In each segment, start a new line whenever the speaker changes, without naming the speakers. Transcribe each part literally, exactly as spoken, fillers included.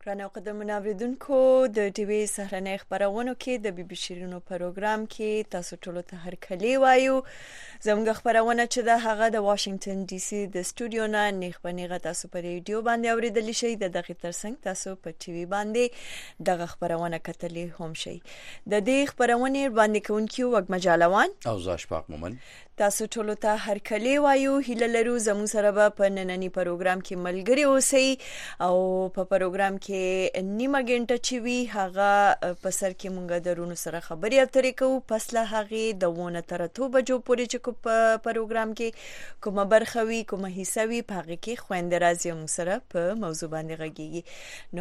ګرانو قدرمنو اوریدونکو د ټي وي سهرنۍ خبرونو کې د بي بي شیرینو پروګرام کې تاسو ټول ته هرکلی وایو. زموږ خبرونه چې د هغه د واشنگټن ډي سي د سټوډیو نه نیغبنیغه تاسو په ریډیو باندې اوریدل شي. د دغه ترڅنګ تاسو په ټي وي باندې دغه خبرونه کتلې هم شي. د دې خبرونه باندې کوونکي وګ مجالوان
او زاشفاق مومن
تاسو ټول ته هرکلی وایو. هیله لرو زموږ سره به په نننی پروګرام کې ملګری اوسئ او په پروګرام کې نیمه غنټه چې وی هغه په سر کې مونږ درونو سره خبري اترې کوو. پس له هغه د ونه تر اتو بجو پورې چې په پروګرام کې کومه برخه وی کومه حصہ وی په هغه کې خويند راځي مو سره په موضوع باندې غږیږي.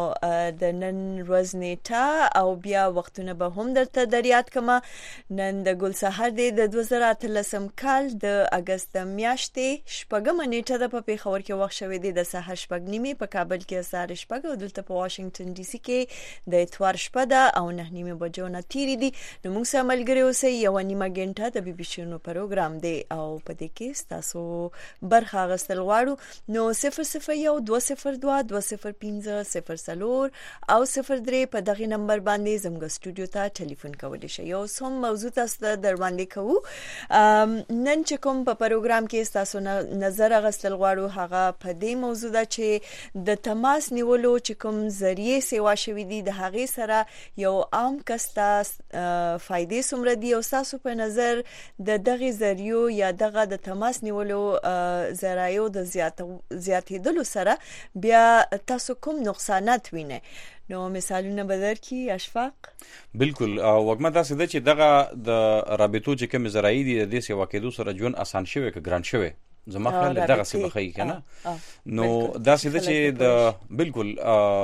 نو د نن ورځ نیټه او بیا وختونه به هم درته دریات کما. نن د ګل سحر د دوه زره اتلسم کال د اگست میاشتې شپږم نیټه د په پیښور کې وخت شوې د سحر شپږ نیمه په کابل کې سحر شپږ او دلته په واشنگټن ډي سي کې د اتوار شپه ده او نه نیمه بجو نه تیری دي. نو موږ سره ملګری اوسئ. یو نیمه غنټه د بي بي شیرینو پروګرام دی او په دې کې تاسو برخه غوښتل غواړو. نو صفر صفر یو دوه صفر دوه دوه صفر پنځه صفر صفر او صفر درې په دغه نمبر باندې زموږ سټوډیو ته ټلیفون کولی شئ. یو سم موضوع تاسو در باندې کوو. نن چې کوم په پروګرام کې تاسو نظر غوښتل غواړو هغه په دې موضوع ده چې د تماس نیولو چې کوم ذریعہ سیوا شوی دي د هغه سره یو عام کس تاسو فائدې سمره دي او تاسو په نظر د دغه ذریعہ یا دغه د تماس نیولو ذرایع د زیات زیاتېدلو سره بیا تاسو کوم نقصانات وینئ. نو مثالونه بدر کی اشفاق
بالکل وګما تاسو د چې دغه د رابطو چې کوم ذرایع دي د دې سیوا کېدو سره ژوند آسان شوی که ګران شوی زما خیال دغه څه بخی کنه. نو دا څه د چې د بالکل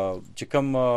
چې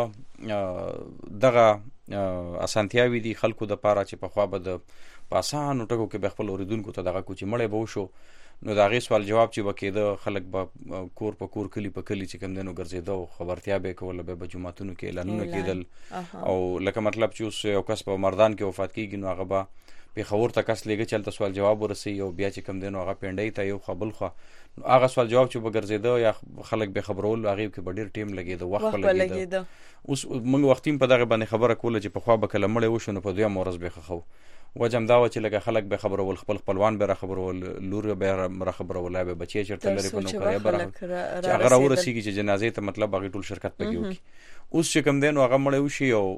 کوم دغه اسانتیاوي دي خلکو د پاره چې په خوا به د پاسان ټکو کې به خپل اوریدونکو ته دغه کوچ مړې به وشو. نو دا غي سوال جواب چې وکیده خلک به کور په کور کلی په کلی چې کوم دنو ګرځیدو خبرتیا به کول به جمعتونو کې اعلانونه کېدل او لکه مطلب چې اوس یو کس په مردان کې وفات کیږي نو هغه به په خبر ته کس لګي چلته سوال جواب ورسي او بیا چې کوم دنو هغه پینډای ته یو خبل خو هغه سوال جواب چې به ګرځیدو یا خلک به خبرول هغه کې به ډیر ټیم لګیدو وخت لګیدو. اوس موږ وختیم په دغه باندې خبره کوله چې په خوا به کله مړې وشو نو په دوه مورز به خو وجم دا و چې لکه خلک به خبرول خپل خپلوان به خبرول لور به را خبرول به بچي چرته لري په نو کوي به چې هغه ورسیږي چې جنازې ته مطلب هغه ټول شرکت پکې وکي. اوس چې کوم دین هغه مړ وشي او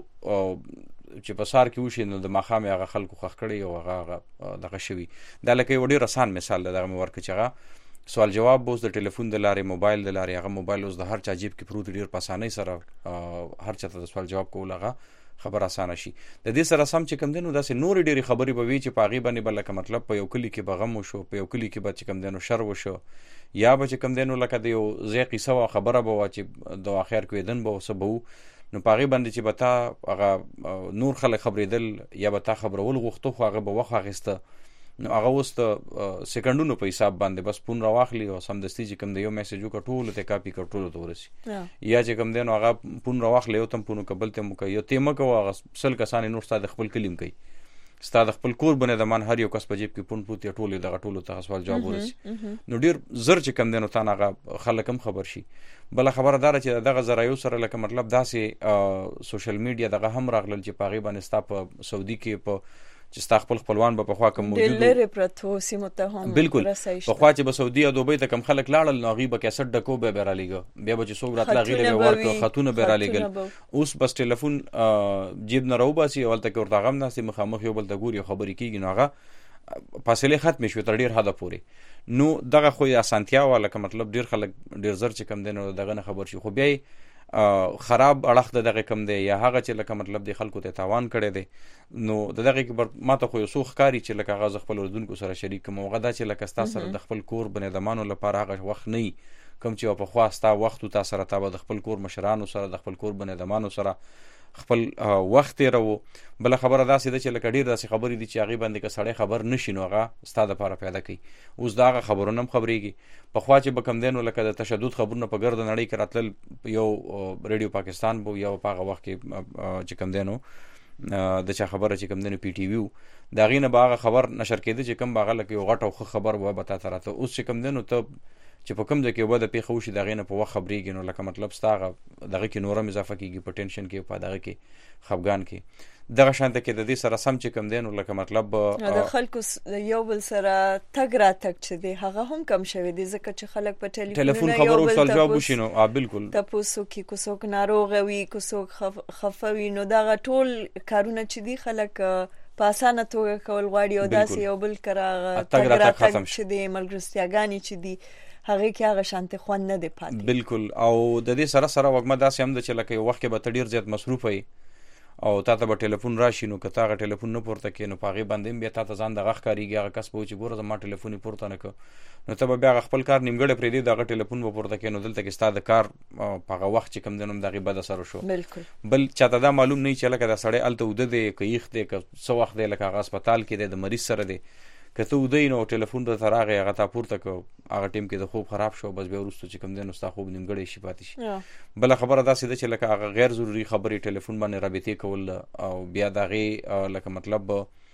چې په سار کې وشي نو د مخامه هغه خلکو خخ کړي او هغه دغه شوی. دا لکه یو ډیر آسان مثال ده دغه ورکه چې هغه سوال جواب بوز د ټلیفون د لارې موبایل د لارې هغه موبایل اوس د هر چا جیب کې پروت ډیر په اسانۍ سره هر چا ته سوال جواب کول هغه خبر اسانه شي. د دې سره سم چې کم دینو داسې نور ډېری خبرې به وي چې پاغي باندې بل لکه مطلب په یو کلی کې بغم وشو په یو کلی کې به چې کم دینو شر وشو یا به چې کم دینو لکه د یو زی قصه خبره به چې د اخر کې دن به وسبو نو پاغي باندې چې بتا هغه نور خلک خبرېدل یا بتا خبرول غوښتو خو هغه به وخت غسته نو هغه وست سکندونو په حساب باندې بس پون راواخلی او سمدستي چې کوم د یو میسج وکټول ته کاپی کټول ته ورسی یا چې کوم دین هغه پون راواخلی او تم پونو قبل ته مو کوي یو تیمه کو هغه سل کسان نور ستاد خپل کلیم کوي ستاد خپل کور بنه د مان هر یو کس په جیب کې پون پوت ټول دغه ټول ته سوال جواب ورسی. نو ډیر زر چې کوم دین ته هغه خلک هم خبر شي. بل خبردار چې دغه ذرایو سره لکه مطلب داسې سوشل میډیا دغه هم راغلل چې پاغي باندې ستا په سعودي کې په چې ستا خپل خپلوان به په خوا کوم موجود
لري پرتو سیمه ته هم
بالکل په خوا چې به سعودي او دوبۍ ته کم خلک لاړل نو غي به کیسټ ډکو به به را لګو بیا به چې څوک راتلا غیله به ورکو خاتون به را لګل اوس بس ټلیفون جیب نه راو باسي اول ته ورته غم ناسي مخامخ یو بل ته ګوري خبرې کیږي نو هغه فاصله ختم شو تر ډیر حد پورې. نو دغه خو اسانتیا والا که مطلب ډیر خلک ډیر زر چې کم دین دغه نه خبر شي خو بیا خراب اړخ دغه کم دی یا هغه چې لکه مطلب دی خلکو ته تاوان کړي دی نو دغه کې ماته خو یو سوخ کاری چې لکه غاز خپل وردونکو سره شریک موغه دا چې لکه ستا سره د خپل کور بنه دمانو لپاره هغه وخت نه کم چې په خواستا وخت او تاسو سره تابع د خپل کور مشرانو سره د خپل کور بنه دمانو سره خپل وخت راو. بل خبره دا سیده چې لکه ډیر داسې خبرې دي چې هغه باندې که سړی خبر نشي نو هغه ستاده لپاره پیدا کوي. اوس دا خبرونه هم خبرېږي په خوا چې بکم دینو لکه د تشدد خبرونه په ګرد نړۍ کې راتل یو ریډیو پاکستان بو یا په هغه وخت کې چې کم دینو د چا خبره چې کم دینو پی ټی وی دا غینه باغه خبر نشر کېده چې کم باغه لکه یو غټو خبر و به تا تراته اوس چې کم دینو ته چې په کوم ځای کې وبد پیښه وشي دغه نه په وخت خبرېږي نو لکه مطلب ستاغه دغه کې نورم اضافه کیږي په ټینشن کې په دغه کې خفګان کې دغه شانته کې د دې سره سم چې کوم دین لکه مطلب
د خلکو یو بل سره تګ را تک چې دی هغه هم کم شوی دی ځکه چې خلک په ټلیفون
خبرو سره جواب وشینو بالکل
تاسو کې کو څوک ناروغ وي کو څوک خفوي نو دغه ټول کارونه چې دی خلک په اسانه توګه کول غواړي او داسې یو بل کراغه تګ را تک چې دی ملګرستیاګانی چې دی هغه کې هغه شانته خوان نه دی پاتې
بالکل او د دې سره سره وګمه داسې هم د چې لکه وخت کې به تډیر زیات مصروف وي او تا ته به ټلیفون راشي نو که تا غ ټلیفون نه پورته کې نو پاغي باندې بیا تا ته ځان د غخ کاریږي هغه کس به چې ګوره زما ټلیفون پورته نه ک نو ته به بیا خپل کار نیمګړی پرې دی دغه ټلیفون به پورته کې نو دلته کې ستاسو د کار پاغه وخت چې کم دنوم دغه بد اثر شو
بالکل
بل چاته دا معلوم نه چې لکه دا سړی الته وده دی کیخ دی که څو وخت دی لکه هغه هسپتال کې دی د مریض سره دی کته ودی نو ټلیفون به تراغه هغه تا پورته کو هغه ټیم کې د خوب خراب شو بس بیا ورسته چې کوم دین ستا خوب نیمګړی شي پاتې شي بل خبره دا سیده چې لکه هغه غیر ضروری خبرې ټلیفون باندې رابطې کول او بیا دغه لکه مطلب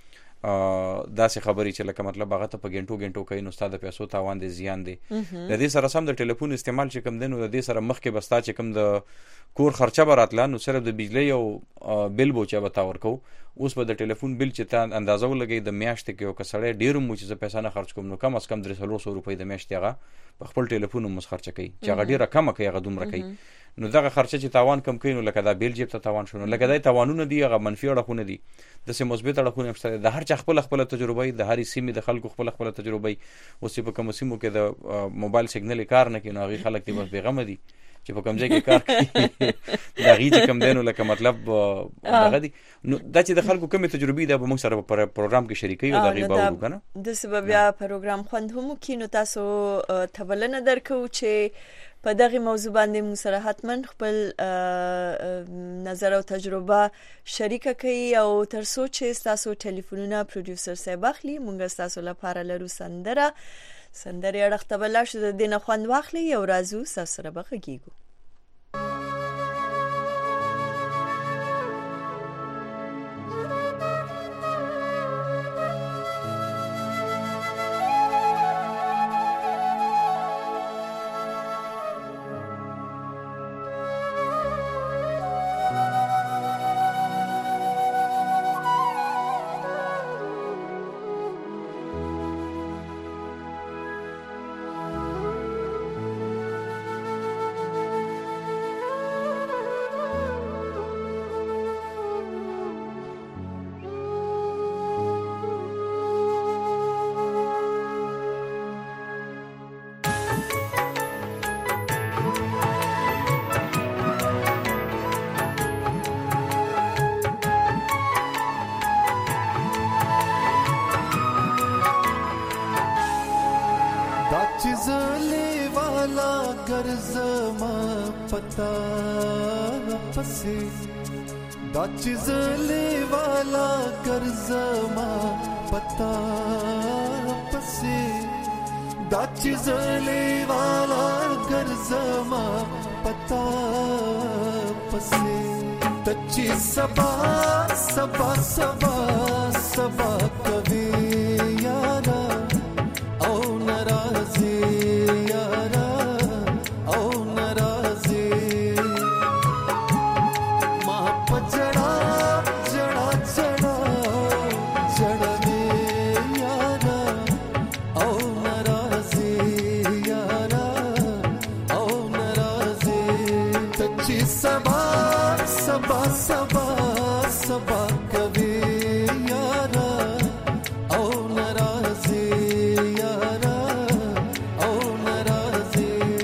داسې خبرې چې لکه مطلب هغه ته په ګنټو ګنټو کوي نو ستا د پیسو تاوان دي زیان دي د دې سره سم د ټلیفون استعمال چې کوم دین نو د دې سره مخکې بستا چې کوم د کور خرچه براتله نو صرف د بجلی او بل بوچا بتاور کو اوس په د ټلیفون بل چې تا اندازو لګي د میاشتې کې او کسړې ډیر مو چې پیسې نه خرج کوم نو کم از کم درې سوه روپۍ د میاشتې هغه په خپل ټلیفون مو خرچ کوي چې هغه ډیره کم کوي هغه دومره کوي نو دغه خرچه چې تاوان کم کوي نو لکه دا بیل جیب ته تاوان شونه لکه دا تاوانونه دي هغه منفي اړخونه دي د سه مثبت اړخونه هم د هر چا خپل خپل تجربه د هر سیمې د خلکو خپل خپل تجربه اوس په کوم سیمو کې د موبایل سیګنل کار نه کوي نو هغه خلک دي بس بیغمه دي چې په کوم ځای کې کار کوي دا غي چې کوم دینو لکه مطلب دغه دي نو دا چې د خلکو کومه تجربه ده به موږ سره په پروګرام کې شریکي او دغه باور وکنه
د سبب بیا پروګرام خوند هم کې نو تاسو تبلنه درکو چې په دغه موضوع باندې موږ سره حتمن خپل نظر او تجربه شریکه کوي او تر څو چې تاسو ټلیفونونه پروډوسر صاحب اخلي موږ تاسو لپاره لرو سندره سندري اړخته بل شو د دینه خوند واخلي او رازو سره بغږیږو
पता पसे دا چیزلی والا گرزما پتا پسی دا چیزلی والا گرزما پتا پسی تچی سبا سبا سبا سبا کبھی یارا او نرازی یارا او نرازی ماں پجڑا جڑا جڑا جڑنے یارا او نرازی یارا او نرازی تچی سبا سبا سبا سبا کبھی یارا او نرازی یارا او نرازی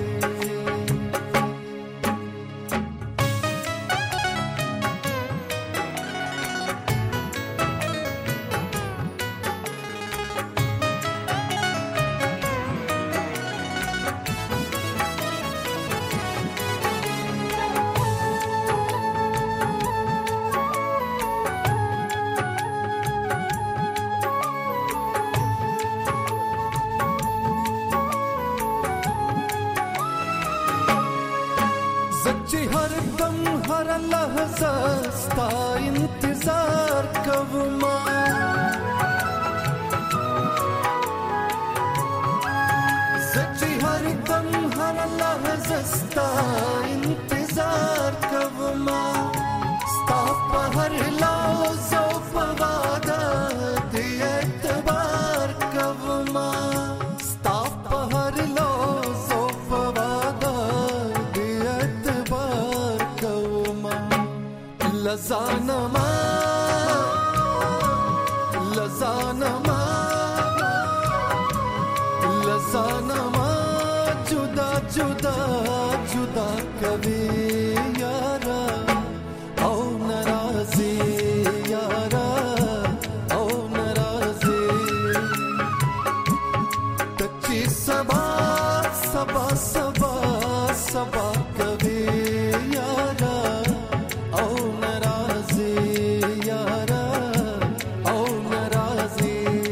सच्ची हर दम हर लहजा स्ता इंतजार कवमा सच्ची हर हर दम हर लहज़ा स्ता इंतजार कवमा स्ता पे हर लौज़ो पे वादा दे एतबार कवमा स्ता पे हर लौज़ो पे वादा दे एतबार कवमा लज़ानमा लज़ानमा लज़ानमा जुदा जुदा जुदा कभी यारा औ नाराज़ी यारा औ नाराज़ी कच्ची सबा सबा सबा सबा कभी यारा औ नाराज़ी यारा औ नाराज़ी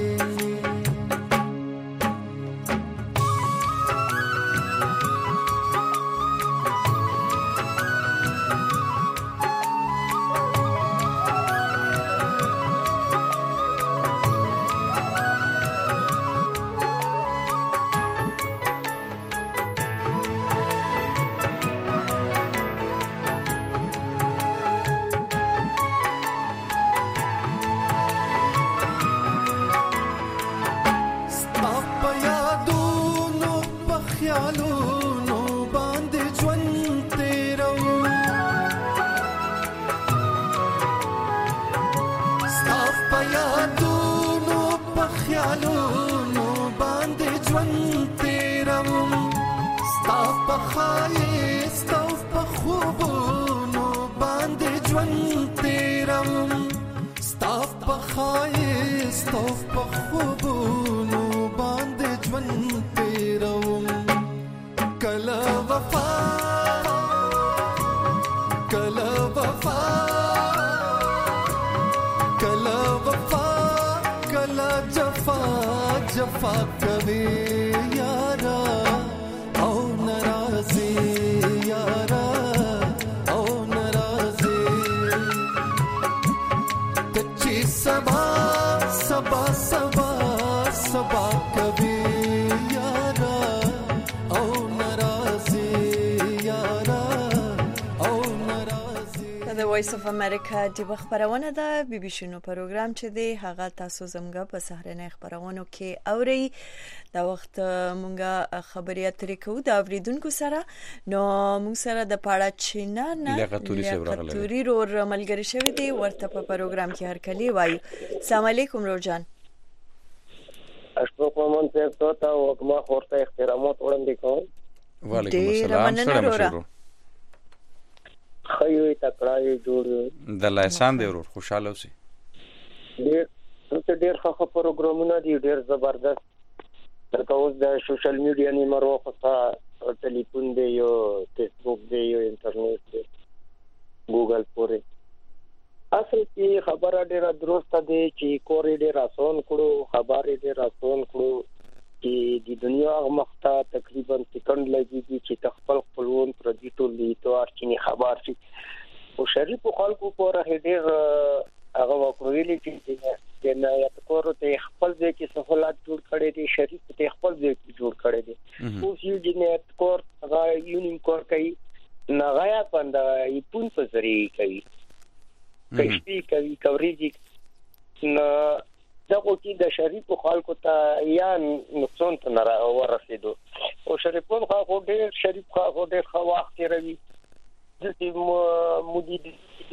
ख्यालों बांध ज्वन तेरा स्ताफ पया दोनों पख्यालों बांध ज्वन तेरा स्ताफ पखाए स्ताफ पखूबों बांध ज्वन तेरा स्ताफ पखाए स्ताफ पखूबों बांध ज्वन तेरा कला वफा कला वफा कला वफा कला जफा जफा कभी यारा औ नाराज़ी यारा औ नाराज़ी कच्ची सबा सबा सबा सबा कभी यारा औ
د وایس اف امریکا د خبرونه ده بي بي سي نو پروګرام چې دی هغه تاسو زموږ په سهارنۍ خبرونو کې اوري دا وخت مونږه خبري اترې کوو د اوریدونکو سره نو مونږ سره د پاړه چینا نه لیاقتوري رور ملګری شوی دی ورته په پروګرام کې هر کلی وایو السلام علیکم رورجان
اشرف محمد صاحب ته او ما خورته احترامات وړاندې کوم
وعلیکم السلام سلام مشورو
خیوی تکړای جوړ
د لایسان دی ورور خوشاله اوسئ
ډېر څه ډېر ښه پروګرامونه دي ډېر زبردست لکه اوس د سوشل میډیا نیمه وروسته ټلیفون دی یو فیسبوک دی یو انټرنیټ دی ګوګل پورې اصل کې خبره ډېره درسته دی چې کورې ډېر آسان کړو خبرې ډېر آسان کړو چې د دنیا مخته تقریبا سکند لګیږي چې خپل خپلون پر دې ټول دي تو ارچني خبر شي او شریف خلکو پر هډیر هغه وکړلې چې نه یا کور ته خپل ځای کې سہولت جوړ کړي دي شریف ته خپل ځای کې جوړ کړي دي او یو جنیت کور هغه یونین کور کوي نه غیا پند یپون په ذریعہ کوي کشتي کوي کوریږي نه دغه کې د شریف خلکو ته یا نقصان ته نه ورسېدو او شریفون خو ډېر شریف خو ډېر خو وخت روي د مدید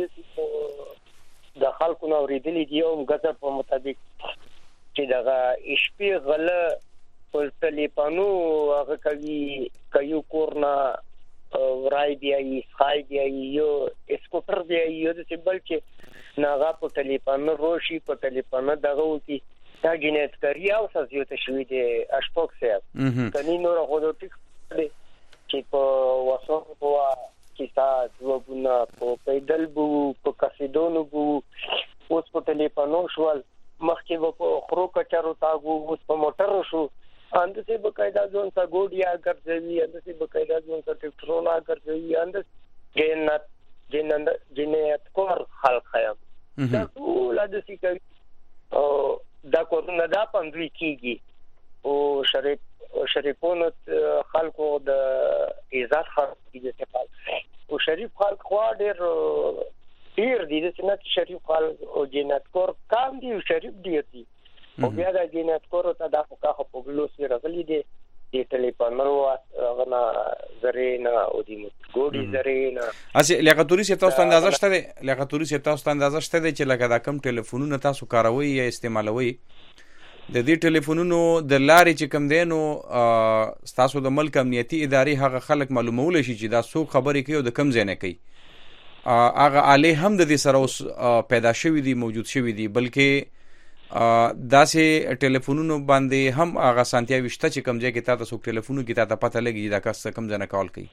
د خلکو نو ریدلې دی او غزر په مطابق چې دغه شپې غله په ټلیفونو هغه کوي کيو کورنا ورای دی ای خای دی یو اسکوټر دی یو د سیمبل چې ناغه په ټلیفون روشي په ټلیفون دغه وتی دا جنیت کاری او سازیو ته شوې دي اشپوک سه کني نور غوډو ټیک چې په واسو په کیسه دوبونه په پیدل بو په کسیدونو بو اوس په ټلیفون شوال مخکې په خرو کچارو تاغو اوس په موټر شو اند سے بقاعده ځون تا ګوډیا ګرځوي اند سے بقاعده ځون تا ټریکټرونه ګرځوي اند جنت جنند جنیت کور خلق خیم دا ټول د سې کوي او دا کورونه دا پندوي کیږي او شریف شریفونو خلکو د عزت خاطر دي او شریف خلک خو ډیر ډیر دي چې نه شریف خلک او جنتکور کام دي شریف دي او بیا د جنتکور ته د حقوق په ګلوس راغلي دي د ټلیفونرو غنا زرینا او د ګوډي زرینا
اسی لیاقتوري سي تاسو اندازه شته دي لیاقتوري سي تاسو اندازه شته دي چې لکه دا کم ټلیفونونه تاسو کاروي یا استعمالوي د دې ټلیفونونو د لارې چې کم دینو تاسو د ملک امنیتي ادارې هغه خلک معلومول شي چې دا څوک خبرې کوي او د کم ځای نه کوي هغه علي هم د دې سره اوس پیدا شوی دي موجود شوی دي بلکې داسې ټلیفونونو باندې هم هغه سانتیا وشته چې کم ځای کې تاسو څوک ټلیفونو کې تاسو پته لګي دا کس کم ځای نه کال کوي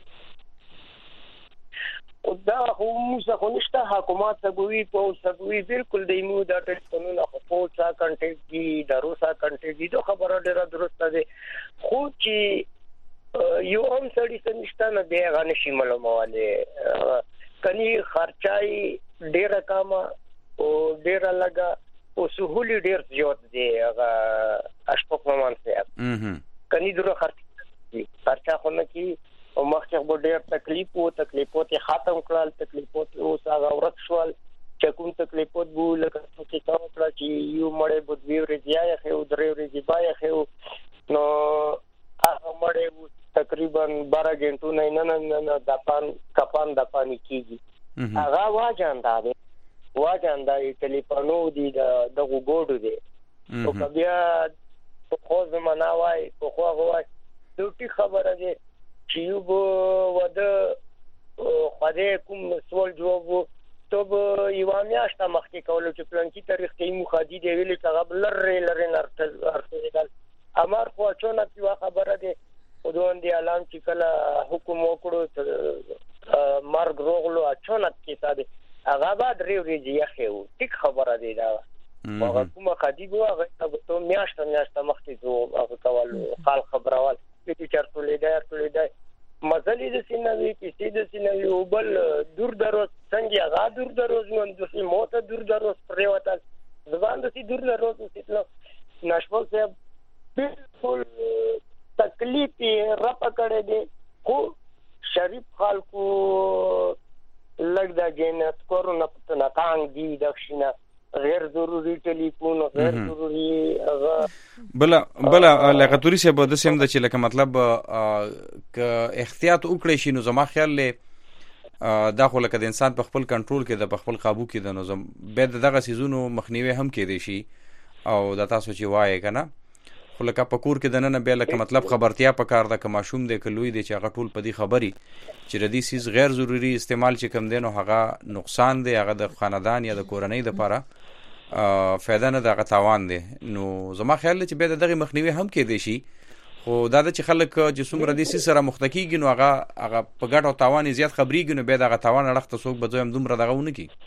او دا خو موږ خو نشته حکومت سبوي په سبوي بالکل د ایمو د ټلیفونونو خو څا کنټیکټ دي د روسا کنټیکټ دي دا خبره ډیره درسته ده خو چې یو هم سړی څنګه نه دی غانې شي معلومواله کني خرچای ډیره کم او ډیره لګا او سهولي ډیر زیات دی هغه اشپک ممان صاحب کني دغه خرچ خرچا خو نه کی او مخکې به ډېر تکلیف او تکلیفات ختم کړل تکلیفات اوس هغه ورک شول چې کوم تکلیفات بو لکه چې تاسو کړه چې یو مړې بو دوی ورځي یا خو درې ورځې بای خو نو هغه مړې تقریبا بارہ غنټو نه نه نه د پان کپان د پانی کیږي هغه واجاندا دی واجاندا ټلیفونو دی د غوګوډو دی او بیا خو زمانہ وای خو هغه وای دوی خبره ده چې یو بو وده خدای کوم سوال جواب ته به یو میاشت مخکې کولو چې پلان کې تاریخ کې مو خادي دی ویل چې غبل لري لري نرتل ارتل امر خو چونه په خبره ده ودون دی اعلان چې کله حکم وکړو مرګ روغلو چونه کې ساده هغه بعد ریوري یخو ټیک خبره دی دا هغه کوم خادي بو هغه ته میاشت میاشت مخکې جو هغه کولو خال خبرول چې چرته لیدای ټولې دی مزلې د سینوي چې د سینوي بل دور دروز څنګه هغه دور دروز نو د موته دور دروز پریوتل ځوان د سي دور دروز ستلو نشول صاحب بالکل تکلیف را پکړې دي خو شریف خلکو لګ دا جنت کورونا پتنا کان دی دښینه غیر ضروري ټلیفون غیر ضروري
بل بل لغتوري سه به د سیم د چې لکه مطلب ک احتیاط وکړي شي نو زما خیال له داخله لکه د انسان په خپل کنټرول کې د خپل قابو کې د نظم به دغه سيزونو مخنیوي هم کې دي شي او د تاسو چې وایي کنه خو لکه په کور کې د نن به لکه مطلب خبرتیا په کار د کماشوم د کلوې دي چې هغه ټول په دې خبري چې ردی سیز غیر ضروري استعمال چې کم دینو هغه نقصان دی هغه د خاندان یا د کورنۍ د لپاره فائدہ نه دغه تاوان دی نو زما خیال چې به دغه مخنیوي هم کې دي شي خو دا د چې خلک چې څومره د سیس سره مختکیږي نو هغه هغه په ګټ او تاوان زیات خبريږي نو به دغه تاوان اړخته څوک بځویم دومره دغه ونه کی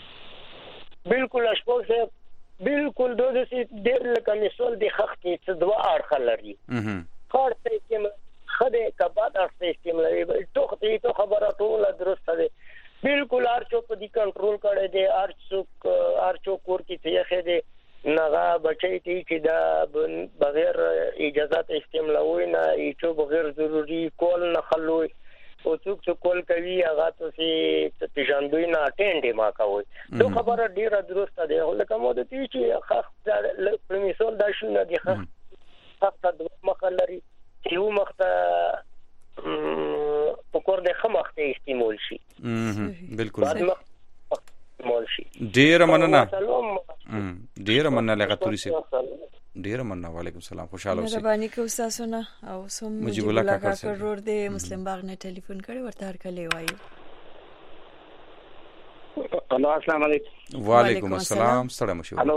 بالکل اشپو سے بالکل دوه سي ډېر لکه مثال د خخ کې څه دوا اړه لري خاص کې خدای کباد اړه استعمالوي ټوخ ته خبره ټول درسته ده بالکل ارچو په دې کنټرول کړي دي ارچو ارچو کور کې ته یې ده نغا بچی تی چې دا بغیر اجازه استعمالوي نه ایچو بغیر ضروري کول نه خلوي او څوک چې کول کوي هغه ته پیژندوی نه اټینډ ما کوي نو خبره ډیره درسته ده لکه مو د تی چې خاص په مثال دا شنو دي خاص خاص د مخلري چې یو مخته په کور د خمخته استعمال شي
بالکل
استعمال شي
ډیر مننه ډیر مننه لغتوري سي ډیر مننه وعلیکم السلام خوشاله اوسئ
مهرباني کوم تاسو نه او سم
مجيب الله کاکر
ضرور دې مسلم باغ نه ټلیفون کړي ورته هر کله وایي
الو السلام علیکم
وعلیکم السلام ستړي مشو
الو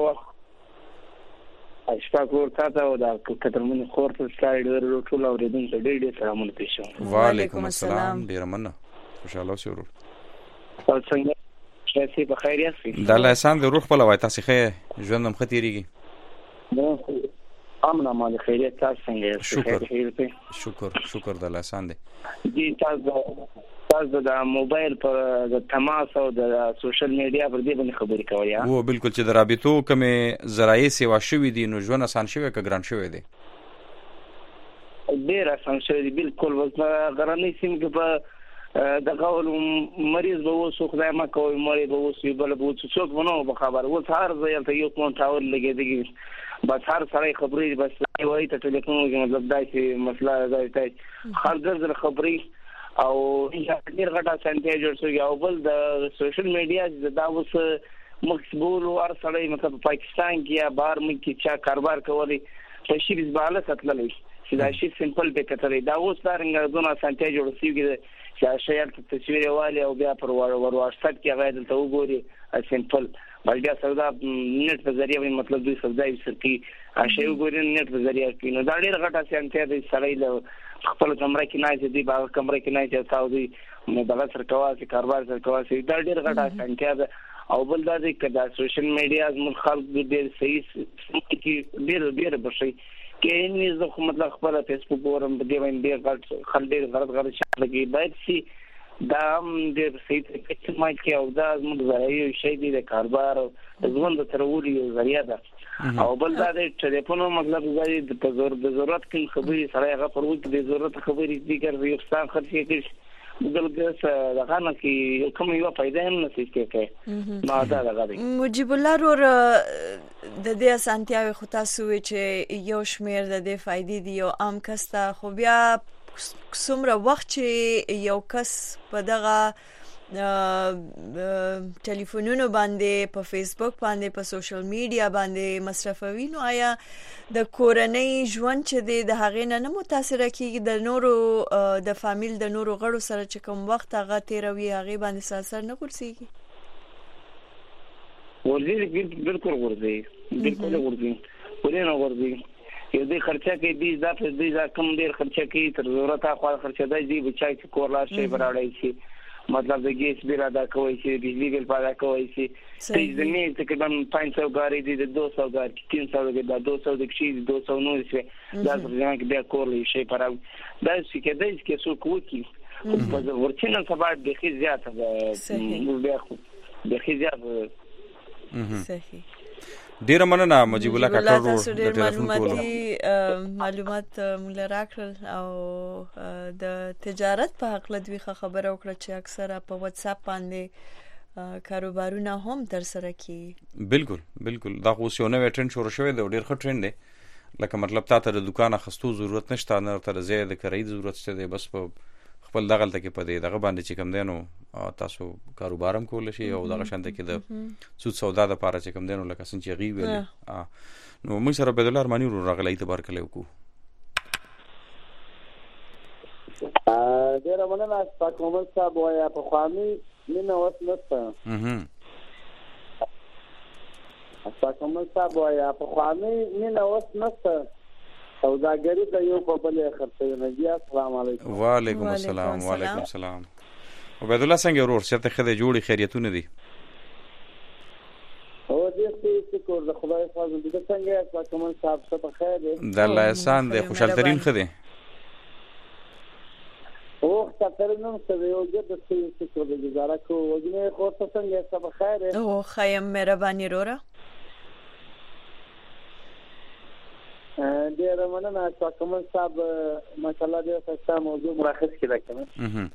اشفاق ورته دا د کترمن خور ته سټایل ټول اوریدونکو ډېر ډېر سلامونه پېښه
وعلیکم السلام ډیر مننه خوشاله اوسئ ورور
تاسو څنګه شاسي په خیر یاست
د الله احسان د روح په لوي تاسو ښه ژوندم ختيريږي
نو امنا مال خیریت تاسو څنګه
شکر شکر شکر د الله احسان دي
دي تاسو تاسو د موبایل پر د تماس او د سوشل میډیا پر دې باندې خبرې کوي
وو بالکل چې د رابطو کومه ذرایع سیوا شوې دي نو ژوند آسان شوی ک ګران شوی دي
ډیر اسان شوی بالکل غرنی سیم کې په د قول مریض به وسو خدای ما کوي مریض به وسو بل به وسو څوک ونه به خبر و هر ځای ته یو کوم تاور لګیږي بس هر سړی خبرې بس وایي ته ټلیفون کې مطلب دا چې مسله ده ته هر ځل خبرې او ډیر غټه سنټي جوړ شوی او بل د سوشل میډیا دا اوس مقبول ور سړی مطلب پاکستان کې یا بهر ملک کې چا کاروبار کوي په شي بزباله ستللی چې دا شي سمپل به کتري دا اوس څنګه دونه سنټي جوړ شوی چې شاید تصویر والی او بیا پر ور ور واسطه کې غوډل ته وګوري سمپل بلکې سودا نیټ په ذریعہ مطلب دوی سودا یې سرکی اشي وګوري نیټ په ذریعہ کې نو دا ډیر غټه سنټي دی سړی له خپل کمره کې نه چې دی باغ کمره کې نه چې تاسو دی نو بل سره کواسي کاروبار سره کواسي دا ډیر غټه سنټي او بل دا چې دا سوشل میډیا زموږ خلک ډیر صحیح کې ډیر ډیر بشي کې نه زه مطلب خپل فیسبوک ورم د دې باندې ډیر غلط خل ډیر غلط غلط شي لګي باید سي دا ډیر صحیح چې ما کې او دا زموږ ذریعہ شي د کاروبار او ژوند ترولي ذریعہ ده او بل دا د ټلیفون مطلب زاري د ضرورت کې خبري سره هغه پرو کې د ضرورت خبري دي کوي یو ستان خرڅ کې دغه څه دغه کې کوم یو پیدا هم نه شي کوي ما دا دغه
مجيب الله رور د دې اسانتیاوي خو تاسو چې یو شمیر د دې فائدې دی او عام کستا خو بیا څومره وخت چې یو کس په دغه ټلیفونونو باندې په فیسبوک باندې په سوشل میډیا باندې مصرفوي نو آیا د کورنۍ ژوند چې د هغې نه متاثر کیږي د نورو د فامیل د نورو غړو سره چې کوم وخت هغه تیروي هغه باندې اثر نه ورسیږي
ورځي بالکل ورځي بالکل ورځي ولې نه ورځي یو دې خرچه کې دې ځافه دې ځا کم ډیر خرچه کې تر ضرورت خو خرچه دی بچای چې کور لا شي براړی شي मतलब د ګیس بیل ادا کوي چې بجلی بیل ادا کوي چې تیز زمين تقریبا پانچ سو غاری دي د دو سو غاری تین سو د دو سو د شي دو سو نو شي دا ځان کې بیا کول شي پر دا چې کېدای چې څو کوکی په ورچنه سبا د خي زیاته د بیا خو د خي زیاته
صحیح
ډیر مننه مجيب الله کاکړ ورو
د معلوماتي معلومات موږ راکړل او د تجارت په حق لدوي خبره وکړه چې اکثره په واتس اپ باندې کاروبارونه هم تر سره کی
بالکل بالکل دا خو یو نوې ټرند شروع شوی دی ډیر ښه ټرند دی لکه مطلب تا ته د دکان خستو ضرورت نشته نه تر زیات کرای ضرورت شته دی بس په خپل دغه تل کې پدې دغه باندې چې کم دینو تاسو کاروبارم کول شي او دغه شانته کې د سود سودا د پاره چې کم دینو لکه څنګه چې غي ویل نو موږ سره عبد الله ارمانی ورو راغلی اعتبار کړو کو
ا ډیر مننه تاسو کومل صاحب وایا په خوامي مینه وس نشته
اها
تاسو کومل صاحب وایا په خوامي مینه وس نشته سوداګری د یو په بل خرڅې نه دي السلام علیکم
وعلیکم السلام وعلیکم السلام عبد الله څنګه ورور څه ته خدای جوړي خیریتونه دي
او دې څه کور د خدای فضل دې څنګه تاسو کوم صاحب څه په خیر دي
د الله احسان دې خوشاله ترين خدای
او ستاسو نوم څه یو د څه څه د گزاره کو وګنه خو څه څنګه څه په خیر دي
او خیم مهرباني رورا
ډیر مننه تاسو کوم صاحب ماشاءالله دې تاسو موضوع مراخص کړی کنه
اها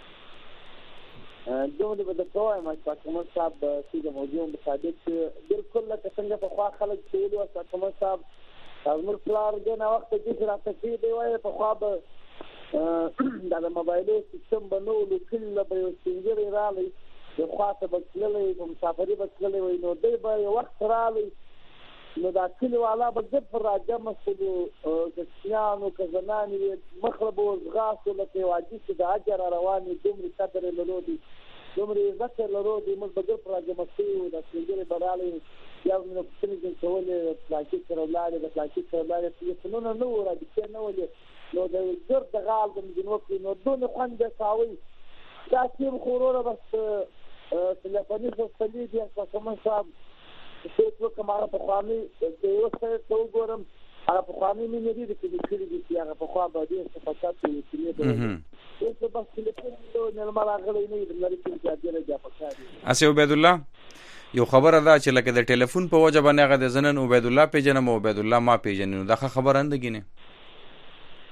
دوی به کومه ما تاسو کوم صاحب چې موضوع مطابق بالکل لکه څنګه په خوا خلک چې له تاسو کوم صاحب تاسو پلار دې نه وخت کې راځي چې دی وای په خوا به د موبایل سیستم بنولو کله به څنګه راځي د خواته بچلې کوم مسافرې بچلې وای نو دې به وخت راځي نو دا کلی والا به د پر راځه مسلو کسيانو کزناني مخرب او غاصو لکه واجب چې د اجر رواني دومره قدر لرودي دومره ذکر لرودي موږ به د پر راځه مسلو د څنګه برالي یا نو څنګه کولې پلاستیک سره لاله د پلاستیک سره لاله چې نو نو راځي چې نو ولې نو د ګرد غال د جنوب نو دونه خوند ساوي دا چې خورونه بس تلفوني فصلي دي تاسو مې صاحب چې کومه په خوامي د یو څه څو ګورم هغه په خوامي مې نه دي چې کلی دي چې هغه په خوا باندې څه پاتې چې نه دي اوس په ټلیفون نه مراغلي نه دي لري چې ځاګره جا پکاره
اسه عبد الله یو خبره ده چې لکه د ټلیفون په وجه باندې هغه د زنن عبد الله پیجن مو عبد الله ما پیجن نو دا خبره اندګینه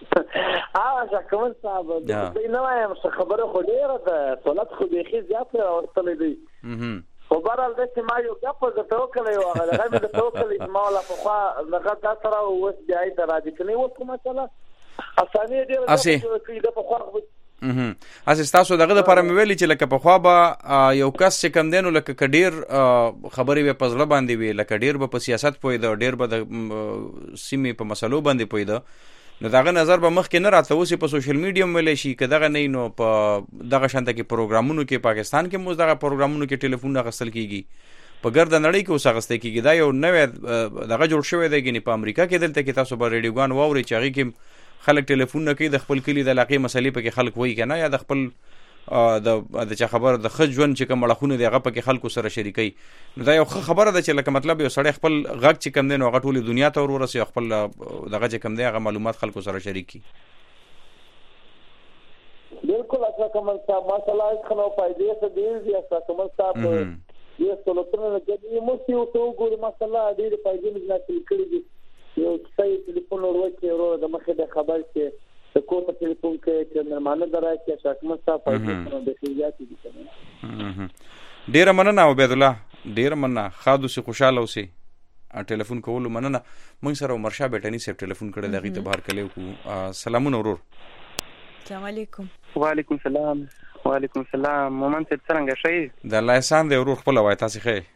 اه شکمن صاحب د نو وایم خبره خو ډیره ده سولت خو بيخي زیات راوستلې دي خو بهرحال د چې ما یو ګپ زه توکل یو هغه هغه د توکل ما ولا په خوا هغه دا سره اوس بیا د راځي کني اوس کومه مثلا اسانه ډیره چې د په خوا
اها اساس تاسو دغه لپاره مې ویلي چې لکه په خوا به یو کس چې کم دینو لکه کډیر خبرې به پزړه باندې وي لکه ډیر به په سیاست پوي دا ډیر به د سیمې په مسلو باندې پوي دا نو دغه نظر به مخ کې نه راته اوسې په سوشل میډیا ملي شي کداغه نه نو په دغه شانته کې پروګرامونو کې پاکستان کې موږ دغه پروګرامونو کې ټلیفون غسل کیږي په ګرد نړۍ کې اوس غسل کیږي دا یو نوې دغه جوړ شوی دی ګنې په امریکا کې دلته کې تاسو به ریډیوګان واوري چې هغه کې خلک ټلیفون نه کوي د خپل کلی د علاقې مسلې په کې خلک وایي کنه یا د خپل د د چا خبر د خځ ژوند چې کوم اړخونه دی هغه په کې خلکو سره شریکي نو دا یو خبره ده چې لکه مطلب یو سړی خپل غږ چې کم دی نو هغه ټول دنیا ته ورورسي خپل دغه چې کم دی هغه معلومات خلکو سره شریکي
بالکل اصلا کوم صاحب ماشاءالله خنو فائدې څه دی یا کوم صاحب یو څلورونه کې مو څه یو څو ګوري ماشاءالله دې فائدې نه حاصل کړی دي یو څه ټلیفون ورته ورو د مخه د خبر چې د کوم ټلیفون کې چې مېرمانه درایي چې شکمن صاحب فائدې د خیریات دي کنه
ډیر مننه عبد الله ډیر مننه خادو سي خوشاله اوسي ټلیفون کول مننه موږ سره عمر شاه بیٹنی صاحب ټلیفون کړی دغه ته بهر کلیو کو سلامونه ورور
السلام علیکم
وعلیکم السلام وعلیکم السلام مومن صاحب څنګه شئ
د الله احسان دی ورور خپل وای تاسو ښه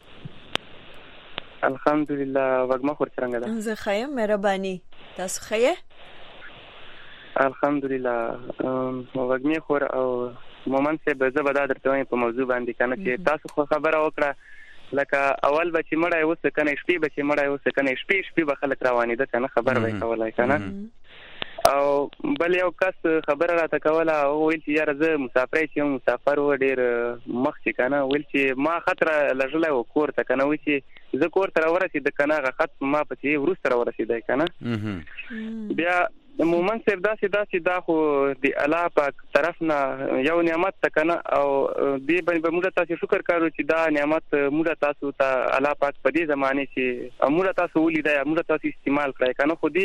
الحمدلله وګما خور څنګه ده
زه خیر مهرباني تاسو خیر
الحمدلله وګمی خور او مومن صاحب زه به دا درته وایم په موضوع باندې کنه چې تاسو خو خبره وکړه لکه اول به چې مړای وسه کنه شپې به چې مړای وسه کنه شپې شپې به خلک روانې ده کنه خبر وای کولای کنه او بل یو کس خبره راته کوله او ویل چې یاره زه مسافر یم مسافر و ډیر مخ چې کنه ویل چې ما خطر لژلای و کور ته کنه وی چې زه کور ته ورسېد کنه هغه خط ما پسې ورسره ورسېدای کنه بیا مومن صاحب داسې داسې دا خو د الله پاک طرف نه یو نعمت ته کنه او دې باندې موږ تاسو شکر کوو چې دا نعمت موږ تاسو ته الله پاک په دې زمانه چې موږ تاسو ولیدای موږ تاسو استعمال کړئ کنه خو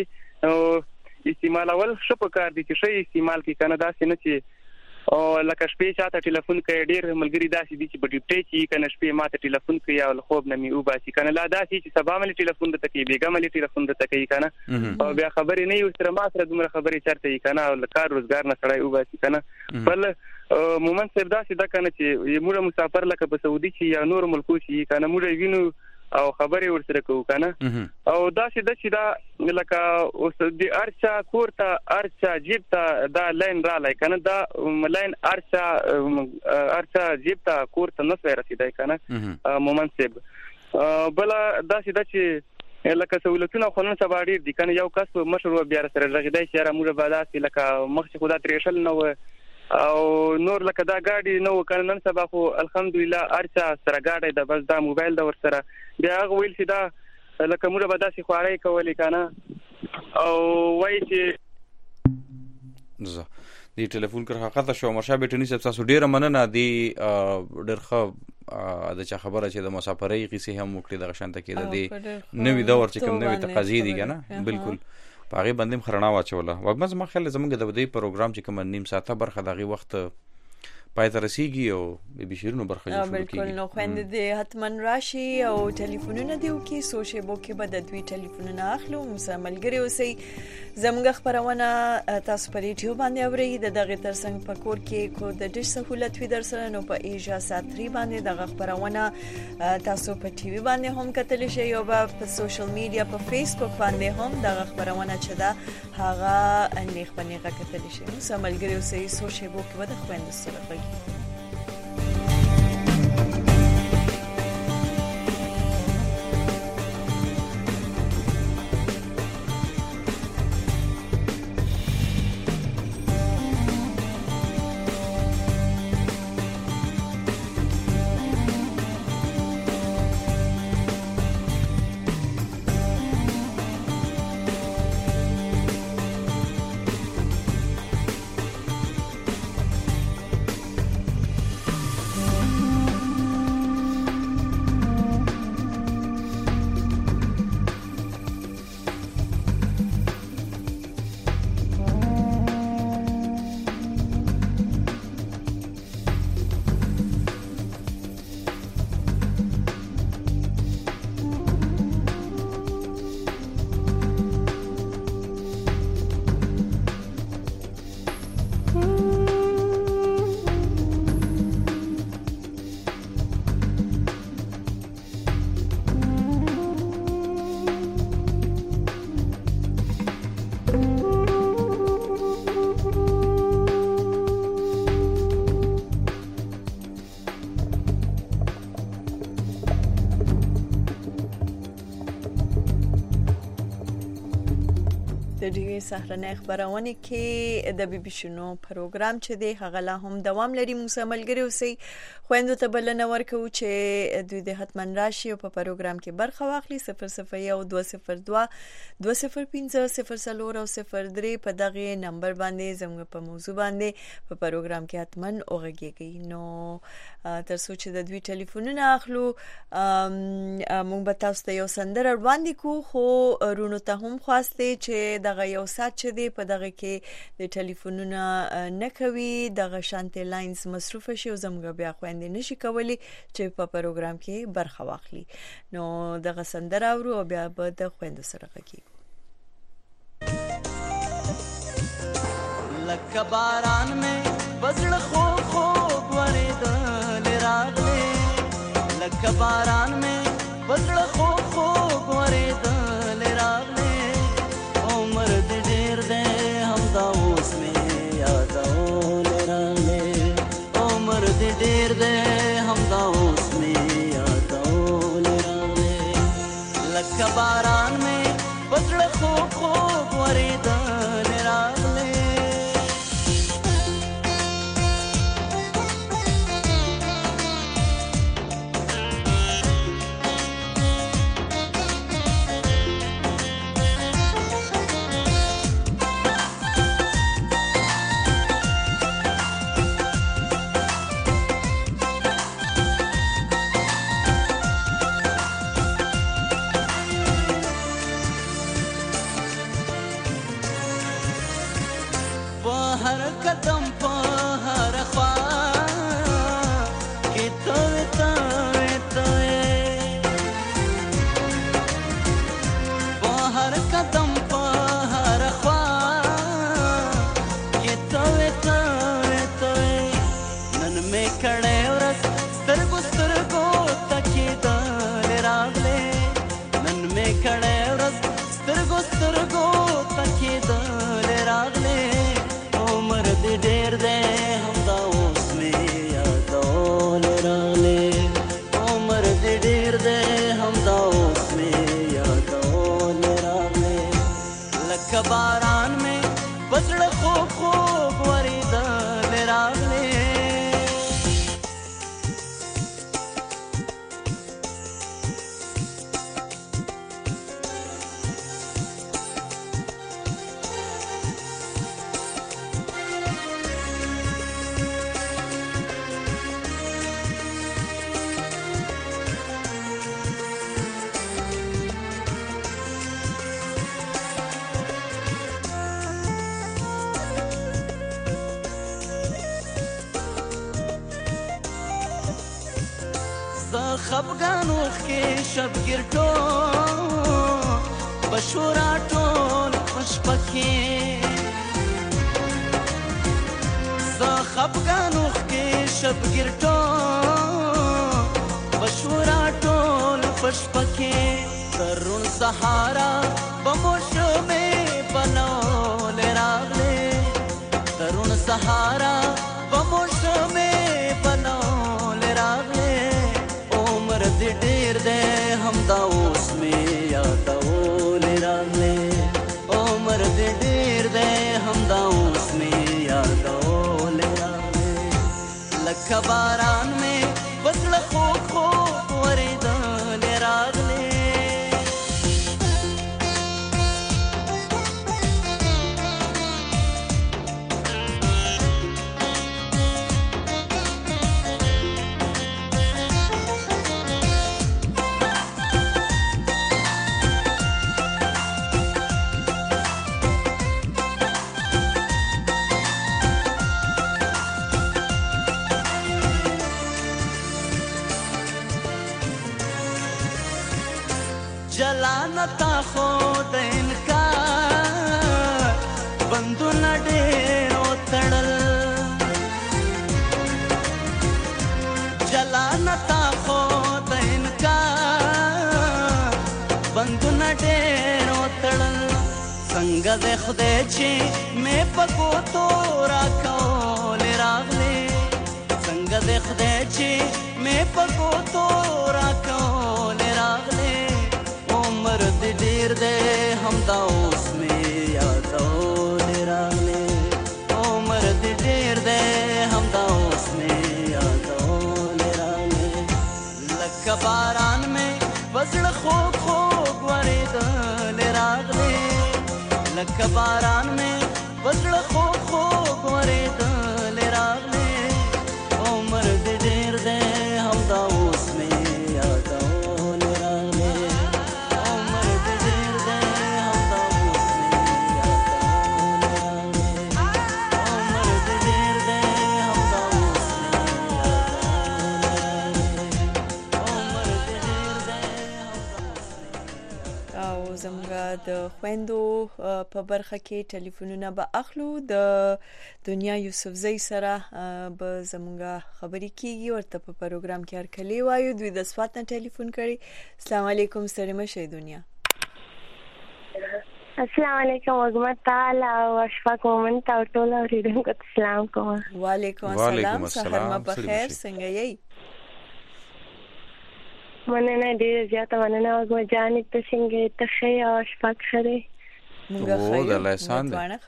دې استعمال اول شپ کار دي چې شی استعمال کی کنه داسې نه چې او لکه شپې چاته ټلیفون کوي ډیر ملګری داسې دي چې په ډیوټي کې کنه شپې ماته ټلیفون کوي او خوب نه می او باسي کنه لا داسې چې سبا ملي ټلیفون د تکي بیګه ملي ټلیفون د تکي کنه او بیا خبرې نه یو سره ما سره دومره خبرې چرته یې کنه او کار روزګار نه سړی او باسي کنه بل مومن صاحب داسې دا کنه چې موږ مسافر لکه په سعودي چې یا نور ملکو چې کنه موږ وینو او خبرې ورسره کوو کنه او داسې د چې دا لکه اوس د ارچا کوړه ارچا جیب ته دا لاین را لای کنه دا لاین ارچا ارچا جیب ته کوړه نه سره رسیدای کنه مومن صاحب بل داسې د چې لکه سہولتونه خو نن سبا ډیر دي کنه یو کس مشر بیا سره راغیدای چې را موږ باداسي لکه مخ خدا ترېشل نو او نور لکه دا ګاډي نو کنه نن سبا خو الحمدلله ارچا سره ګاډي د بس دا موبایل دا ور سره بیا هغه ویل چې دا لکه موږ به داسې خواري کولې کنه او وای چې
زه دی ټلیفون کر حقیقت شو مرشا بیٹنی صاحب تاسو ډیره مننه دی ډېر ښه د چا خبره چې د مسافرۍ قصې هم وکړي د شانته کې د دې نوې دور چې کوم نوې تقاضې دي کنه بالکل پاغي باندې خرنا واچوله وګمز ما خیال زمونږ د دې پروګرام چې کوم نیم ساعته برخه دغه وخت پای ته رسیږي او به بشیرونو برخه جوړ کیږي
بالکل نو خوند دې حتمن راشي او ټلیفونونه دیو کې سوشي بو کې بد دوی ټلیفونونه اخلو مسملګری اوسي زموږ خبرونه تاسو په ریډیو باندې اوري د دغه ترڅنګ په کور کې کو د ډیش سہولت وي در سره نو په ایجا ساتري باندې دغه خبرونه تاسو په ټي وي باندې هم کتل شي او په سوشل میډیا په فیسبوک باندې هم دغه خبرونه چې دا هغه انیخ باندې کتل شي مسملګری اوسي سوشي بو کې بد خوند سره د دې سهارنۍ خبرونه کې د بي بي شنو پروګرام چې دی هغه لا هم دوام لري. موږ ملګری اوسئ خويندو ته بلنه ورکو چې دوی د حتمن راشي او په پروګرام کې برخه واخلي. صفر صفر یو دوه صفر دوه دوه صفر پنځه صفر څلور او صفر درې په دغه نمبر باندې زموږ په موضوع باندې په پروګرام کې حتمن اوغږیږي. نو تر څو چې د دوی ټلیفونونه اخلو موږ به تاسو ته یو سندره وړاندې کو، خو رونو ته هم خواسته چې دغه یو سات چې دی په دغه کې د ټلیفونونه نه کوي، دغه شانتي لاینز مصروف شي او زموږ بیا خويندې نشي کولی چې په پروګرام کې برخه واخلي. نو دغه سندره اورو او بیا به د خويندو سره غږیږو.
لکه باران مې بزړه خو خو ورېدل راغلې، لکه باران مې بزړه خو خو ورېدل راغلې، عمر دې ډېر دی همدا اوس مې یادول راغلې، عمر دې ډېر دی همدا اوس مې یادول راغلې، لکه باران مې بزړه خو خو ورېدل راغلې. باران میں بزړه خو خو ورېدل راغلې. خفګانو کې شبګیر ټول بشورا ټول خوشپکې، زه خفګانو کې شبګیر ټول بشورا ټول خوشپکې، ترون سهارا بموشمې بنول راغلې، ترون سهارا بموشمې بنول راغلې، دې ډېر دی همدا اوس مې یادول راغلې، عمر دې ډېر دی همدا اوس مې یادول راغلې، لکه باران مې بزړه خو خو ورېدل راغلې. جلانتا خود انکار بندونه ډېر وتړل، جلانتا خود انکار بندونه ډېر وتړل، څنګه دې خدای چې مې په ګوتو راکول راغلې، څنګه دې خدای چې مې په ګوتو راکول راغلې، عمر دې ډېر دی همدا اوس مې یاد د باران مې پزړه خو خو ورېدل راغلې عمر دې ډېر دی همدا اوس مې یادول راغلې عمر دې ډېر دی همدا اوس مې یادول راغلې عمر دې ډېر دی همدا اوس مې
او زموږ د خويندو په برخه کې ټلیفونونه به اخلو د دنیا یوسفزۍ سره به زموږ خبرې کیږي ورته په پروګرام کې هر کلی وایو دوی د سوات نه ټلیفون کړي. السلام علیکم سره مشه دنیا.
السلام علیکم وګمت تعالی او اشفاق مومن تا ټول اوریدونکو ته سلام کوم.
وعلیکم السلام سحر ما بخیر څنګه یې؟
مننه ډیر زیاته مننه وګمت جانې ته څنګه ته ښه او اشفاق خره
موږ خو د لسان ده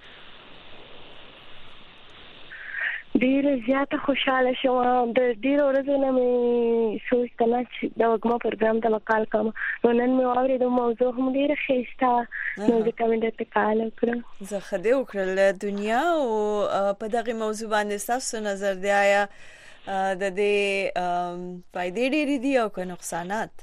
ډیر زیاته خوشاله شوم د ډیر ورځې نه مې سوچ کړم چې د وګما پروګرام ته وکال کوم نو نن مې اورېدو موضوع هم ډیره ښایسته نو ځکه مې درته کال وکړم.
زه ښه دې وکړل دنیا او په دغه موضوع باندې تاسو نظر دی آیا د دې فائدې ډېرې دي او که نقصانات؟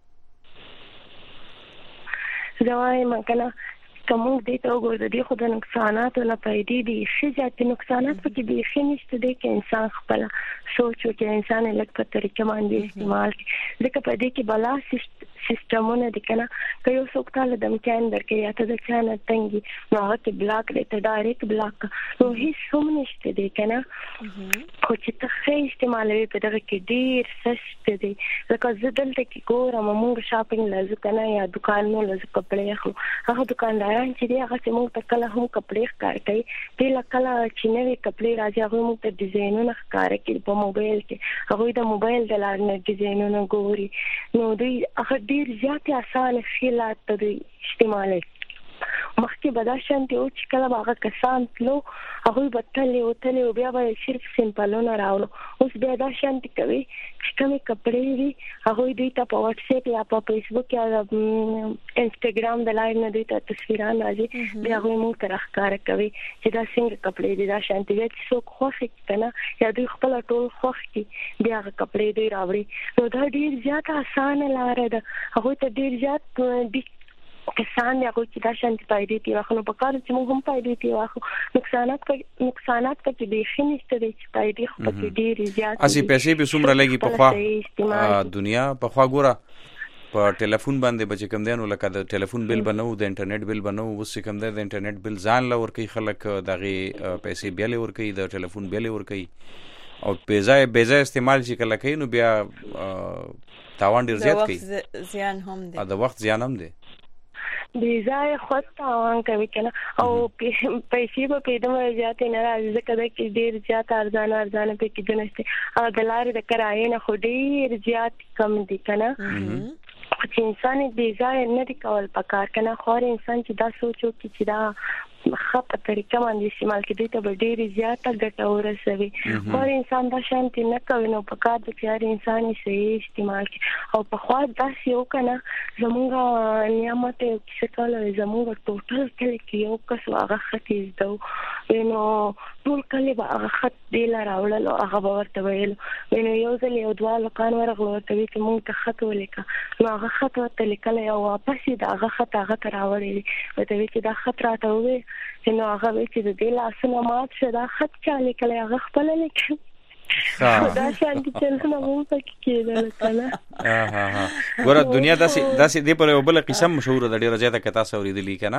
زه وایم کنه که موږ دې ته وګورو د دې خو د نقصاناتو نه پیدې دي ښه زیاتې نقصانات پکې بیخي نشته دی که انسان خپله سوچ وکړي انسان یې لږ په طریقه باندې استعمال کړي ځکه په دې کې بلا سیسټمونه دي که نه که یو څوک تا له دمکیان درکوي یا ته د چا نه تنګي نو هغه کې بلاک دی ته ډایرکټ بلاک نو هېڅ هم نشته دی که نه خو چې ته ښه استعمالوي په دغه کې ډېر سست دی لکه زه دلته کې ګورم موږ شاپینګ له ځو که نه یا دوکانونو له ځو کپړې اخلو هغه دوکانداران چې دی هغه چې موږ ته کله هم کپړې ښکار کوي دوی له کله چې نوې کپړې راځي هغوی موږ ته ډیزاینونه ښکاره کوي په موبایل کې هغوی د موبایل د لارې نه ډیزاینونه ګوري نو دوی هغه ډېر زیاتې اسانه خیلات ته دوی استعمالوي. مخکې به دا شانتې و چې کله به هغه کسان تلو هغوی به تلې وتلې او بیا به صرف سمپلونه راوړو اوس بیا دا شانتې کوي چې کومې کپړې وي هغوی دوی ته په واټساپ یا په فیسبوک یا انسټاګرام د لارې نه دوی ته تصویران راځي بیا هغوی موږ ته راښکاره کوي چې دا څنګه کپړې دي دا شانتې بیا چې څوک خوښ کړي که نه یا دوی خپله ټول خوښ کړي بیا هغه کپړې دوی راوړي نو دا ډېر زیاته اسانه لاره ده هغوی ته ډېر زیات کسان دی هغوی چې دا شانتې پیدې ترې واخلو په کار چې موږ هم پیدې ترې واخلو نقصانات نقصانات پکې بیخي نشته دی چې پیدې خو پکې ډېرې زیاتې
هسې پیسې به څومره لګي پخوا دنیا پخوا ګوره په ټلیفون باندې به چې کوم دی نو لکه د ټلیفون بل به نه و د انټرنیټ بل به نه و اوس چې کوم دی د انټرنیټ بل ځان له ورکوي خلک د هغې پیسې بیا له ورکوي د ټلیفون بیا له ورکوي او بېځای بېځای استعمال چې کله کوي نو بیا تاوان ډېر زیات کوي
د وخت زیان هم دی
د وخت زیان هم دی
بې ځایه خود تاوان کوي که نه او پیسې به پرې دومره زیاتې نه راځي ځکه دی کې ډېر زیات ارزانه ارزانه پکې دونه شته او د لارې د کرایې نه خو ډېر زیات کم دي که نه چې انسان یې بې ځایه نه دي کول پکار که نه خو هر انسان چې دا سوچ وکړي چې دا ښه په طریقه باندې استعمال کړي دوی ته به ډېرې زیاته ګټه ورسوي خو هر انسان دا شانتې نه کوي نو په کار ده چې هر انسان یې صحیح استعمال کړي او پخوا داسې و که نه زمونږ نیا ماته یو کیسه کوله وایي زمونږ ټوټل کلي کې یو کس و هغه خط یې زده و نو ټول کلي به هغه خط دې له راوړل او هغه به ورته ویلو نو یو ځل یو دوه هلکان ورغلو ورته وایي چې مونږ ته خط ولیکه نو هغه خط ورته لیکلی او واپس یې د هغه خط هغه ته راوړی دی ورته وایي چې دا خط راته ووایي نو هغه وایي چې د دې لاسونه مات شه دا خط چا لیکلی هغه خپله لیکل دا شانتې چلونه هم پکې کېدل که نه
ګوره دنیا داسې داسې دې پر یو بله قصه مشهوره ده ډېره زیاته که تاسو اورېدلي که نه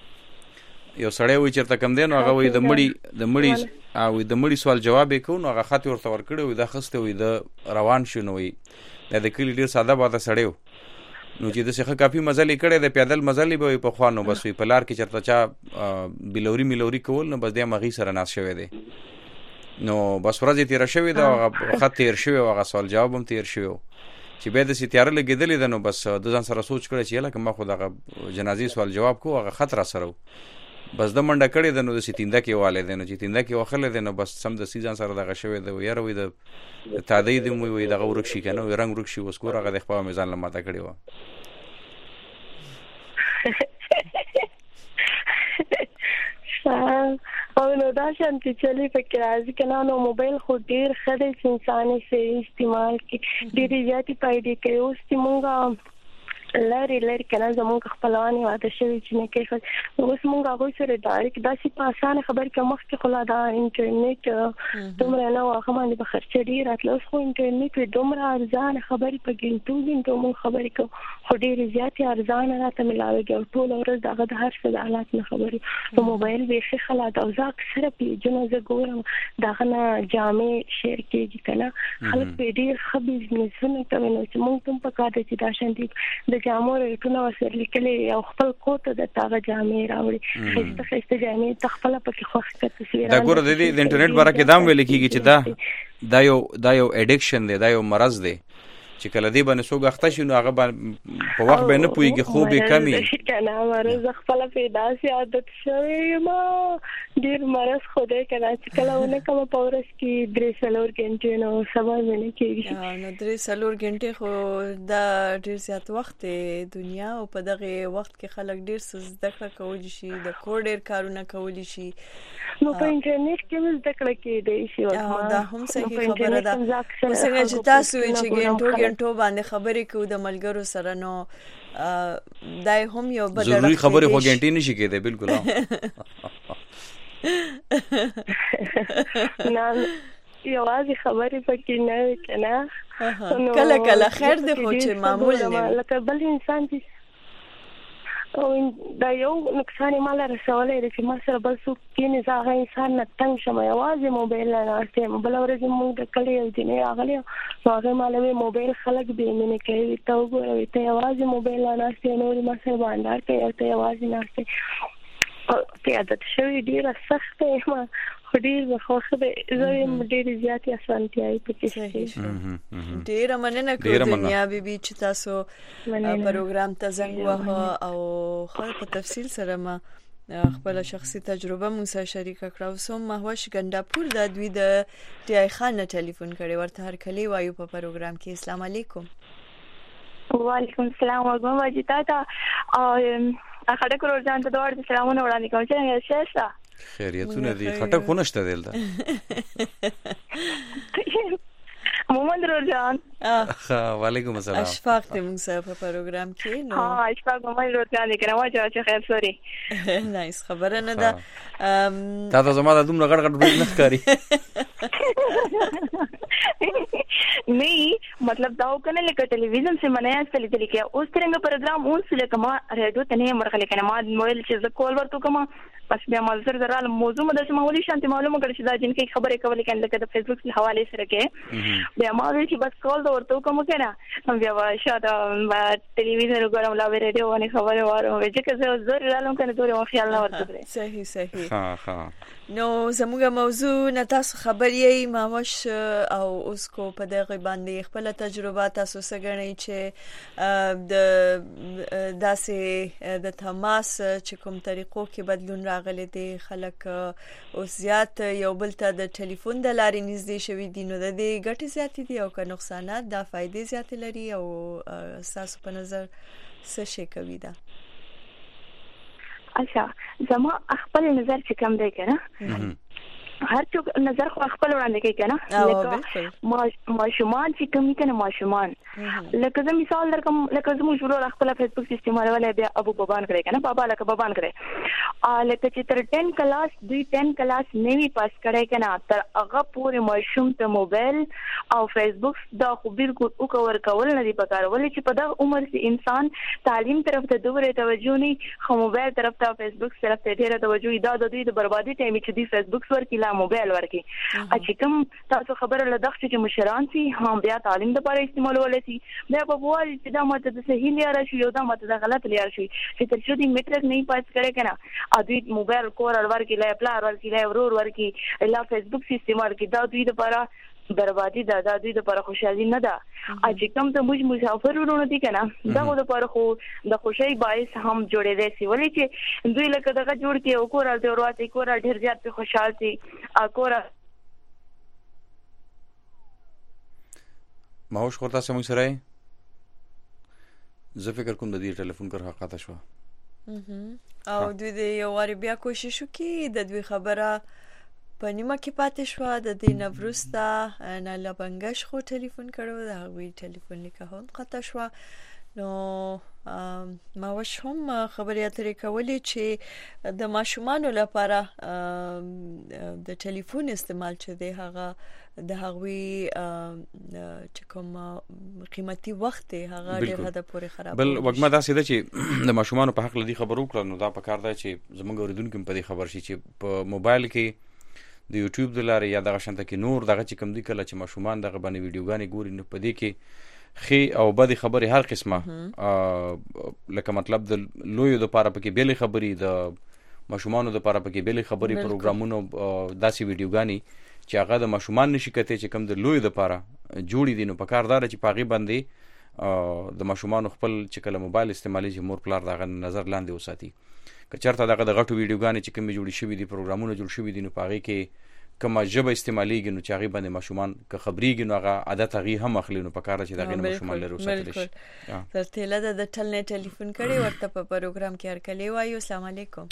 یو سړی وایي چېرته کوم دی نو هغه وایي د مړي د مړي وایي د مړي سوال جواب یې کوو نو هغه خط یې ورته ورکړی وایي دا اخیستی وایي د روان شو نو وایي دا د کلي ډېر ساده باده سړی و نو چې داسې ښه کافي مزل یې کړی دی پیدل مزل یې به وایي پخوا نو بس وایي په لار کې چېرته چا بلوري ملوري کول نو بس دی هم هغې سره ناست شوی دی نو بس ورځ یې تېره شوې ده او هغه خط تېر شوی او هغه سوال جواب هم تېر شوی و چې بیا داسې تیاره لګېدلې ده نو بس د ځان سره سوچ کړی چې یلکه ما خو دغه جنازې سوال جواب کو هغه خط را سره و بس د منډه کړې ده نو داسې تینده کې والی دی نو چې تینده کې وښلی دی نو بس سمدستي ځان سره دغه شوی دی یاره وایي د تادۍ دی مو وایي دغه ورک شي که نه وایي رنګ ورک شي اوس ګوره هغه د خپله مې ځان له ماته کړې وه
او نو دا شانتي چلی پکې راځي کنه نو موبایل خو ډیر ښه دی چې انساني سي استعمال کې ډېرې زیاتې فائدې کوي. اوس چې مونږ لاري لاري کنه زموږ خپلوان واده شوي چې نه کې اوس مونږ هغوی سره ډایرکټ داسې په اسانه خبرې کوو. مخکې خو لا دا انټرنیټ دومره نه وه، هغه باندې به خرچه ډېر راتله. اوس خو انټرنیټ وي دومره ارزانه خبرې په ګنټو ګنټو مونږ خبرې کوو، خو ډېرې زیاتې ارزانه راته ملاوېږي او ټوله ورځ د هغه د هر څه د حالات نه خبرې. نو موبایل بیخي ښه لا ده. او زه اکثره پیجونه زه ګورم د هغه نه جامې شیر کېږي که نه، خلک پرې ډېر ښه بزنسونه کوي. نو چې مونږ ته هم پکار ده چې دا شانتي د جامو ریټونه ورسره لیکلي او خپل کور ته د هغه جامې راوړي، ښایسته ښایسته جامې ته خپله پکې خوښ کړه تصویران.
دا ګوره د دې د انټرنیټ باره کې دا هم ویل کېږي چې دا دا یو دا یو اډکشن دی، دا یو مرض دی چې کله دې باندې څوک اخته شي نو هغه په وخت به نه پوهېږي، خوب یې کم وي
که نه. مرض خپله پرې داسې عادت شوی یم ډېر مرض خو دی که نه چې کله ونه کومه په ورځ کې درې څلور ګنټې نو سبا مې نه کېږي.
نو درې څلور ګنټې خو دا ډېر زیات وخت دی دنیا، او په دغه وخت کې خلک ډېر څه زده کړه کولی شي، د کور ډېر کارونه کولی شي.
نو په انټرنیټ کې هم زده کړه کېدی شي.
دا هم صحیح خبره ده. خو څنګه چې تاسو چې ګنټو ګنټو باندې خبرې کوو د ملګرو سره، نو دا هم یو بل
ضروري خبرې خو ګنټې نشي کېدی. بالکل
نه یوازې خبرې پکې نه وي که نه،
کله کله خیر دی خو چې معمول نه وي.
لکه بل انسان چې او دا یو نقصان یې ماله رسولی دی چې ما سره بل څوک کښېني زه هغه انسان نه تنګ شم، یوازې موبایل نه ناست یم. بله ورځ مونږ د کلي یو جینۍ راغلی نو هغې ماله وی موبایل خلک بې مینې کوي، ته وګوره وي ته یوازې موبایل نه ناست یې، نور ما سره بانډار کوي او ته یوازې ناست یې. ته عادت شوې ډېره سخته یم خو ډېر به خوښ دی. زه یم ډېرې زیاتې اسانتیاوې پکې شته.
ډېره مننه کوو دنیا بیبي چې تاسو پروګرام ته زنګ وهه او ښه په تفصیل سره ما خپله شخصي تجربه مونږ سره شریکه کړه. اوس هم مهوش ګنډاپور د دوی د ټي آی خان نه ټلیفون کړی، ورته هرکلی وایو په پروګرام کې. السلام علیکم.
وعلیکم السلام. وګم واجی تا تا خټک ورځان ته دوړ د سلامونه وړاندې کوم چې شېشتا
خیریتونه دي. خټک خو نشته دلته.
محمد روزان.
وعلیکم السلام.
اشفاق ته موږ سره په پروګرام کې نو
ها اشفاق محمد روزان دې کنه واجه چې خیر سوري
نایس خبره نه ده.
تا ته زما د دومره غړ غړ برېک نه ښکاري.
नहीं मतलब दाव कने लेकर टेलीविजन से मने असली तरीके उस तरह का प्रोग्राम उन से लेकर मा रेडियो तने मरखले कने मा मोबाइल चीज कॉल वर तो कमा बस बे मजर जरा मौजू मदद से मामूली शांति मालूम कर शिदा जिनकी खबर खबर के लेकर फेसबुक के हवाले से रखे बे मावे की बस कॉल दो तो कम के ना हम बे शायद टेलीविजन गरम ला रेडियो वाली खबर वारो जे के जरूर डालूं कने तो ख्याल ना ورته.
صحیح صحیح. ها ها نو زموږه موضوع نه تاسو خبر یې ماوش او اوس کو په دغه باندې خپل تجربه تاسو سګنئ چې د داسې د تماس چې کوم طریقو کې بدلون راغلی دی، خلک او زیات یو بل ته د ټلیفون د لارې نږدې شوي دي، نو د دې ګټې زیاتې دي او که نقصانات دا فائدې زیاتې لري او تاسو په نظر څه شي کوي دا؟
अच्छा زما خپل نظر چې کم دی کنه هر څوک نظر خو خپل وړاندې کوي کنه، لکه ما ماشومان چې کمی کنه ماشومان لکه زه مثال درکم لکه زموږ شروع خپل فیسبوک استعمالولای بیا ابو بابان کړی کنه بابا لکه بابان کړی ا لکه چې تر ټن کلاس دوی ټن کلاس نیوی پاس کړی کنه تر هغه پورې ماشوم ته موبایل او فیسبوک دا خو بالکل او کور کول نه دی پکار ولې چې په دغه عمر کې انسان تعلیم طرف ته دوره توجه نه خو موبایل طرف ته فیسبوک طرف ته ډیره توجه دا د دوی د بربادي ټایم چې دی فیسبوک ورکی لا موبایل ورکی چې کوم تاسو خبره لدغ چې مشران سي هم بیا تعلیم د لپاره استعمالول سي بیا په وایي چې دا ماته د صحیح لار شي یو دا ماته د غلط لار شي چې تر څو دې میټرک نه پاس کړي کنه ا دوی موبایل کور ورکی لا پلار ورکی لا ورور ورکی لا فیسبوک استعمال کی دا دوی د لپاره بربادي دا د دوی لپاره خوشحالي نه ده. چې کوم ته موږ مسافر ورونه دي کنه دا د لپاره خو د خوشي باعث هم جوړې دي سی ولې چې دوی لکه دغه جوړ کې او کور د ورواته کور ډیر زیات په خوشحال سي ا کور
ماوش خورتا سمو سره زه فکر کوم د دې ټلیفون کر حقاته شو
او دوی د یو واری بیا کوشش وکړي د دوی خبره په نیمه کې پاتې شو د دې نوروسته نه لبنګش خو ټلیفون کړو د هغوی ټلیفون لیکه هم قطع شو نو ما وش هم خبرې اترې کولې چې د ماشومانو لپاره د ټلیفون استعمال چې دی هغه د هغوی چې کوم قیمتي وخت دی هغه ډېر حد پورې خراب
بل وګما دا سیده چې د ماشومانو په حق لدی خبرو کړو نو دا په کار دی چې زموږ اوریدونکو په دې خبر شي چې په موبایل کې د یوټیوب د لارې یا دغه شانته کې نور دغه چې کوم دی کله چې ماشومان دغه باندې ویډیوګانې ګوري نو په دې کې خي او بدی خبرې هر قسمه لکه مطلب د لویو د لپاره پکې بیلې خبرې د ماشومانو د لپاره پکې بیلې خبرې پروګرامونو داسې ویډیوګانې چې هغه د ماشومان نشي کته چې کوم د لویو د لپاره جوړې دي نو په کار دار چې پاغي باندې د ماشومان خپل چې کله موبایل استعمالي چې مور پلار دغه نظر لاندې وساتي که چېرته دغه د غټو ویډیوګانې چې کومې جوړې شوي دي پروګرامونه جوړ شوي دي نو په هغې کې کومه ژبه استعمالیږي نو چې هغې باندې ماشومان که خبرېږي نو هغه عادت هغې هم اخلي نو په کار ده چې د هغې نه ماشومان لرې وساتلی شي
ترتیله ده د ټل نه ټلیفون کړی ورته په پروګرام کې هرکلی وایو السلام علیکم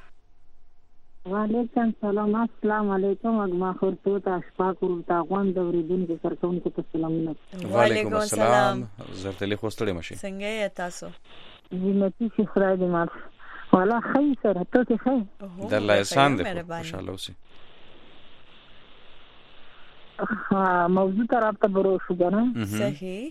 وعلیکم سلام السلام علیکم وګما خورتو ته اشفاق ورته غوند اوریدونکو سرکونکو ته سلامونه
وعلیکم السلام زرتلی خو ستړی مشي
څنګه یې تاسو
زینتی شي خدای دې مال والا خی سره ته ته خی
د الله احسان دې ماشاءالله اوسې
ها موضوع طرف ته برو شو کنه
صحیح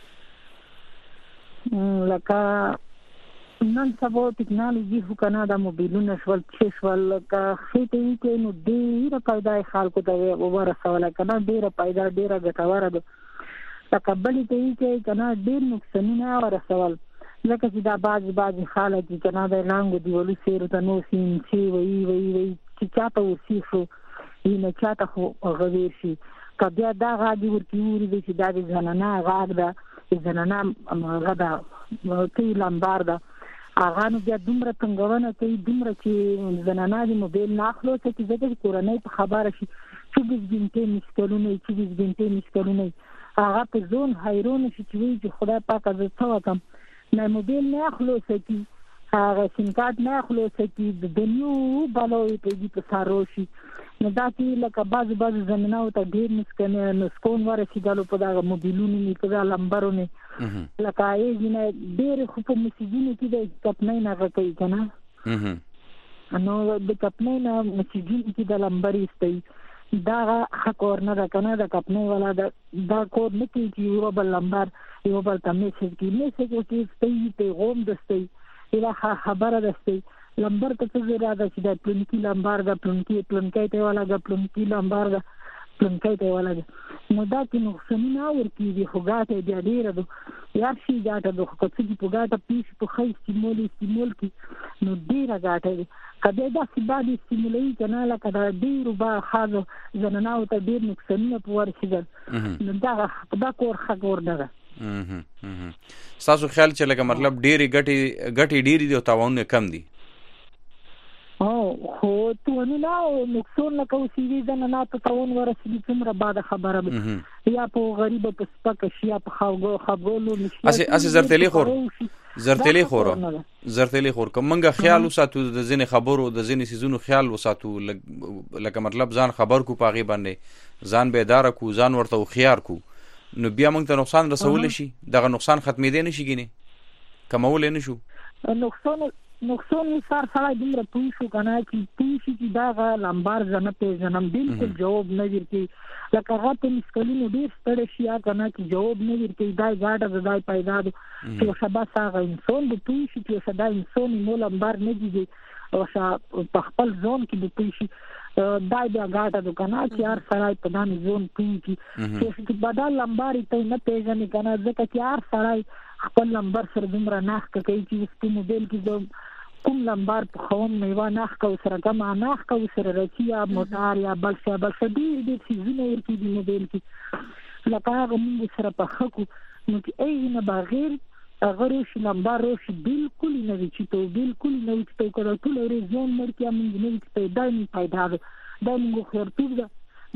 لکه نن سبا ټکنالوژي هو کنه د موبایلونو شول چې شول لکه خېټې کې نو ډېر پیدا خلکو ته ورسول کنه ډېر پیدا ډېر ګټوره ده لکه بلې ته کې کنه ډېر نقصانونه ورسول لکه چې دا باز باز خلک کنه د لانګو دیولو سیر ته نو سین چې وی وی وی چې چاته وسی شو نه چاته خو غوي شي کبه دا غاډي ورکی ورې دي چې دا د زنانه غاډ ده زنانه غدا کې لمبار ده هغه نو بیا دومره څنګهونه کوي دومره چې زنانه د موبایل نه اخلو چې د کورنۍ په خبره شي چوبیس غنټې مشکلونه چوبیس غنټې مشکلونه هغه په ځون حیرون شي چې خدای پاک زه څه وکم نه موبایل نه اخلو چې هغه سیم کارت نه اخلو چې د دنیو بلوي په دې په ساروشي نو دا چې لکه بعض بعض زمينه او ته ډېر مسکنه نو سکون ورسېدلو په دا موبایلونو نه په دا لمبرونه لکه یې نه ډېر خو په مسیجونو کې د کپنۍ نه غوي کنه نو د کپنۍ نه مسیجونو کې د لمبرې استي دا حق ورنه ده کنه د کپنۍ والا دا کور نه کې چې یو بل لمبر یو بل ته میسج کې میسج کې استي پیغام دستي اله خبره دستي لمبر ته څه زیاده ده چې د پلونکی لمبر د پلونکی پلونکی ته والا د پلونکی لمبر د پلونکی ته والا نو دا چې نقصانونه ورکی دي خو ګاټه بیا ډیره ده یا شي ګاټه د خو چې په ګاټه پیش په خې استعمال استعمال کی نو ډیره ګاټه کله دا چې بعد استعمالي کنه لکه دا ډیرو با خاص زنانه او ته ډیر نقصانونه پورشي نو دا دا کور خګور نه
تاسو خیال چې لکه مطلب ډېری ګټي ګټي ډېری دي او تاوانونه کم دي
او خو ته نه نقصان نه کوي چې زنانه ته تاوان ورسېږي څومره بعد خبره به یا په غریب په سپک شي یا په خاوګو خاوګولو نشي
اسی اسی زرتلی خور زرتلی خور زرتلی خور کومنګه خیال وساتو د ځینې خبرو د ځینې سيزونو خیال وساتو لکه مطلب ځان خبر کو پاغي باندې ځان بیدار کو ځان ورته خيار کو نو بیا موږ ته نقصان رسول شي دغه نقصان ختمېدې نشي ګینه کمول نه شو
نقصان نقصان سر سره دومره پوه شو کنه چې پوه شي چې دا لمبار زنه په زنم بالکل جواب نه ورکي لکه هغه په مسکلینو ډیر ستړي شي کنه چې جواب نه ورکي دا غاډه زدای پیدا دي چې شبا ساغه انسان د پوه شي چې شدا انسان نو لمبار نه دي او په خپل ځون کې د پوه شي دا بیا غاټه د کنه چې هر سړی په دانه ځون پوي چې بدل لمبار ته نه پیژنې کنه ځکه چې هر سړی خپل لمبر سره دومره ناخ کوي چې په موبایل کې کوم لمبر په خوم میوه ناخ کو سره کوم ناخ کو سره رچی یا موټر یا بل څه بل څه دې دې سيزونه ورته دی موبایل کې لکه هغه موږ سره په حق نو کې ای نه بغیر هغه شي لمبر شي بالکل نه وي چې ته بالکل نه وي چې ته کړه ټول ورځ ځون مرکه موږ نه وي چې دایمي پیدا ده دا موږ خورتوب ده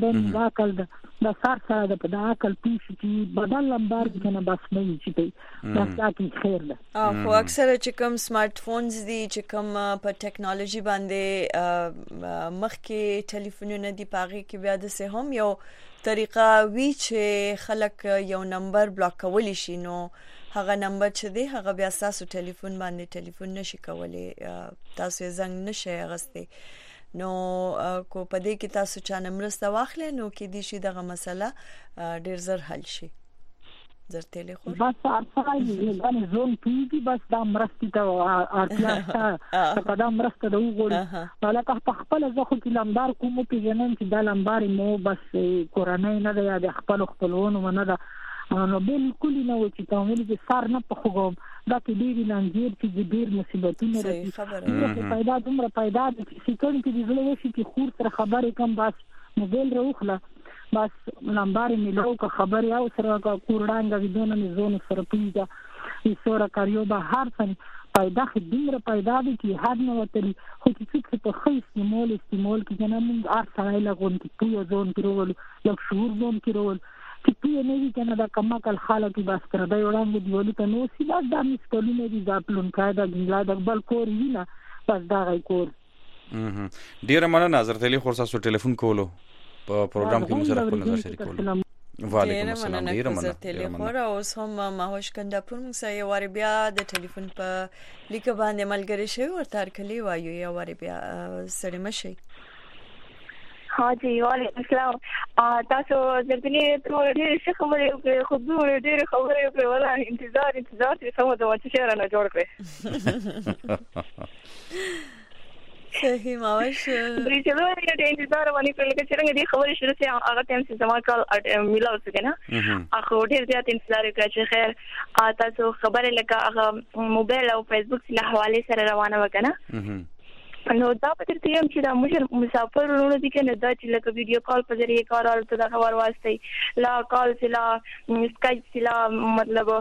د عقل د سر سره د په عقل پیښ کی بدل لمبار کنه بس نه چي دا ساکي خیر ده.
خو اکثره چې کوم سمارټ فونز دي چې کوم په ټیکنالوژي باندې مخکې ټلیفونونه دي پاغي کې بیا د سه هم یو طریقه وی چې خلک یو نمبر بلاک کولی شي نو هغه نمبر چې دی هغه بیا تاسو ټلیفون باندې ټلیفون نشي کولای تاسو یې زنګ نشي غسته نو کو پدې کې تاسو چا نمرسته واخلې نو کې دي شي دغه مسله ډیر زر حل شي زر ټلیفون
بس ارفای یعنی زون پیږي بس دا مرستې ته ارتیا ته دا مرسته د وګړي ولکه په خپل ځخو کې لمبار کوم په جنن چې دا لمبار مو بس کورنۍ نه دی د خپل خپلونو نه ده نو بالکل نه و چې تاسو چې سار نه په خوګم دا کې ډیر لنګیر چې ډیر مصیبتونه راځي پیدا دومره پیدا د سکون کې د زړه وشي چې خور سره خبرې کم بس موبایل راوخله بس لمبار میلو کا خبرې او سره کا کورډانګ ویدونه نه زون سره پیږه ای سره کاریو به هر څن پیدا خدمره پیدا دي چې هر نو وتلی خو چې په خې استعمال استعمال کې نه موږ هر سره لګون کې په زون کې ورول لږ شعور زون کې ورول چې په نه وی کنه دا کماکل خالق بس تر دا وړاندې دیولې ته نو سی دا د مسکلونه دي ځپلون قاعده ګنلا د بل کور وینا بس دا غي کور
ډیر مننه نظر تلی خور تاسو ټلیفون کولو په پروګرام کې مو سره په نظر شریک کولو وعلیکم السلام ډیر مننه
ټلیفون اوس هم ماهوش کنډاپور موږ سره یو واری بیا د ټلیفون په لیک باندې ملګری شوی ورته کلی وایو یو واری بیا سړی مشي
ها جی وعلیکم السلام تاسو زرتنی ته ډېر څه خبرې وکړې خو دوه ډېر خبرې وکړې ولا انتظار انتظار چې سمو د وڅ شهر نه جوړ کړې
صحیح ماوش
بری چلو دې انتظار باندې کړل چې څنګه دې خبرې شروع سي هغه ټیم چې زما کال ملاو څه نه اخو ډېر زیات انتظار وکړ چې خیر تاسو خبرې لکه هغه موبایل او فیسبوک له حواله سره روانه وکنه نو دا په تر تیم چې دا موږ مسافر ورونه دي کنه دا چې لکه ویډیو کال په ذریعہ کارال ته دا خبر واسطه لا کال سلا اسکایپ سلا مطلب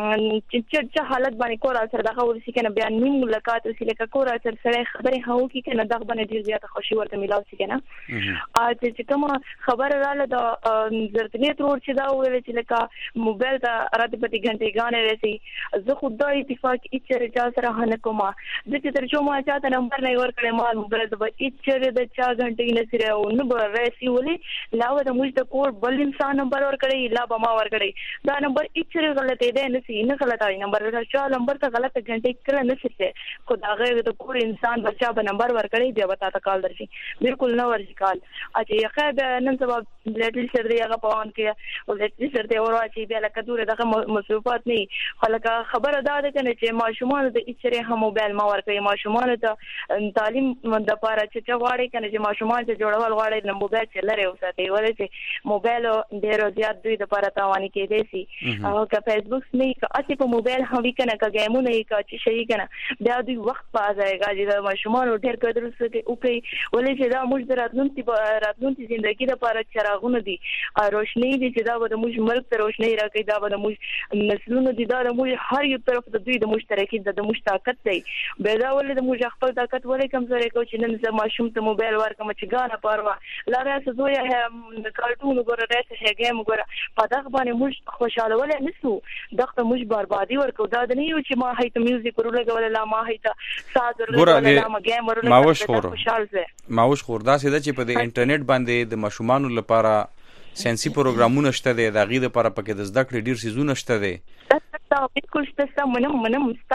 چې چې حالت باندې کورال سره دا خبر سي کنه بیان نیم ملاقات سي لکه کورال سره سره خبره هاو کی کنه دا باندې ډیر زیات خوشي ورته ملاو سي کنه ا چې کوم خبر رااله دا زرتنی تر چې دا ویل چې لکه موبایل ته راته پتی غنټه غانې رسي زه خود دا اتفاق چې رجا سره هنه کومه د چې ترجمه چاته نمبر نه کړه مال موبایل د اچره د چا غنټې نه سره او نو به راسي ولې لا و د موږ د کور بل انسان نمبر ور کړی لا به ما ور کړی دا نمبر اچره غلطه ده نه سي نه غلطه نمبر دا چا نمبر ته غلطه غنټې کړه نه سي خو دا غیر د کور انسان بچا به نمبر ور کړی دی وتا ته کال درشي بالکل نو ورشي کال اته یخه د نن سبا لیټل سر دی هغه پوان کې او لیټل سر دی ورو چې بیا لکه دوره دغه مصروفات نه خلک خبره ده چې ماشومان د اچره هم موبایل ما ور کوي ماشومان ته تعلیم د پاره چې غواړي کنه چې ماشومان چې جوړول غواړي د موبایل چې لري اوساتي ولې چې موبایل ډېر زیات دوی د پاره تاواني کېدې سي او که فیسبوک نه که اته په موبایل هم کنه که ګیمونه که چې شي کنه بیا دوی وخت پازایږي چې د ماشومان ډېر قدر سره او کوي ولې چې دا موږ د راتلونکي راتلونکي ژوندۍ د پاره چراغونه دي روشنی دي چې دا د موږ ملک ته روشنی راکړي دا د موږ نسلونو دي دا د موږ هر یو طرف د دوی د مشترکین د موږ طاقت دی به دا ولې د موږ خپل طاقت ولې کمزوري کو چې نن زما ماشوم ته موبایل ورکم چې غانا پروا لا راځه زویا هم کارټون وګوره راځه هغه وګوره په دغه باندې موږ خوشاله ولې نسو دغه موږ بربادي ورکو دا نه یو چې ما هیته میوزیک ورولګ ولا لا ما هیته ساز ورولګ ما گیم ورولګ خوشاله
ماوش خور دا سیده چې په انټرنیټ باندې د ماشومان لپاره سنسي پروګرامونه شته دي د غیده لپاره پکې د زده کړې ډیر سيزونه شته دي
دا بالکل شته منم منم مستا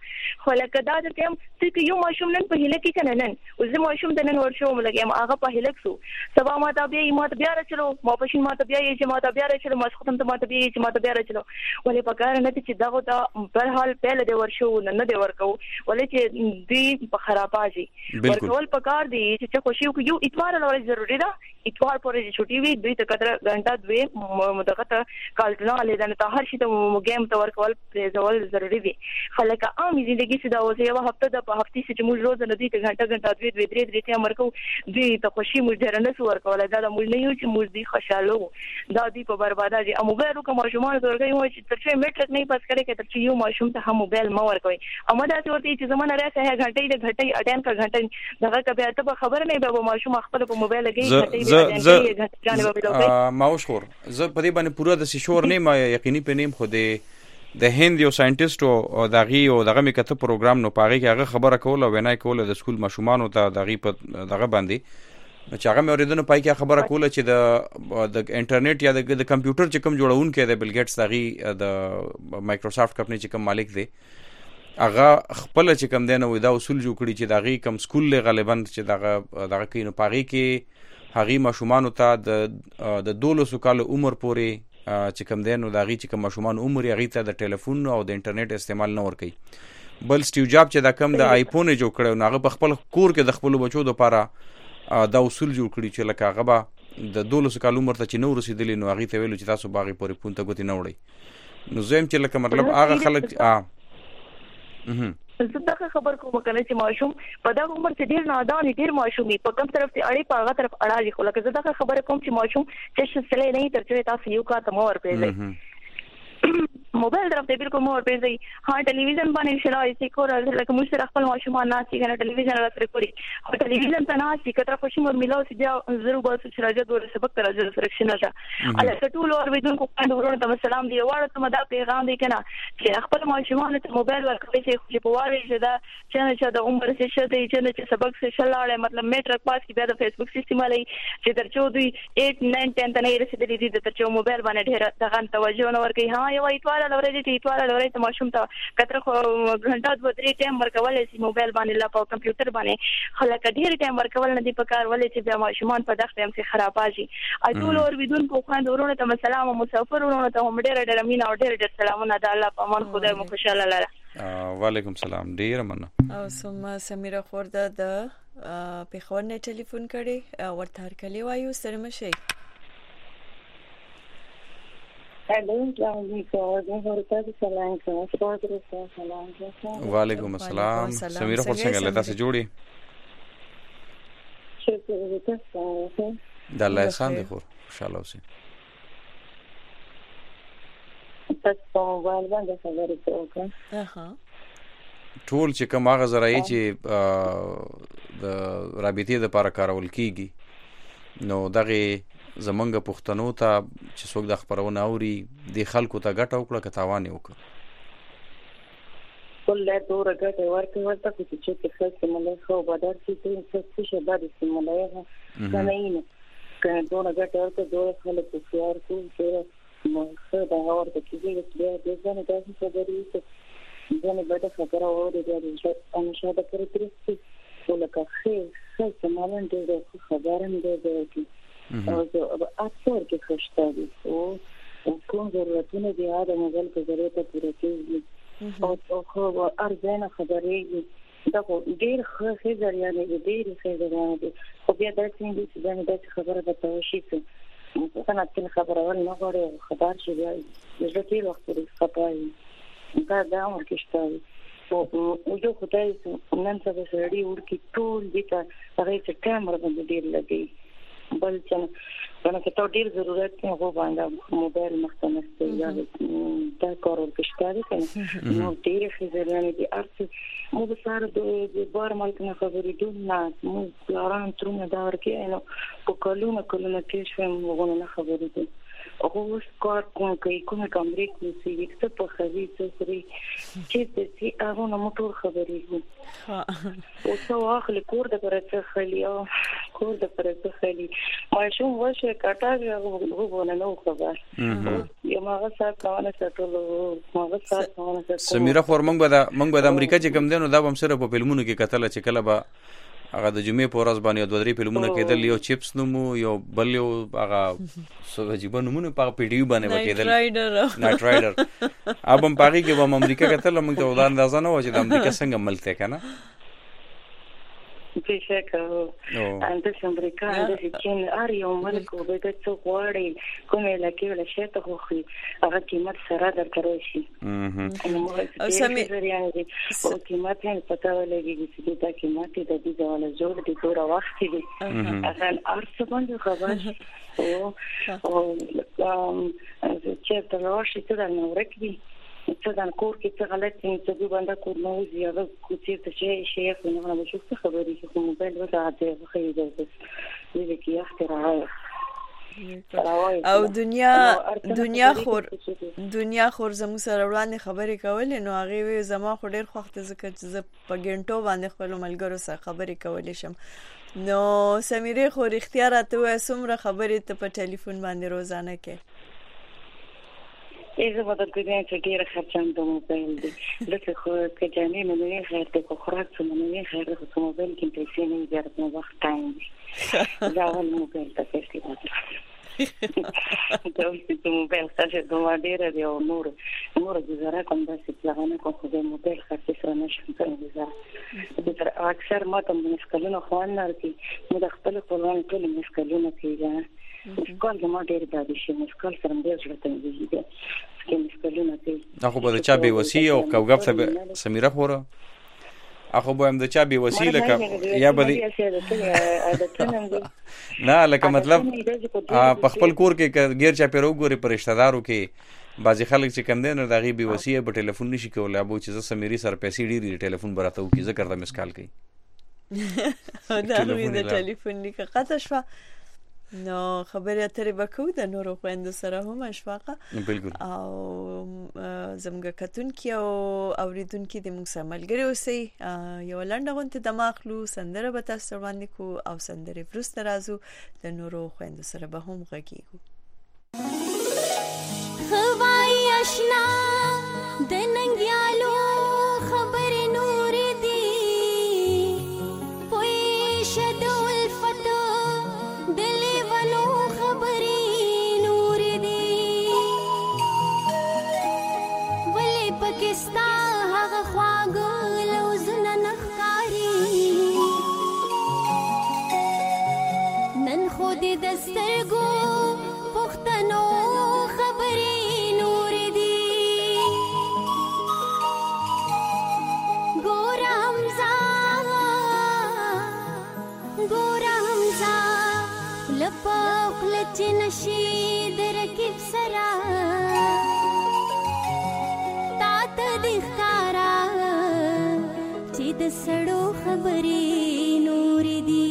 خو لکه دا د کوم چې یو ماشوم نن په هله کې کنه نن او زه ماشوم د نن ورشوم لګم هغه په هله کې سبا ما ته بیا ما ته بیا راچلو ما په شین ما ته بیا یې چې ما ته بیا راچلو ما ختم ته ما ته بیا یې چې ما ته بیا راچلو ولې په کار نه چې دغه دا بل حال پهل دی ورشو نه دی ورکو ولې چې دی په خراباجي ورکول په کار دی چې خوشي یو اتوار لور ضروری ده اتوار پورې چھٹی وی دوی ته کتر غنټه دوی مدغه کالټنا لیدنه ته هر شي ته گیم ته ورکو ورکول پریزول ضروری دي خلک عام ژوندۍ سي دا اوس یو هفته د په هفتې چې موږ روز نه دي ته غنټه غنټه دوی دوی درې درې ته مرکو دوی ته خوشي موږ ډېر نه سو ورکول دا د موږ نه یو چې موږ دي خوشاله دا دی په برباده دي موبایل کوم ماشومان ورګي مو چې تر څو میټرک نه پاس کړي کتر چې یو ماشوم ته هم موبایل ما ورکوي اما دا څه ورته چې زمونه راځي هغه غنټه د غنټه اډان کا غنټه دغه کبه ته خبر نه به ماشوم خپل په موبایل کې غنټه غنټه جانب ویلو
ما وشور زه په دې باندې پوره د شور نه ما یقیني پنیم خو دې د هند یو ساينټیست او دغه او دغه می کته پروګرام نو پاره کې هغه خبره کوله وینای کوله د سکول ماشومان او دغه په دغه باندې چې هغه مې اوریدنه پای کې خبره کوله چې د د انټرنیټ یا د کمپیوټر چې کوم جوړون کې د بل ګیټس دغه د مایکروسافټ کمپنی چې کوم مالک دی هغه خپل چې کوم دینه وې دا اصول جوړ کړی چې دغه کوم سکول غالبا چې دغه دغه کې نو پاره کې هغه ماشومان ته د د دولسو کال عمر پورې چې کوم دین او دغه چې کوم ماشومان عمر یې غیته د ټلیفون او د انټرنیټ استعمال نه ور کوي بل سټیو جاب چې دا کم د آیفون جوړ کړو نو هغه په خپل کور کې د خپل بچو لپاره دا اصول جوړ کړی چې لکه هغه به د دولسو کال عمر ته چې نو رسیدلی نو هغه ته ویلو چې تاسو باغې پورې پون ته ګوتی نه وړي نو زم چې لکه مطلب هغه خلک ا
زه دا خبر کوم کنه چې ماشوم په دا عمر کې ډیر نادان ډیر ماشومي په کوم طرف ته اړې په هغه طرف اړه خو لکه زه دا خبر کوم چې ماشوم چې څه نه ترڅو تاسو یو کا ته مور پیژنئ موبایل طرف ته بالکل مور پیژنئ ها ټلویزیون باندې شلای سي کور لکه موږ سره خپل ماشومان نه سي کنه ټلویزیون راځي کوي خو ټلویزیون ته نه سي کتر خوشي مور ملاو سي بیا زرو باسو چې راځي دوه سبق تر راځي فرکشن راځي الله ټول اور بدون کو پاند ورونه ته سلام دی واړه ته مدا پیغام دی کنه چې خپل ماشومان ته موبایل ورکوي چې په واره چې دا چې د عمر څه شته چې سبق څه شلاړه مطلب میټرک پاس کی بیا د فیسبوک سیستم علی چې تر چودوي اټ ناین ټین ته نه رسیدلی دي تر چو موبایل باندې ډېر دغه توجه نه ورکوي ها یو ایتوال لوري دي ایتوال لوري ته ماشوم ته کتر خو غنټه دوه درې ټایم ورکول شي موبایل باندې لا په کمپیوټر باندې خلک ډېر ټایم ورکول نه دي په کار ولې چې بیا ماشومان په دغه ټایم کې خراباږي اټول اور بدون کو خواند ورونه ته سلام او مسافر ورونه ته هم ډېر ډېر مینا او ډېر ډېر سلامونه د الله په امان خدای مو خوشاله لاله
وعلیکم سلام ډیر مننه
او سم سمیره خورده د پیښور نه ټلیفون کړي ورته هر کلی وایو سره مشي
हेलो अस्सलाम वालेकुम ورته سلام کوم سپارښتنه سلام کوم
وعلیکم السلام سمیره خور څنګه لته سره جوړي
شکر تاسو
د الله احسان دي خور خوشاله اوسئ
تاسو موبایل باندې خبرې کوئ
اها
ټول چې کوم هغه زراعي چې د رابطې لپاره کارول کیږي نو دغه زمونږ پښتنو ته چې څوک د خبرونه اوري د خلکو ته ګټه وکړه که تاوان وکړه
کله دور ګټه ورته ورته چې چې څه مله خو بدر چې څه څه بعد سیمولای نه نه کنه دور ګټه ورته دور خلک خيار کوي چې مو څه دا ورته کیږي چې د ځان د تاسو خبرې چې ځان به د خبره اوري چې انا شاده کړی ترڅو ولکه خیر څه مالن دې خبرم دې او اکثر کې خوشتابي او کوم ضرورتونه دي دا موبایل په ذریعہ ته پوره کیږي او خو ارزانه خبرې دا خو ډېر ښه ذریعہ دی ډېر ښه ذریعہ دی خو بیا دا څنګه چې دا د خبره د توشي څه څنګه چې خبره ول نه غواړي خبر شي بیا د ډېر وخت لري خبرې دا دا ورکشتاوي او جو خدای نن څه سړی ورکی ټول دي ته هغه چې کیمرا باندې ډېر لګي بل چې ونه کې ته ډیر ضرورت نه هو باندې موبایل مختنسته یا دا کار ورکشتاري کنه نو ډیر خزرانه دي ارڅ مو به سره د بار مالک نه خبرې دون نه مو پلان ترونه دا ورکې نو په کلونه کلونه کې شوم وګونه نه خبرې دي او اوس کار کوم کوي کومه کمرې کوي چې څه په خوي څه سری چې چې هغه نو موټر خبرې دي او څو اخلي کور د پرڅ خلی او کور د پرڅ خلی ماشوم وشه کټاږي وګونه نو خبر یو ماغه سات کاونه ساتلو ماغه سات کاونه ساتلو
سمیره خور مونږ به د مونږ به د امریکا چې کوم دینو دا هم سره په فلمونو کې کتل چې کله به هغه د جمعې په ورځ باندې دوه درې فلمونه کېدل یو چپس نومو یو بل یو هغه څه عجیب نومونه په پی ډی وی باندې کېدل نایټ رایډر اب هم پاږي کې به امریکا کتل موږ ته ولان اندازه نه و چې د امریکا څنګه ملته کنه
بشکه اندس امریکا اندس چین ار یو ملک وبد څو غواړي کومه لکه ولا شته خو هغه قیمت سره درکړی شي او سمې او قیمت یې پتا ولګي چې دا قیمت د دې ډول جوړ دي ډیر وخت دی هغه ارڅ باندې خبر او او چې تاسو شته دا نو ورکړي څه دا کور کې څه غلط دي چې دوی باندې کور نو زیاده کوڅې ته شي شي خو نه نه شو څه خبرې چې موبایل وته خو یې ده دې کې اختراع
او دنیا دنیا خور دنیا خور زمو سره وړاندې خبرې کولې نو هغه وی زما خو ډیر وخت ځکه چې په ګنټو باندې خپل ملګرو سره خبرې کولې شم نو سمیره خو اختیارات و سمره خبرې ته په ټلیفون باندې روزانه کې
ایزه ودا کوي چې ډیر خرچان د موبایل دی لکه خو کې جامې منوي خیر د خوراک څه منوي خیر د موبایل کې پیسې نه زیات نو وخت ټایم دا ول موبایل ته پیسې ورکړي دا چې موبایل څه د ډیر دی او نور نور گزاره کوم د سپلغانه کوم د موبایل خرڅ سره نشم کوي تر اکثر ما ته مسکلونه خوان نرتي نو د خپل خپلوان ټول مسکلونه کوي مسکل د ما ډیر د دې شي مسکل سره ډیر ژوند دی چې مسکلونه کوي
اخو به چا به وسی او کوګب ته سمیره خوره اخو به هم د چا به وسی لکه یا به نه لکه مطلب په خپل کور کې غیر چا پیرو ګوري پر رشتہ دارو کې بعضی خلک چې کم دي نو دغه به وسی په ټلیفون نشي کولای ابو چې سمیری سر پیسې ډیری ټلیفون براته وکي ذکر د مسکال کوي
دا وی د ټلیفون لیکه قطع شو نو خبرې اترې وکړو د نورو خويندو سره هم اشفاقه
بالکل
او زمګه کتونکي او اوریدونکي د موږ سره ملګری اوسئ یو لنډه غونډه د ماخلو سندره به تاسو وړاندې کو او سندره ورسته راځو د نورو خويندو سره به هم غږیږو
هواي آشنا د ننګیالو خبرې نور دي پوي شدول فتو دلی ونو خبری نور دی ولی پاکستان هغه خواږ لوزونه نخکاری نن خو دې دسترګو پښتنو خبری نور دی ګورم ځا ګورم ځا لپاق لچ نشي درکب سرا تات دخارا چې د سړو خبرې نور دی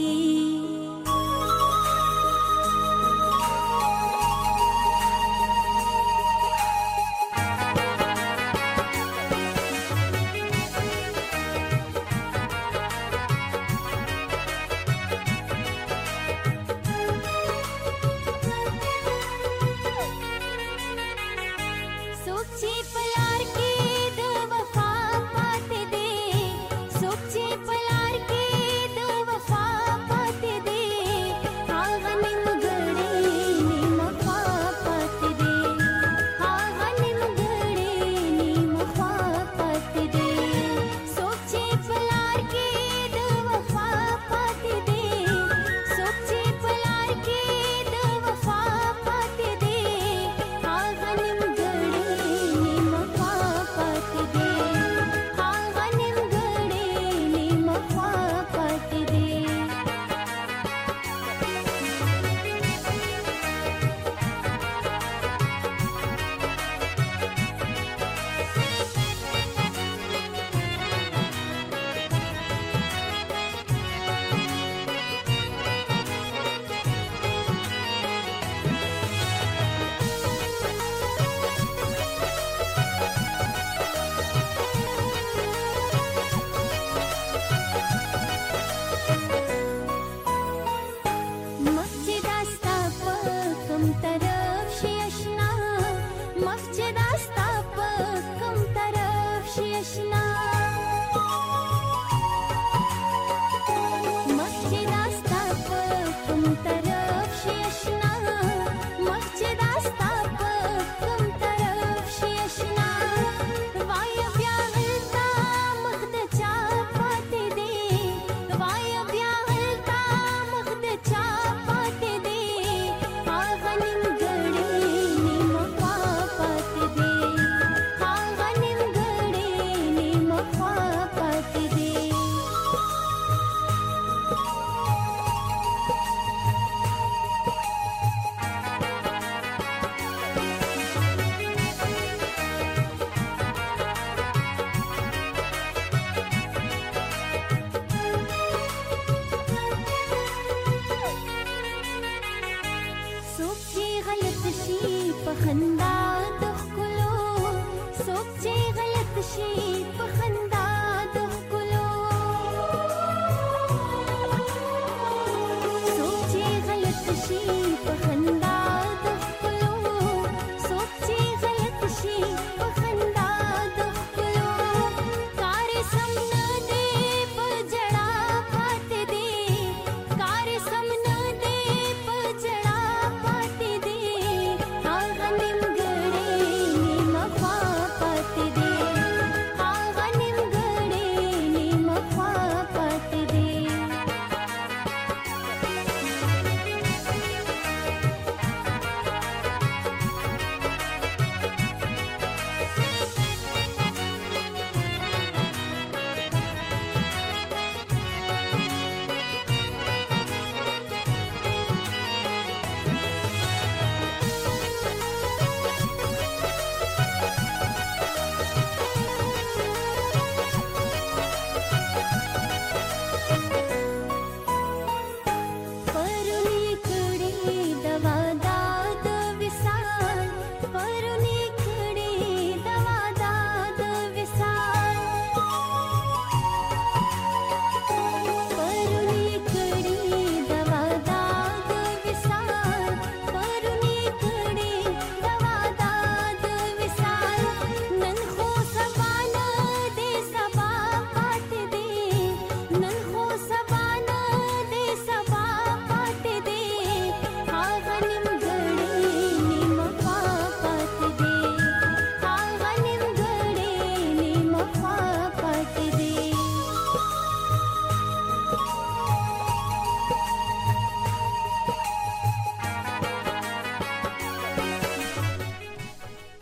Why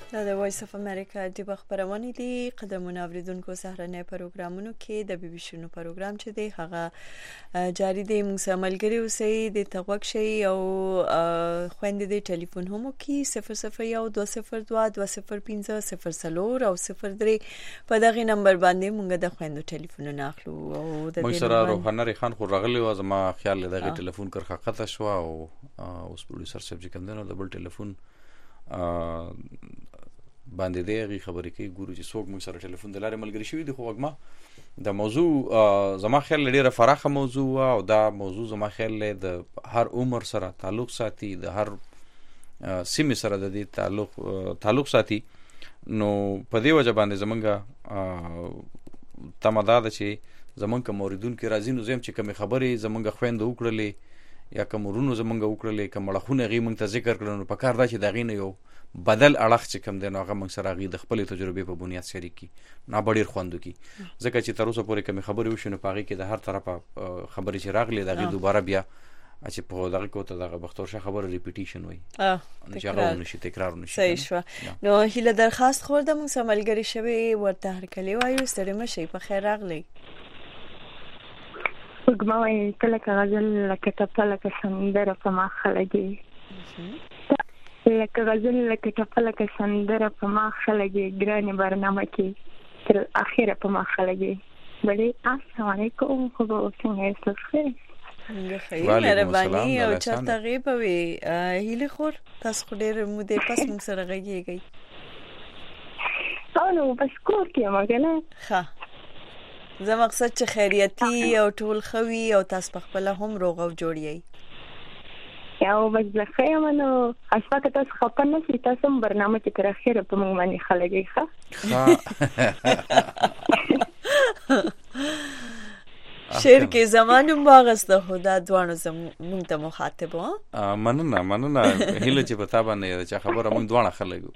دا د وایس اف امریکا د خبرونه دي قدمونه اوریدونکو سهرنه پروګرامونو کې د بي بي شنو پروګرام چې دی هغه جاری دی موږ عملګری اوسې د توګ شي او خويندې د ټلیفون هم کې صفر صفر یو دوه صفر دوه دوه صفر پنځه صفر صفر او صفر درې په دغه نمبر باندې موږ د خويندو ټلیفونونه اخلو او د
موږ سره روحانه ریخان خو راغلی و زما خیال دغه ټلیفون کرخه قطه شو او اوس پروډوسر صاحب چې کوم دی د بل ټلیفون باندې دغه خبرې کوي ګورو چې څوک موږ سره ټلیفون د لارې ملګری شوی دی خو وګما د موضوع زما خیال ډیره فراخه موضوع او دا موضوع زما خیال د هر عمر سره تعلق ساتي د هر سیمه سره د دې تعلق تعلق ساتي نو په دې وجه باندې زمونږه تمداد چې زمونږ موریدون کې راځي نو زم چې کوم خبرې زمونږ خويند وکړلې یا کومورونو زمونږ وکړلې کوم لخونه غي مونږ ته ذکر کړو نو په کار دا چې دا غینه یو بدل اړخ چې کم دی نو هغه موږ سره غي د خپل تجربه په بنیاد شریک کی نه ډیر خوندو کی ځکه چې تر اوسه پورې کوم خبرې وشونه پاږي کې د هر طرفه خبرې چې راغلي دغه دوباره بیا چې په دغه کوته دغه بختور شه خبره ریپیټیشن وای اه تکرار نشي تکرار نشي
صحیح شو نو هله درخواست خورده موږ سملګری شوی ورته هر کلی وایو ستړي مشي په خیر راغلی
وګماوي کله غزل لکه ټپه لکه سندره په مخه لګي لکه غزل لکه ټپه لکه سندره په مخه لګي ګرانې برنامه کې تر اخره په مخه لګي بلې السلام علیکم خو څنګه یاست
خیر مهرباني او چرته غیبه وي هیله خور تاسو خو ډېر مودې پس موږ سره غږیږئ
او نو بس کور کې مګنه
ښه زه مقصد چې خیریتي او ټول خوي او تاسو په خپل هم روغ او جوړ یې
یاو بس ځکه نو اسفه تاسو خپل نه سي تاسو برنامه کې تر اخره په موږ باندې خلګي ښه
شعر کې زمانو باغسته خدا دوانو زمون ته مخاطب و
مننه مننه هله چې پتا باندې چې خبره موږ دوانه خلګو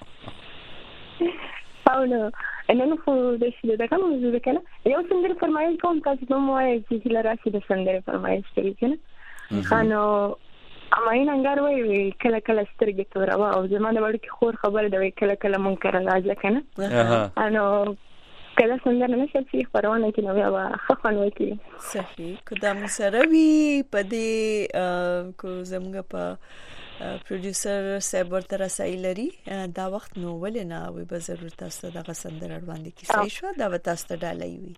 او نو نن خو د شي د کوم موضوع کنه یو سندره فرمایش کوم تاسو نو وایي چې لراشي د سندره فرمایش کوي کنه خانو اماین انګار وای کله کله سترګې توروا او زمانه ورکی خور خبر دی کله کله منکر راځه کنه انو کله څنګه نه شي چې پرونه کې نو بیا خفن وکی
صحیح کدام سره وی پدې کو زمګه په پروډوسر صاحب ورته رسایل لري دا وخت نو ولې نه وي به ضرورت تاسو دغه سندره باندې کې صحیح شو دا تاسو ته ډالۍ وي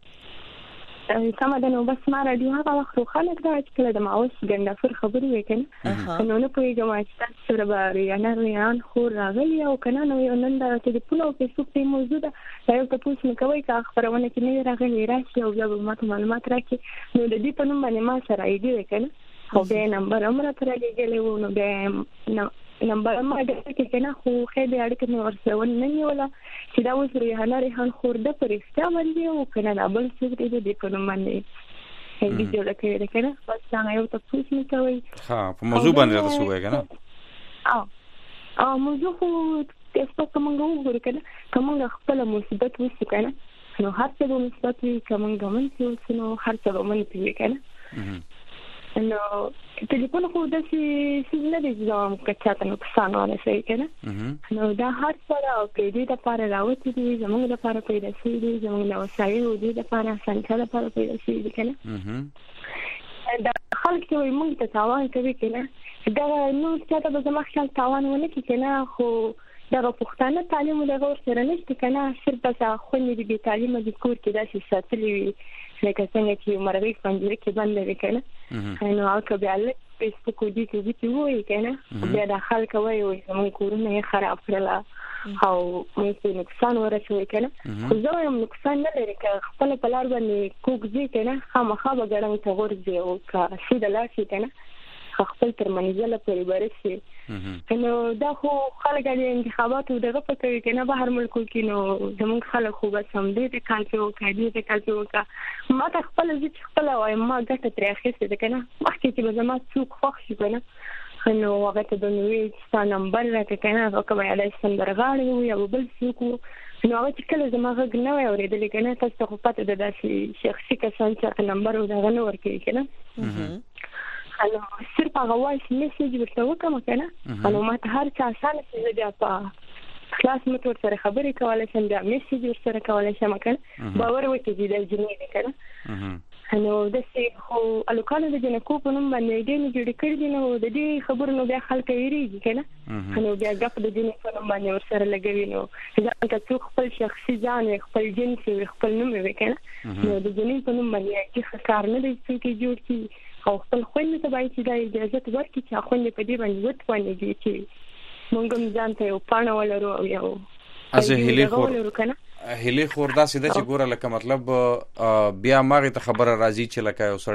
سمه ده نو بس ما راډیو هغه وخت خلک دا چې کله د ماوس ګندافور خبرې وکړي نو نو په یوه چې سره به یا نه ریان خو راغلی او کنه نو نن دا چې په نو فیسبوک په موضوع ده دا یو تاسو نه کوي کا خبرونه کې نه راغلی راشي او بیا به ماته معلومات راکړي نو د دې په نوم باندې ما سره ایډي وکړي او به نمبر امر تر لګلې و نو به نمبر ما د کې کنه خو خېدې اړیکې نو ورسره نه نیولا چې دا اوس ریحانه ریحان خورده پرېسته باندې او کنه دا بل څه دې دې په نوم باندې هیڅ جوړه کړې کنه بس څنګه یو تاسو نه کوي
ها په موضوع باندې تاسو وایي کنه
او او موضوع خو تاسو کومه وګورئ کنه کومه خپل مثبت وسی کنه نو هر څه د مثبت کومه ګمن چې نو هر څه ومن پیږي کنه نو ټلیفون خو د سي سیګنال دی زوم کچاته نو څنګه نه شي کنه نو دا هر څه او کې دې د لپاره راوتی دي زموږ لپاره پیدا شي دي زموږ نو وسایل دې د لپاره څنګه لپاره پیدا شي دي کنه دا خلک چې موږ ته تاوان کوي کنه دا نو چې دا زموږ خپل تاوان ونه کوي کنه خو دا پښتانه تعلیم د غور سره نشته کنه صرف تاسو خو نه دي تعلیم د کور کې دا شي ساتلي لکه څنګه چې مرغۍ پنجره کې باندې وکنه نو او کبه ال فیسبوک دې کې دې وایي کنه بیا د خلک وایي وایي موږ کورونه خراب کړل او موږ نقصان ورسوي کنه خو زه هم نقصان نه لري که خپل پلار باندې کوګ دې کنه خامخا به ګړنګ ته ورځي او که سیده لاشي کنه خپل تر منځله پرې ورسي نو دا خو خلک د انتخاباتو دغه په کوي کنه بهر ملکو کې نو زموږ خلک خو بس هم دې ته کال کې وکړي دې کال کې وکړه ما ته خپل ځکه خپل وایم ما ګټه ترې اخیسته ده کنه وخت چې به زما څوک خوښ شي کنه نو هغه ته د نوې ستاسو نمبر راکړه کنه او کومه یاده سندرغاړي یا بل څوک نو هغه چې کله زما غږ نه وي اورېدل کنه تاسو خو پته ده داسې شخصي کسان چې نمبر ودغه نه ورکړي کنه انو صرف هغه وایس میسج ورته وکم کنه انو ما ته هر څه اسانه څه بیا په خلاص مت ور سره خبرې کولای شم بیا میسج ور سره کولای شم کنه باور وکړي چې د جنې دی کنه نو د څه خو الوکانو د جنکو په نوم باندې دې نه جوړ کړی دي نو د دې خبرو نو بیا خلک یریږي کنه نو بیا غف د جنې په نوم باندې ور سره لګوي نو ځکه چې خپل شخصي ځان خپل جنس خپل نوم وي کنه نو د جنې په نوم باندې چې کار نه دی چې جوړ کی او خپل خوند ته باید چې د اجازه ورکړي چې خوند په دې باندې وټ باندې دي چې مونږ هم ځان ته یو پاڼه ولرو او یو
ازه هلي خور هلي خور دا سیده چې ګوره لکه مطلب بیا ماغه ته خبره راځي چې لکه یو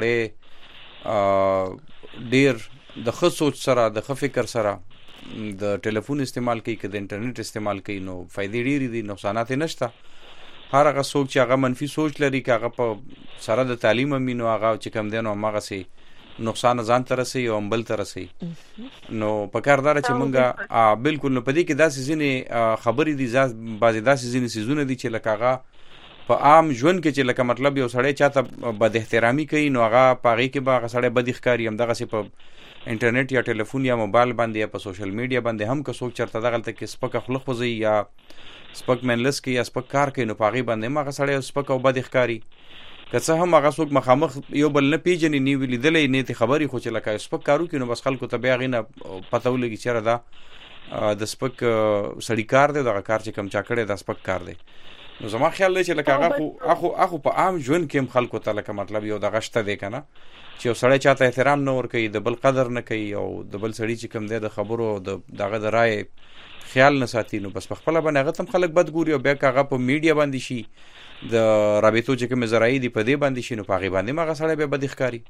سړی ډیر د ښه سوچ سره د ښه فکر سره د ټلیفون استعمال کوي که د انټرنیټ استعمال کوي نو فائدې ډېرې دي نقصانات نشته هر هغه څوک چې هغه منفي سوچ لري که هغه په سره د تعلیم هم نو هغه چې کم دی نو هماغسې نقصان ځان ته رسوي او بل ته رسوي نو په کار داره چې مونږه بالکل نو په دې کې داسې ځینې خبرې دي بعضې داسې ځینې څیزونه دي چې لکه هغه په عام ژوند کې چې لکه مطلب یو سړی چاته بد احترامي کوي نو هغه په هغې کې به هغه سړی بد ښکاري همدغسې په انټرنیټ یا ټلیفون یا موبایل باندې یا په سوشل میډیا باندې هم که څوک چېرته دغلته کې سپکه خوله خوځوي یا سپک منلس کوي یا سپک کار کوي نو په هغې باندې هم هغه سړی سپک او بد ښکاري که څه هم هغه څوک مخامخ یو بل نه پیژني نه لیدلی نه ترې خبرې خو چې لکه سپک کار وکړي نو بس خلکو ته بیا هغې نه پته ولګي چېرې دا د سپک سړي کار دی دغه کار چې کوم چا کړی دا سپک کار دی نو زما خیال دی چې لکه هغه خو هغه په عام ژوند کې هم خلکو ته لکه مطلب یو دغه شته دی که نه چې یو سړی چاته احترام نه ورکوي د بل قدر نه کوي او د بل سړي چې کوم دی د خبرو د دغه د رایې خیال نه ساتي نو بس په خپله باندې هغه ته هم خلک بد ګوري او بیا که هغه په میډیا باندې شي د رابطو چې کومې ذرایع دي په دې باندې شي نو په هغې باندې هم هغه سړی بیا بد ښکاري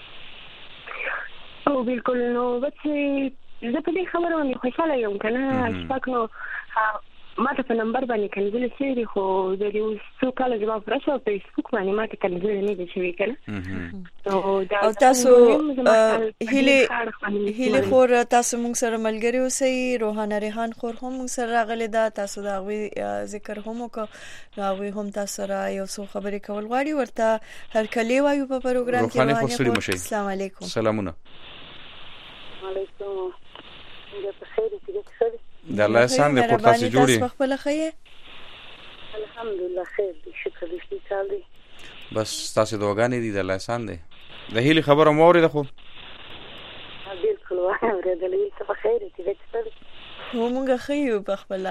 او بالکل نو بس زه په دې خبره باندې خوشحاله یم که نه شپږ نو ما ته په نمبر باندې کنځلې شوي دي خو د یو څو کاله زما پوره شوه په فیسبوک باندې ما ته کنځلې نه دي شوي که نه
او تاسو هیلې خور تاسو موږ سره ملګري اوسئ روحانه ریحان خور هم موږ سره راغلې ده تاسو د هغوی ذکر هم وکړو نو هغوی هم تاسو سره یو څو خبرې کول غواړي ورته هرکلی وایو په پروګرام کې روحانه خور السلام علیکم
سلامونه
علیکم څنګه په خیر کې
د الله احسان دې پر تاسو جوړي
تاسو خپل خیر
الحمدلله خیر دي شکر دې چال دي
بس تاسو دعاګانې دي د الله احسان دې د هیلې خبره مو اورېده خو
بالکل واه اورېدلې ته په خیر دې چې
هو مونږ خیو په خپل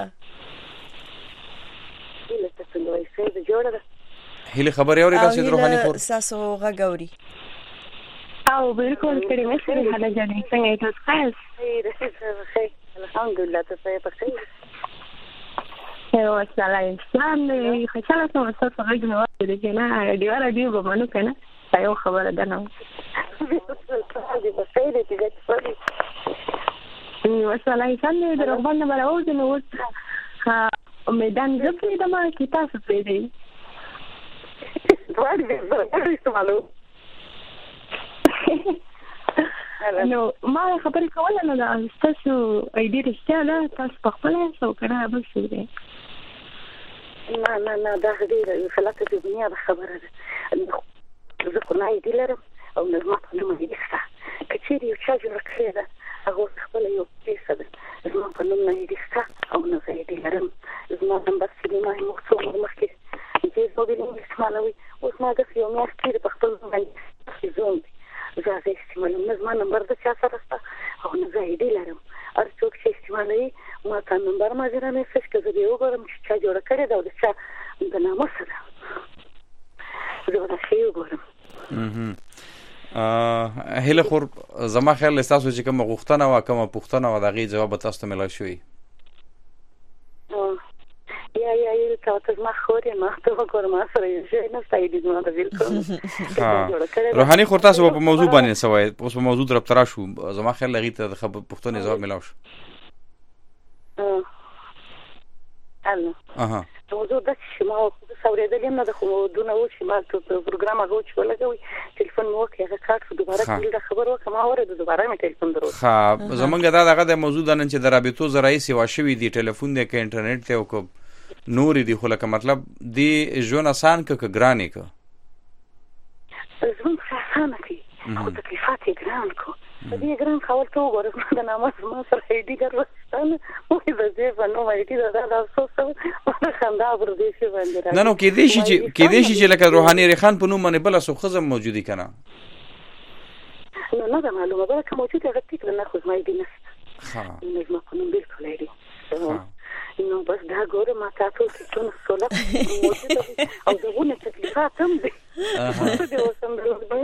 هیله تاسو نو یې خیر جوړه ده
هیلې خبره اورېده چې روحاني خور
تاسو غاګوري
او بالکل کړي مې سره حاله جوړې څنګه تاسو خیر
خیر الحمدلله ته په خیر
یو سلام اسلام دې خوشاله سم تاسو غږ نو دې کنه دیواره دی به منو کنه دا یو خبره ده نو
دې په خیر دې چې
یو سلام اسلام دې درو باندې راوځي نو ها میدان زپې د ما کې تاسو پرې دی
دوه دې استعمالو
نو ما خبرې کوله نو دا تاسو ایډي رښتیا ده تاسو په خپل څو کنه بل څه دی
نه نه نه دا دې خلاصه د دنیا خبره ده زه خو نه ایډي لرم او نه ما په نوم ایډي شته کچېرې یو چا جوړ کړی ده هغه خپل یو پیسه ده زما په نوم نه ایډي شته او نه زه ایډي لرم زما نمبر چې ما یې مخڅو مخکې چې زه دې استعمالوي اوس ما داسې یو میاشت تېرې په خپل نوم باندې زوم دی زه هغه استعمالوم نه زما نمبر د چا سره شته او نه زه ایډي لرم هر څوک چې استعمالوي ما ته نمبر مازې را میسج که زه دې وګورم چې چا جوړه کړې ده او د چا د نامه څه ده زه به دا شی وګورم
هیله خور زما خیال ستاسو چې کومه غوښتنه وه کومه پوښتنه وه د هغې جواب به تاسو ته میلاو شوي
یا یا یې تاسو زما خور یې ما ته وګورم ما سره یې شی نشته ایډي زما ته بالکل
روحاني خور تاسو به په موضوع باندې څه وایئ اوس په موضوع طرف ته راشو زما خیال هغې ته د پوښتنې جواب میلاو شو
الو موضوع دا چې ما اورېدلې یم نه د خو دونه و چې ما په پروګرام هغه چې ولګوي ټلیفون مې وکړې هغه کاټ شو دوباره کېل دا خبر وکړه ما اورېده دوباره مې ټلیفون درلود
ښه زمونږ دا دغه د موضوع دا نن چې د رابطو ذرایع سیوا شوي دي ټلیفون دی که انټرنیټ دی او که نورې دي خو لکه مطلب دې ژوند اسان که که ګران یې که
ژوند خو اسانه کړي خو تکلیفات یې ګران کړو دې ګران خاور ته وګورم دا نامه ما سره هېډي ګرځستانه مو دې دې په نو مې دې دا د افسوس ما خندا ور دې شي باندې
نه نو کې دې شي کې دې شي چې لکه روحاني ریحان په نوم باندې بل څه خزم موجودي کنه
نو نه دا معلومه ده چې موجوده غټی کړه نه خو ما دې نه ها نه ما په نوم بالکل لري نو بس دا ګوره ما تاسو څه څه موجوده او دغه تکلیفات هم دي څه دې وسم درو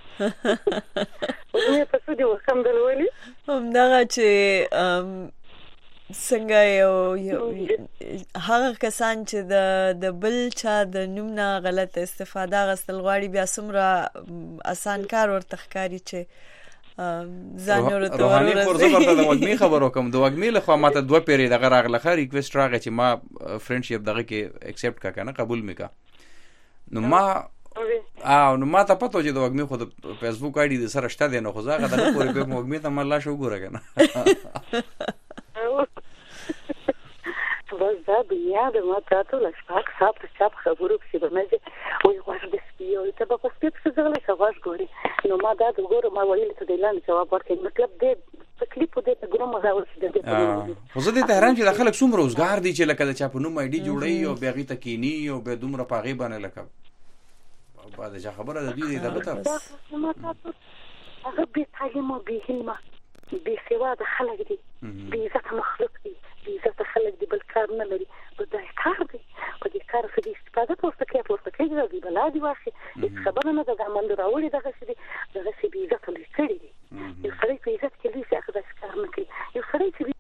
مې په څه دی وسم درولې
هم دا چې څنګه یو هغه کسان چې د د بل چا د نوم نه غلط استفاده غسل غواړي بیا څومره آسان کار ورته ښکاري چې ځان ورته
روحاني خور زبرته د وګمي خبرو کوم د وګمي له خوا ماته دوه پیری دغه راغله خا ریکوست راغی چې ما فرندشپ دغه کې ایکسپټ کا کنه قبول میکا نو ما او نو ما ته پته چې د وګمي خو د فیسبوک آی ډي د سره شته دی نو خو زغه د پورې په وګمي ته مله شو ګوره کنه
بس دا دنیا د ما تاسو له شپږ ساعت چاپ خبرو کې به مې وي واش د سپیو ته په پسټ څه ځله خواش ګوري نو ما دا د ګورو ما ویل ته د لاندې جواب ورکړم مطلب دې تکلیف دې ته ګورم ما راوړل چې
دې خو زه دې ته حیران چې د خلک څومره روزګار دي چې لکه د چا په نوم آی ډي جوړي او بیا غي تکینی او به دومره پاغي باندې لکه بعد چې خبره د دې د بته
ما تاسو هغه به تعلیم او به علم به سوا د خلک دي به عزت مخلوق دي به عزت خلک دي بل کار نه لري په دای کار دي په دې کار څخه دي استفاده پورته کوي پورته کوي د بلادي واخی خبره نه د عمل راوړي دغه شي دغه شي به عزت لري دي یو سړی په عزت کې لږ څه د کار نه کوي یو سړی چې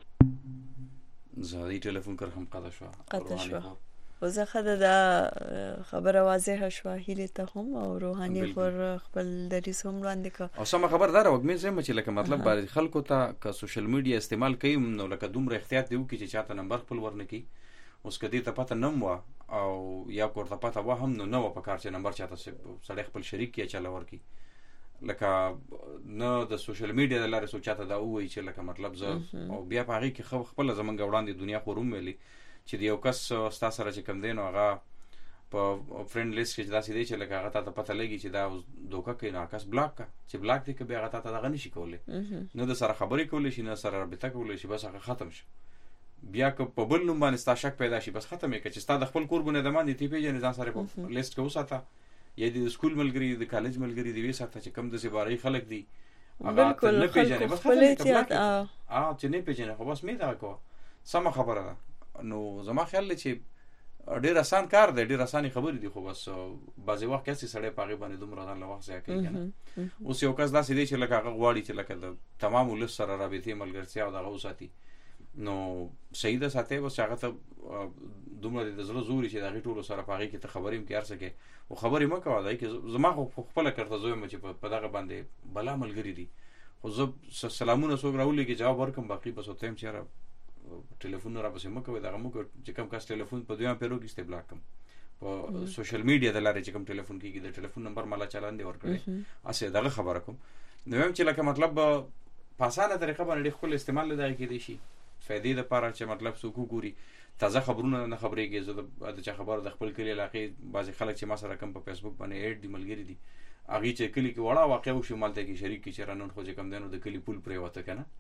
زادي ټلیفون کر هم قضا شو
قضا شو وزخه د خبره واضحه شو هیله ته هم او روحاني خور خپل دریس هم وړاندې کا
او سم خبردار وګمې زم چې لکه مطلب بار خلکو ته ک سوشل میډیا استعمال کوي نو لکه دومره احتیاط دیو کی چې چاته نمبر خپل ورنکي اوس کدی ته پته نم وا او یا کوړه پته وا هم نو نو په کار چې نمبر چاته سړی خپل شریک کې چلا ورکی لکه نو د سوشل میډیا د لارې سوچاته دا وایي چې لکه مطلب ز او بیا په هغه کې خپل زمونږ وړاندې دنیا خوروم ویلي چې یو کس ستا سره چې کم دی نو هغه په فرند لیست کې داسې دی چې لکه هغه ته پته لګي چې دا دوکه کوي نو کس بلاک کا چې بلاک دی که بیا هغه ته دغه نشي کولی نو د سره خبرې کولی شي نه سره رابطه کولی شي بس هغه ختم شي بیا که په بل نوم باندې ستا شک پیدا شي بس ختم یې که چې ستا د خپل کور بنیاد باندې تی پیژنې ځان سره په لیست کې وساته یا د سکول ملګري د کالج ملګري دی وساته چې کم د سیباري خلک دي هغه ته نه پیژنې بس ختم یې اه چې نه پیژنې خو بس مې دا کوه سم خبره ده نو زما خیال چې ډیر آسان کار دی ډیر آساني خبرې دي خو بس بعضی وخت کې سړی پاغي باندې دومره ځان له وخت ځای کوي کنه اوس یو کس داسې دی چې لکه هغه غواړي چې لکه د تمام ولس سره رابطې ملګرتیا او دغه وساتي نو صحیح ده ساتي بس هغه ته دومره د زړه زوري چې دغه ټولو سره پاغي کې ته خبرې هم کار سکے او خبرې مکو دا چې زما خو خپل کړته زوی مې چې په دغه باندې بلا ملګری دي خو زه سلامونه سوګ راولې کې جواب ورکم باقي بس وته هم چیرې ټلیفون را پسې مکو دغه مکو چې کوم کس ټلیفون په دویم پیرو کې استبلاک کوم په سوشل میډیا د لارې چې کوم ټلیفون کېږي د ټلیفون نمبر مالا چلان دی ورکړي اسه دغه خبره کوم نو هم چې لکه مطلب په اسانه طریقه باندې خپل استعمال لدای کې دي شي فائدې لپاره چې مطلب سوکو ګوري تازه خبرونه نه خبرېږي زه د چا خبر د خپل کلی علاقې بعضی خلک چې ما سره کوم په فیسبوک باندې اډ دی ملګری دي اغه چې کلی کې وړا واقع وشو مالته کې شریک کې چرانون خو چې کم دنو د کلی پول پرې وته کنه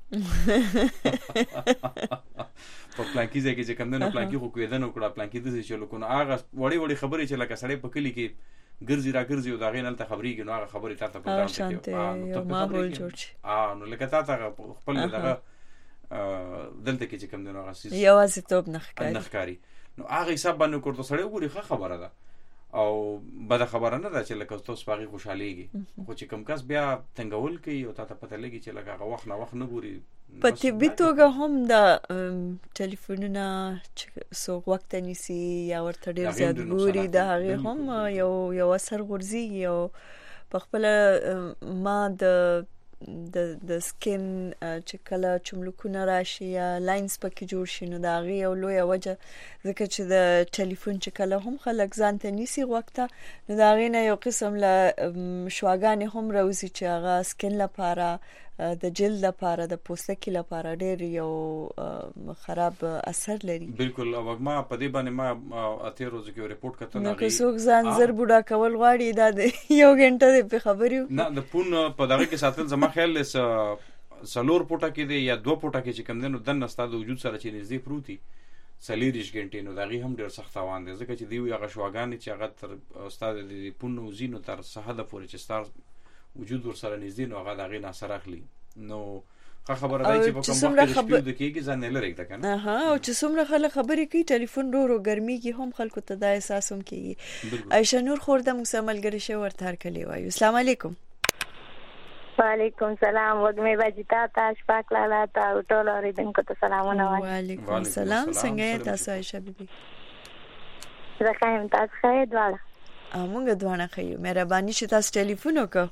په پلانکی ځای کې چې کم دنو پلانکی خو کوې دنو کړه پلانکی د چې لکونه هغه وړي وړي خبرې چې لکه سړی په کلی کې ګرځي را ګرځي او دا غینل ته خبرېږي نو هغه خبرې تاسو په ځان کې
یو ماحول جوړ شي
اه نو لکه تاسو خپل دغه دلته کې چې کم دنو هغه
یوازې توپ نخکاری
نخکاری نو هغه حساب باندې کوړته سړی وګوري ښه خبره ده او بده خبره نه ده چې لکه تاسو پاغي خوشاليږي خو چې کم کس بیا تنګول کوي او تاسو پته لګي چې لکه هغه وخت نه وخت نه ګوري
په طبي توګه هم د ټلیفونونه سو وخت نیسي یا ورته ډیر زیات ګوري د هغه هم یو یو اثر ورزي او په خپل ما د د د سکین چې کله چملکونه راشي یا لاینز پکې جوړ شي نو دا غي یو لوی وجه ځکه چې د ټلیفون چې کله هم خلک ځان ته نیسي وخت نو دا غي نه یو قسم له شواګان هم راوځي چې هغه سکین لپاره د جلد لپاره د پوستکي لپاره ډېر یو خراب اثر لري.
بالکل. او ما په دې باندې ما اته ورځې کې ریپورت کړه
نو که څوک ځان زر بوډا کول غواړي دا یو غنټه په خبرې
نه د پون په دغه کې ساتل زما خیال لس سلور پټه کې دی یا دو پټه کې چې کم دنو دن نستا د وجود سره چې نږدې پروتي سلیریش غنټې نو دغه هم ډېر سخت روان دي ځکه چې دی یو غشواګان چې هغه تر استاد د پون وزینو تر صحه د پورې چې ستار وجود ور سره نږدې نو هغه دغه ناصر اخلي. نو خبره ده چې په کوم وخت کې شپږ دقیقې ځان نه لري دا کنه.
اها او چې څومره خلک خبرې کوي ټلیفون ورو ګرمي کې هم خلکو ته دا احساس هم کوي. عائشہ نور خور د مکمل ګری شو ورته هر کلی وایو. السلام علیکم.
وعلیکم السلام. وګمې باجی تا تاش پاک لاله تا ټول اوریدونکو ته سلامونه وایم.
وعلیکم السلام. څنګه تاسو عائشہ بیبي؟
زه ښه یم. تاسو ښه یې دواړه؟
موږ دواړه ښه یو. مهرباني چې تاسو ټلیفون وکړه.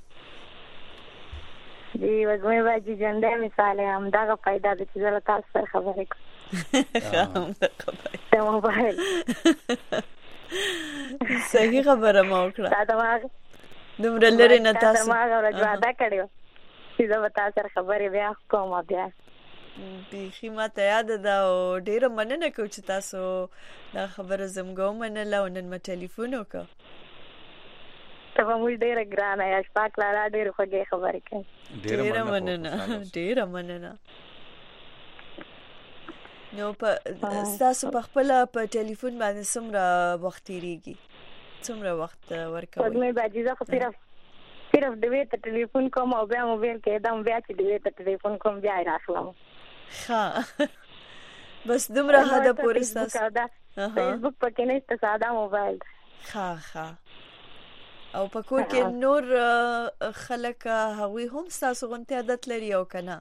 دی وګمې باجی جنډه مثال هم دا پیدا د چې زله تاسو سره خبرې کوم. ته موبایل
صحیح خبره ما وکړه.
دا دماغ
دومره لري نه تاسو
ما غوړه جوړه کړو چې زه به تاسو سره خبرې بیا کوم. بیا
بیخي ما ته یاد ده او ډیره مننه کوم چې تاسو دا خبره زموږ ومنله او نن ما ټلیفون وکړ.
ته مو ډیره ګرانه یا شپاک لا ډیره خوږه خبرې کوي.
ډیره مننه ډیره مننه. نو په تاسو په خپل په ټلیفون باندې څومره وخت تیریږي؟ څومره وخت ورکوي؟
وګمې باجی زه خو صرف صرف د وې ته ټلیفون کوم او بیا موبایل کې دم بیا چې د وې ته ټلیفون کوم بیا راخلم.
ها بس دومره هدا پورې تاسو
فیسبوک پکې نه ساده موبایل.
ها ها او په کور کې نور خلک هغوی هم تاسو غونته عادت لري او کنه؟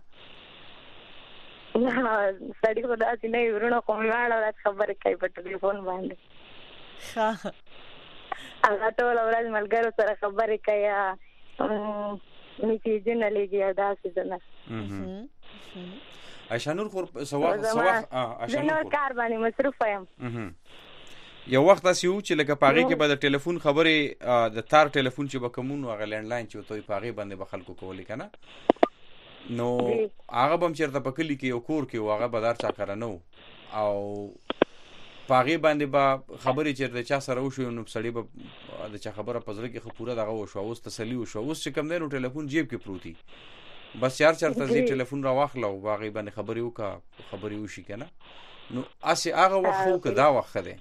نه سړی خو داسې نه ورونو کوم واړه خبرې کوي په ټلیفون باندې.
ها
هغه ټول ورځ ملګرو سره خبرې کوي میسیجونه لګي دا څه نه.
عائشہ نور خور سوا سوا عائشہ نور
کار باندې مصروف یم.
یو وخت تاسو چې لکه پاغي کې به د ټلیفون خبرې د تار ټلیفون چې بکمون او غلند لاین چې توي پاغي باندې به خلکو کولې کنه نو هغه بم چیرته پکلی کې یو کور کې هغه بازار چا کرنو او پاغي باندې با خبرې چیرته چا سره وشو نو سړی به د چا خبره پزړه کې خو پوره دغه وشو اوس تسلی وشو اوس چې کم نه ټلیفون جیب کې پروتي بس چار چرته زی ټلیفون را واخلو باغی باندې خبرې وکا خبرې وشي کنه نو اسی هغه وخت خو کدا وخت ده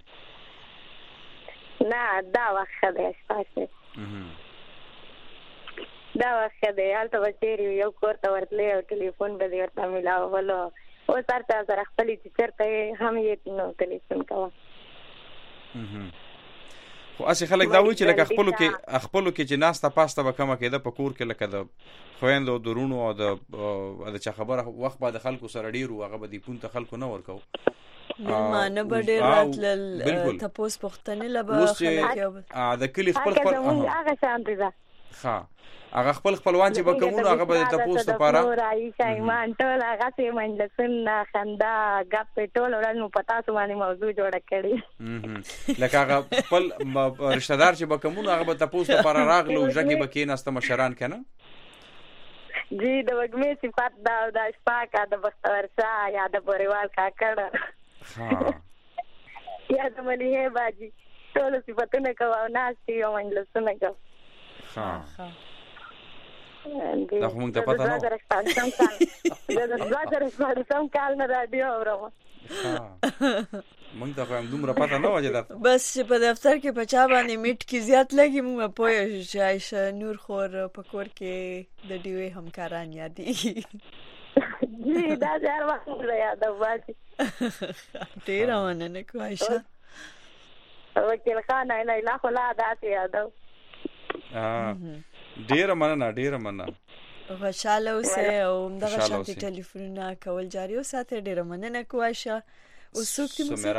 نه دا وخت ده اساسه دا وخت ده حالت وچېری یو کور ته ورتلې او ټلیفون به دې ورته ملاو ولو او سره سره خپل چې چرته هم یې نو ټلیفون کاوه.
خو اسی خلک دا وایي چې لکه خپلو کې خپلو کې چې ناسته پاسته به کمه کېده په کور کې لکه د خویندو درونو او د چا خبره وخت بعد خلکو سره ډیر هغه به دې پون ته خلکو نه ورکو
ما نه به ډیر راتل تپوس پختنه لبا خلک یو
د کلی خپل خپل
هغه شان دي
ها هغه خپل خپلوان چې بکمون هغه به تپوس ته پاره
راځي ایمان ټول هغه سي منډسن خندا غپ ټول ورن پتا سو باندې موضوع جوړ کړی
لکه هغه خپل رشتہ دار چې بکمون هغه به تپوس ته پاره راغلو ځکه بکیناست مشران کنه
جی د وګمې صفات دا د شپاکا د بختورسا یا د بوریوال کاکړ
ها
یا د مليحه باجی ټول صفاتونه کوو ناشتي او منډسن کوو
ها دا خو موږ ته پته نه
دا د زړه سره سم کال نه رادیو اورم
موږ ته هم دومره پته نه وځي دا
بس چې په دفتر کې پچا باندې میټ کې زیات لګي موږ پوه شو عائشہ نور خور په کور کې د ډیوې همکاران یادي
جی دا ځار واه یاد وځي
ډیر مننه کو عائشہ
وکیل خان نه لا خو لا داسې یادو
ډیر مننه ډیر مننه
خوشاله اوسه او دغه شانتي ټلیفونونه کول جاري اوسه ډیر مننه کو عائشہ وسوکتي
سمیرا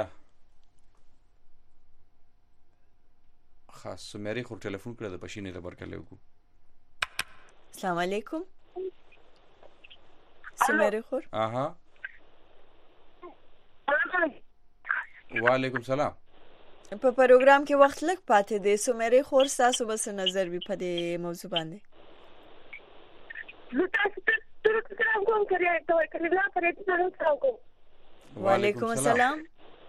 خاص سمیري خو ټلیفون کړه د پښینې د برکلې وکړو.
السلام علیکم سمیري خو
اها وعلیکم السلام.
په پروګرام کې وخت لږ پاتې دی سمیري خور تاسو بس نظر وی په دې موضوع باندې
زه تاسو ته
سلام کوم کړی ته کړی لا پرې سلام کوم.
وعلیکم السلام.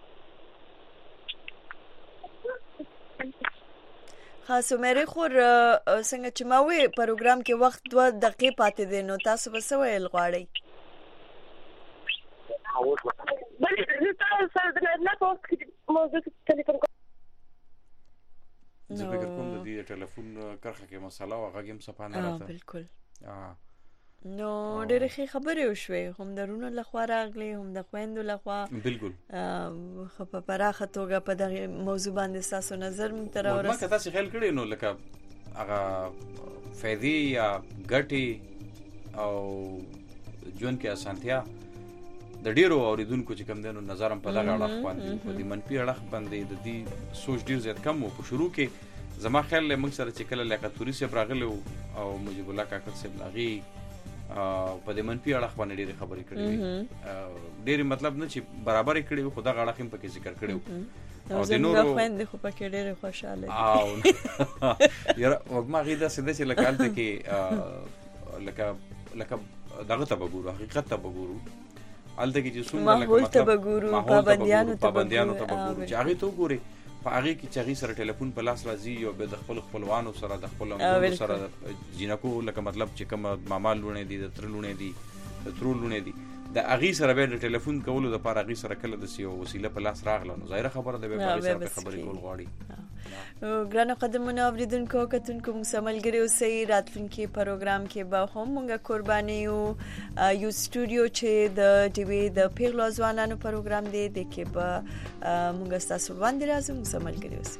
خاصو مېری خور څنګه چې ما وې پروګرام کې وخت دوه دقیقې پاتې دي نو تاسو به څه ویل غواړئ؟
بلې زه تاسو سره د نه په وخت کې موضوع ټلیفون کوم.
زه فکر کوم د دې ټلیفون کرخه کې مسله او هغه هم صفانه راته.
بالکل. نو ډېرې ښې خبرې وشوې هم درونه لخوا راغلي هم د خويندو لخوا.
بالکل.
خو په پراخه توګه په دغه موضوع باندې تاسو نظر مونږ ته راورسېد.
ما کته څه خیال کړی نو لکه هغه فائدې یا ګټې او جون کې اسانتیا د ډیرو اوریدونکو چې کوم دنو نظرم په دغه اړه باندې په دې منفي اړه باندې د دې سوچ ډیر زیات کم وو. په شروع کې زما خیال له موږ سره چې کله لکه توري سره راغلو او مجيب الله کاکړ صاحب لاغي په دې منفي اړه باندې ډېر خبرې کړې ډېر مطلب نه چې برابر کړي خو دا غاړه هم پکې ذکر کړو
او د نورو خويند خو پکې ډېر خوشاله
او یاره وګما غیدا سده چې لکالته کې لکه لکه دغه ته وګورو حقیقت ته وګورو الته کې چې څومره لکه
مطلب پابندیانو ته
پابندیانو ته وګورو چې هغه ته وګوري په هغه کې چې هغه سره ټلیفون په لاس راځي او به د خپل خپلوانو سره د خپل امور سره جنکو لکه مطلب چې کوم مامال لونه دي د تر لونه دي د تر لونه دي د هغه سره به د ټلیفون کولو د پاره هغه سره کله د سیو وسیله په لاس راغله نو ظاهر خبره ده به په سره خبرې کول غواړي.
ګرانو قدمونه اوریدونکو کتونکو موږ سملګری اوسئ راتلونکي پروګرام کې به هم موږ قرباني یو یو سټوډیو چې د ټي وي د پیغلو ځوانانو پروګرام دی د کې به موږ تاسو باندې راځو موږ سملګری اوسئ.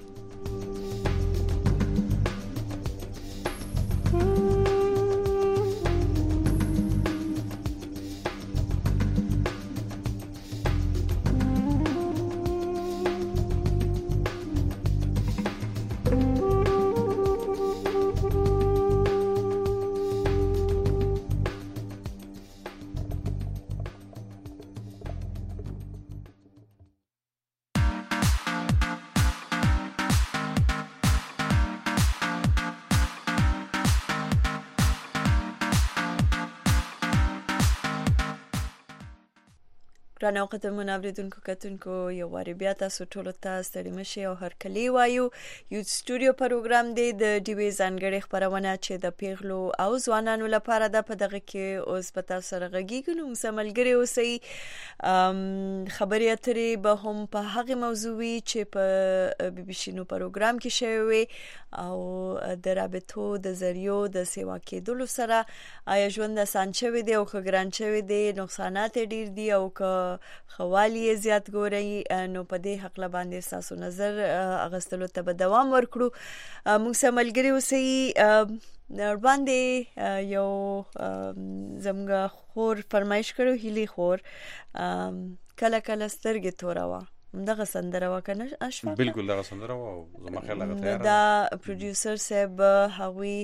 ګرانو قدمونه اوریدونکو کتونکو یو واری بیا تاسو ټول ته ستړي مشي او هر کلی وایو یو سټوډیو پروګرام دی د ډي وی ځانګړي خبرونه چې د پیغلو او ځوانانو لپاره د پدغه کې اوس پتا سره غږیږي نو سملګری اوسئ. خبرې اترې به هم په هغه موضوعي چې په بي بي سي نو پروګرام کې شوی او د رابطو د ذریعو د سیوا کېدلو سره آیا ژوند آسان شوی دی او ګران شوی دی نقصانات ډیر دي او که خوالی زیات ګوري نو په دې حق لا باندې تاسو نظر اغستلو ته به دوام ورکړو. موږ سملګری اوسئ. نور باندې یو زموږ خور فرمایش کړو هیلي خور کله کله سترګې توروا دغه سندره وکنه اشفاق
بالکل دغه سندره و زما خیال هغه تیار
دا پروډوسر صاحب هغوی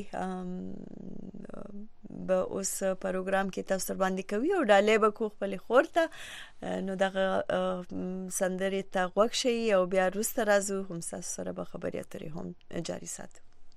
به اوس پروګرام کې تاسو باندې کوي او ډالې به کو خپل خور ته نو دغه سندره ته غوښ شي او بیا روسته راځو هم سره به خبرې اترې هم جاری ساتو.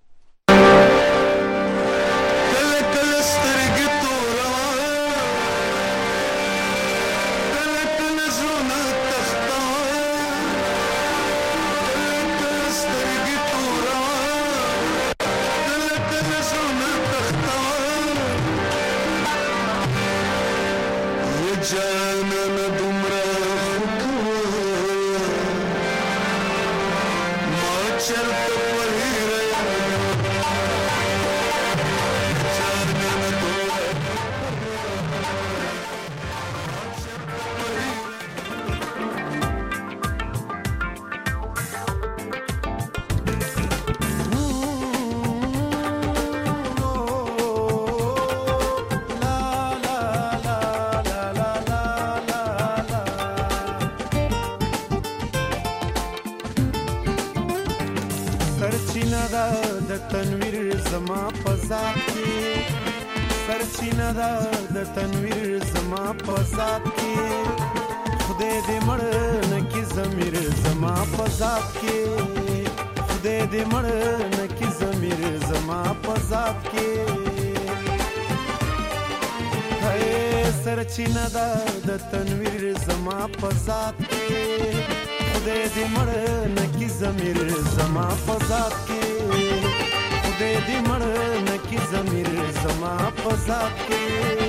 تنویر زما پزات کې سرچینه دا د تنویر زما پزات کې خدای دې مړ نکي زمير زما پزات کې خدای دې مړ نکي زمير زما پزات کې هاي سرچینه ده د تنویر زما په ذات کې خدای دې مړ نکي ضمیر زما په ذات کې خدای دې مړ نکي ضمیر زما په ذات کې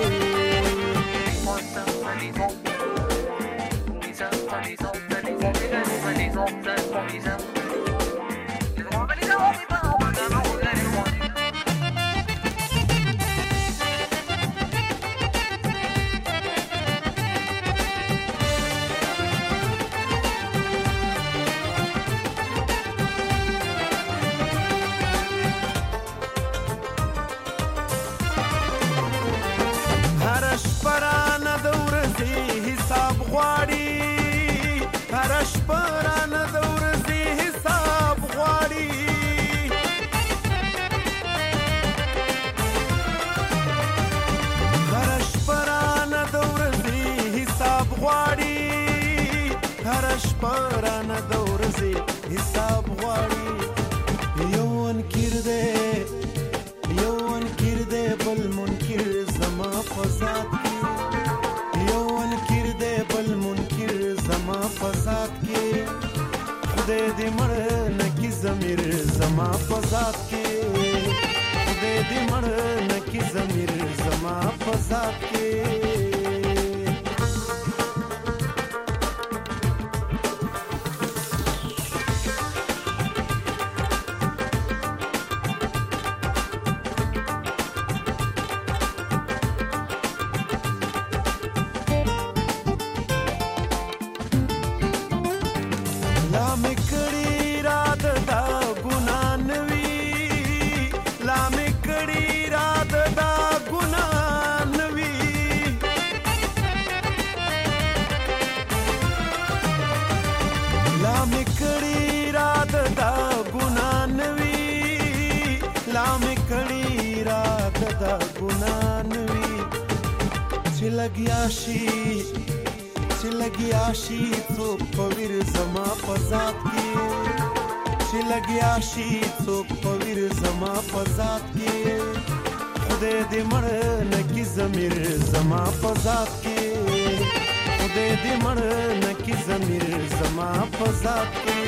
پرانه د ورځې حساب غواړي یو انکر دی یو انکر دی بل منکر زما په ذات کې یو انکر دی بل منکر زما په ذات کې خدای دې مړ نکي ضمیر زما په ذات کې خدای دې مړ نکي ضمیر زما په ذات کې لګیا شي چې لګیا شي څوک په ویر زما په ذات کې چې لګیا شي څوک په ویر زما په ذات کې خدای دې مړ نکي ضمیر زما په ذات کې خدای دې مړ نکي ضمیر زما په ذات کې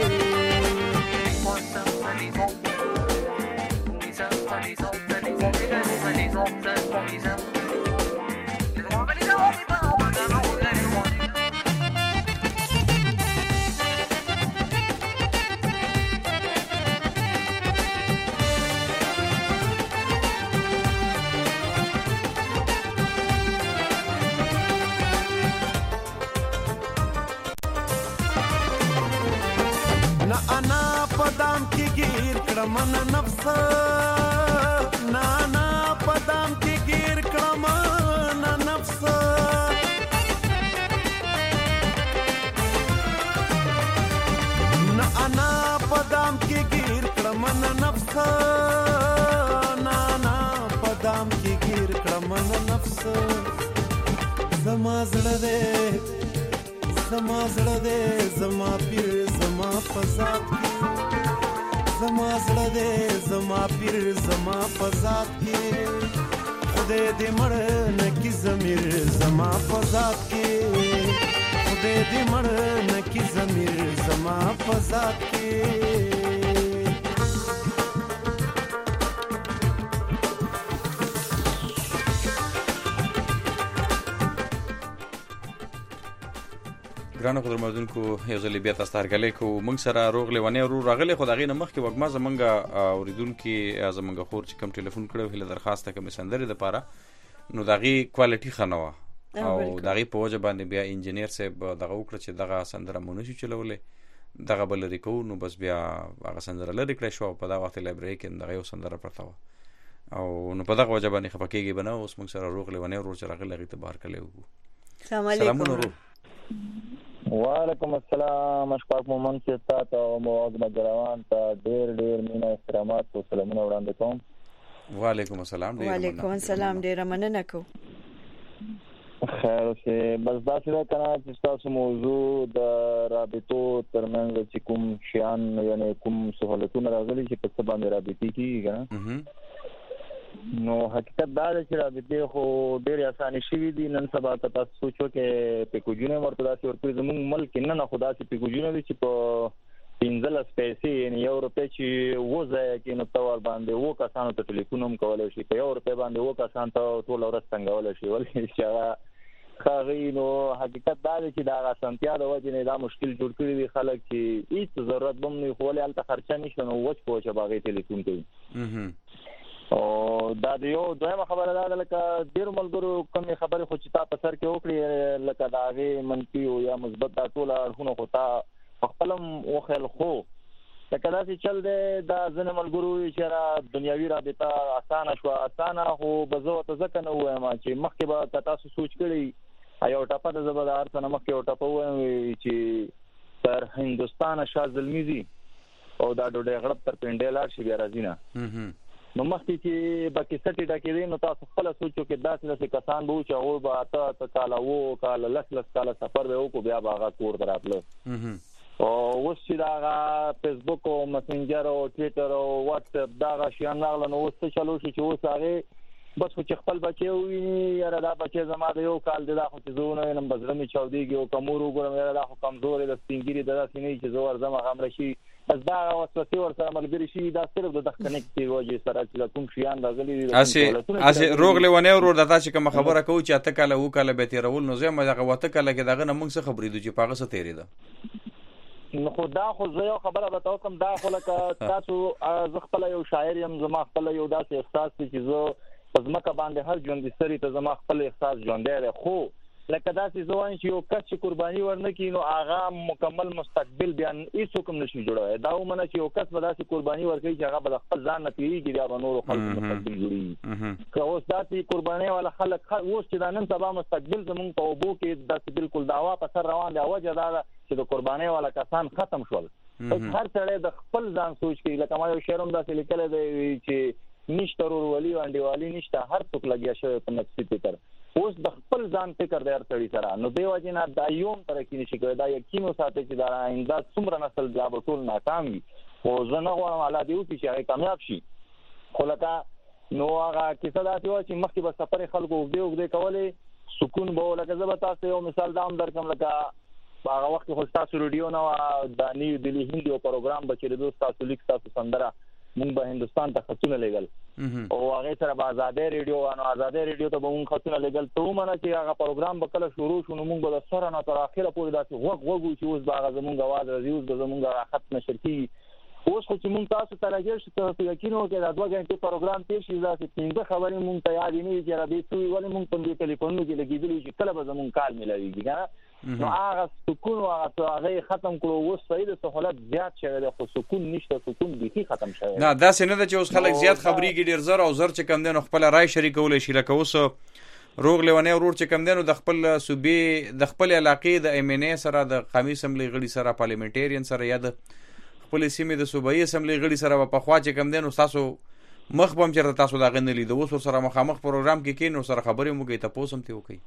پدام کې گیر کړم نه نفس نا نا پدام کې گیر کړم نه نفس نا انا پدام کې گیر کړم نه نفس نا نا پدام کې گیر کړم نه نفس زما زړه دې زما زړه دې زما پیر زما فزات کې زما زړه دې زما پیر زما په ذات کې خدای دې مړ نکي ضمیر زما په ذات کې خدای دې مړ نکي ضمیر زما په ذات کې
ګرانو خدمتونکو یو ځل بیا تاسو ته هرکلی کوو موږ سره روغ لیونی ورو راغلی خو د هغې نه مخکې وږمه زمونږ اورېدونکي زمونږ خور چې کوم ټلیفون کړی هیله درخواست ده کومې سندرې دپاره نو د هغې کوالټي ښه نه وه او د هغې په وجه باندې بیا انجینیر صاحب دغه وکړه چې دغه سندره مو نشو چلولی دغه به لرې کوو نو بس بیا هغه سندره لرې کړی شوه او په دغه وخت لایبرري کې دغه یو سندره پرته وه او نو په دغه وجه باندې خفه کېږي به نه اوس موږ سره روغ لیونی ورور چې راغلی هغې ته به هرکلی وکړو سلامونه ورور
وعلیکم السلام اشفاق مومن صاحب ته او موعظم جروان ته ډېر ډېر مینه احترامات او سلامونه وړاندې کوم
وعلیکم السلام
وعلیکم السلام ډېره مننه کوم
خیر اوسې بس داسې ده که نه چې ستاسو موضوع د رابطو ترمنځ چې کوم شیان یعنې کوم سهولتونه راغلي چې په څه باندې رابطې کېږي که نه نو حقیقت دا دی چې رابطې خو ډېرې اسانې شوي دي. نن سبا که تاسو سوچ وکړئ پیکوجونه ورته داسې ورکړي زموږ ملک کې نه نه خو داسې پیکوجونه دي چې په پنځلس پیسې یعنې یو روپۍ چې اووه ځایه کړي نو ته ورباندې اووه کسانو ته ټلیفون هم کولی شي. په یو روپۍ باندې اووه کسانو ته ټوله ورځ تنګولی شي. ولې چې هغه ښاغلي نو حقیقت دا دی چې د هغه اسانتیا د وجې نه دا مشکل جوړ کړي دي خلک چې هېڅ ضرورت به هم نه وي خو ولې هلته خرچه نشته نو وچ په وچه به هغې ټلیفون کوي. او دا د یو دویمه خبره دا ده لکه ډېرو ملګرو کومې خبرې خو چې تا په سر کې وکړې لکه د هغې منفي او یا مثبت دا ټوله اړخونه خو تا خپل هم وخیل خو لکه داسې چل دی دا ځینې ملګرو وایي چې یاره دنیوي رابطه اسانه شوه. اسانه خو به زه ورته ځکه نه ووایم چې مخکې به که تاسو سوچ کړئ یو ټپه ده زه به د هر څه نه مخکې یو ټپه ووایم چې تر هندوستانه شا زلمي ځي او دا ډوډۍ غړپ تر پنډۍ لاړ شي بیا راځي نه. نو مخکې چې به کیسه ټیټه کېدی نو تاسو خپله سوچ وکړئ داسې داسې کسان به وو چې هغوی به اته اته کاله اووه کاله لس لس کاله سفر به یې وکړو بیا به هغه کور ته راتله. او اوس چې د هغه فیسبوک او مسنجر او ټویټر او واټساپ دا هغه شیان راغله نو اوس څه چلو شي چې اوس هغې بس خو چې خپل بچی وویني یاره دا بچی زما د یو کال دی دا خو چې زه ونه وینم به زړه مې چاودېږي او که مور وګورم یاره دا خو کمزوری د سپینګیري د داسې نه وي چې زه ورځم هغه مړه شي. بس دا هغه وسوسې ورسره ملګري شي دا صرف د دغه کنیکټ وجې سره چې د کوم شیان راغلي دي
هسې روغ لیونی ورور د تا چې کومه خبره کوو چې اته کاله اووه کاله به تېرول نو زه یم دغه اته کاله کې د هغه نه موږ څه خبرېدو چې په هغه څه تېرېده.
نو خو دا خو زه یو خبره به ته وکړم دا خو لکه تاسو زه خپله یو شاعر یم زما خپله یو داسې احساس دی چې زه په ځمکه باندې هر ژوندي سري ته زما خپل احساس ژوندی دی خو لکه داسې زه وایم چې یو کس چې قرباني ورنه کړي نو هغه مکمل مستقبل بیا هېڅوک هم نشي جوړوی. دا ومنه چې یو کس به داسې قرباني ورکوي چې هغه به د خپل ځان نه تېرېږي بیا به نورو خلکو مستقبل جوړېږي. که اوس داسې قربانۍ والا خلک اوس چې دا نن سبا مستقبل زموږ په اوبو کې داسې بالکل دعوا په سر روان دی وجه دا ده چې د قربانۍ والا کسان ختم شول. اوس هر سړی د خپل ځان سوچ کوي. لکه ما یو شعر هم داسې لیکلی دی چې نشته ورورولي او انډیوالي نشته هر څوک لګیا شوی په نفسي فکر. اوس د خپل ځان فکر دی هر سړي سره نو دې وجې نه دا یو هم ترقي نشي کوی. دا یقین وساتئ چې دا آینده څومره نسل بیا به ټول ناکام وي خو زه نه غواړم الله دې وکړي چې هغې کامیاب شي. خو لکه نو هغه کیسه داسې وه چې مخکې به سفرې خلکو اوږدې اوږدې کولې سکون به و. لکه زه به تاسو یو مثال دا هم درکړم لکه په هغه وخت کې خو ستاسو ریډیو نه وه د نیو دلي هند یو پروګرام به چېرېدو ستاسو لیک ستاسو سندره مونږ به هندوستان ته خطونه لیږل او هغې سره به ازادۍ ریډیو وه نو ازادۍ ریډیو ته به مونږ خطونه لیږل. ته ومنه چې هغه پروګرام به کله شروع شو نو مونږ به د سره نه تر اخره پورې داسې غوږ غوږ وو چې اوس به هغه زمونږ اواز راځي اوس به زمونږ هغه خط نشر کېږي. اوس خو چې مونږ تاسو ته راګیر شو ته یقین وکړئ دا دوه ګنټې پروګرام تېر شي داسې پنځه خبرې مونږ ته یادې نه وي چې یاره دې څه وي ولې مونږ په دې ټلیفونونو کې لګېدلي وي چې کله به زمونږ کال میلاویږي که نه نو هغه سکون او هغه هغه ختم کړو. اوس صحیح د سهولت زیات شوی دی خو سکون نشته. سکون بیخي ختم شوی
نه داسې نه ده چې اوس خلک زیات خبرېږي ډېر زر او زر چې کم دی نو خپله رای شریکولی شي. لکه اوس روغ لیونی ورور چې کم دی نو د خپل صوبې د خپل علاقې د ایم ان اے سره د قومي اسمبلۍ غړي سره پارلیمنټیرین سره یا د خپلې سیمې د صوبایي اسمبلۍ غړي سره به پخوا چې کم دی نو ستاسو مخ به هم چېرته تاسو د هغه نه لیده اوس ورسره مخامخ پروګرام کې کښېنئ ورسره خبرې هم وکړئ تپوس هم ترې وکړئ.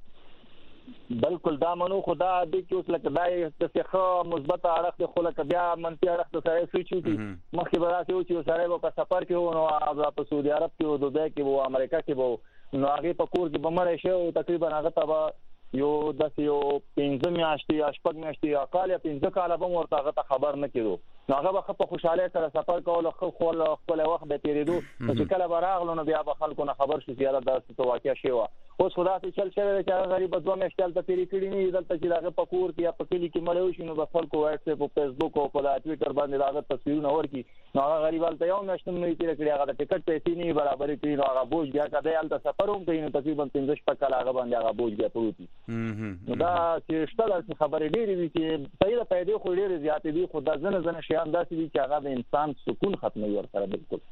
بالکل دا منو خو دا دی چې اوس لکه دا یې داسې ښه مثبته اړخ دی خو لکه بیا منفي اړخ ته سړی سوچ وکړي. مخکې به داسې و چې یو سړی به په سفر کې و نو په سعودي عرب کې و دوبۍ کې به و امریکا کې به و نو هغې په کور کې به مړی شوی و تقریبا هغه ته به یو داسې یو پنځه میاشتې یا شپږ میاشتې یا کال یا پنځه کاله به هم ورته هغه ته خبر نه کېدو نو هغه به ښه په خوشحالۍ سره سفر کولو ښه ښکلی وخت به تېرېدو نو چې کله به راغلو نو بیا به خلکو نه خبر شو چې یاره داسې څه واقع شوې وه. اوس خو داسې چل شوی دی چې هغه غریب به دوه میاشتې هلته تېرې کړي نه وي دلته چې د هغه په کور کې یا په کلي کې مړی وشي نو به خلکو واټساپ او فیسبوک او په دا ټویټر باندې د هغه تصویرونه ورکړي نو هغه غریب هلته یو میاشت هم نه وي تېره کړې هغه د ټکټ پیسې نه وي برابرې کړي نو هغه بوج بیا که دی هلته سفر هم کوي نو تقریبا پنځه شپږ کاله هغه باندې هغه بوج بیا پروت وي. نو دا چې شته داسې خبرې ډېرې وي چې صحیح د پیدې خو ډېرې زیاتې دي خو دا ځنه ځنه شیان داسې دي چې هغه د انسان سکون ختموي ورسره. بالکل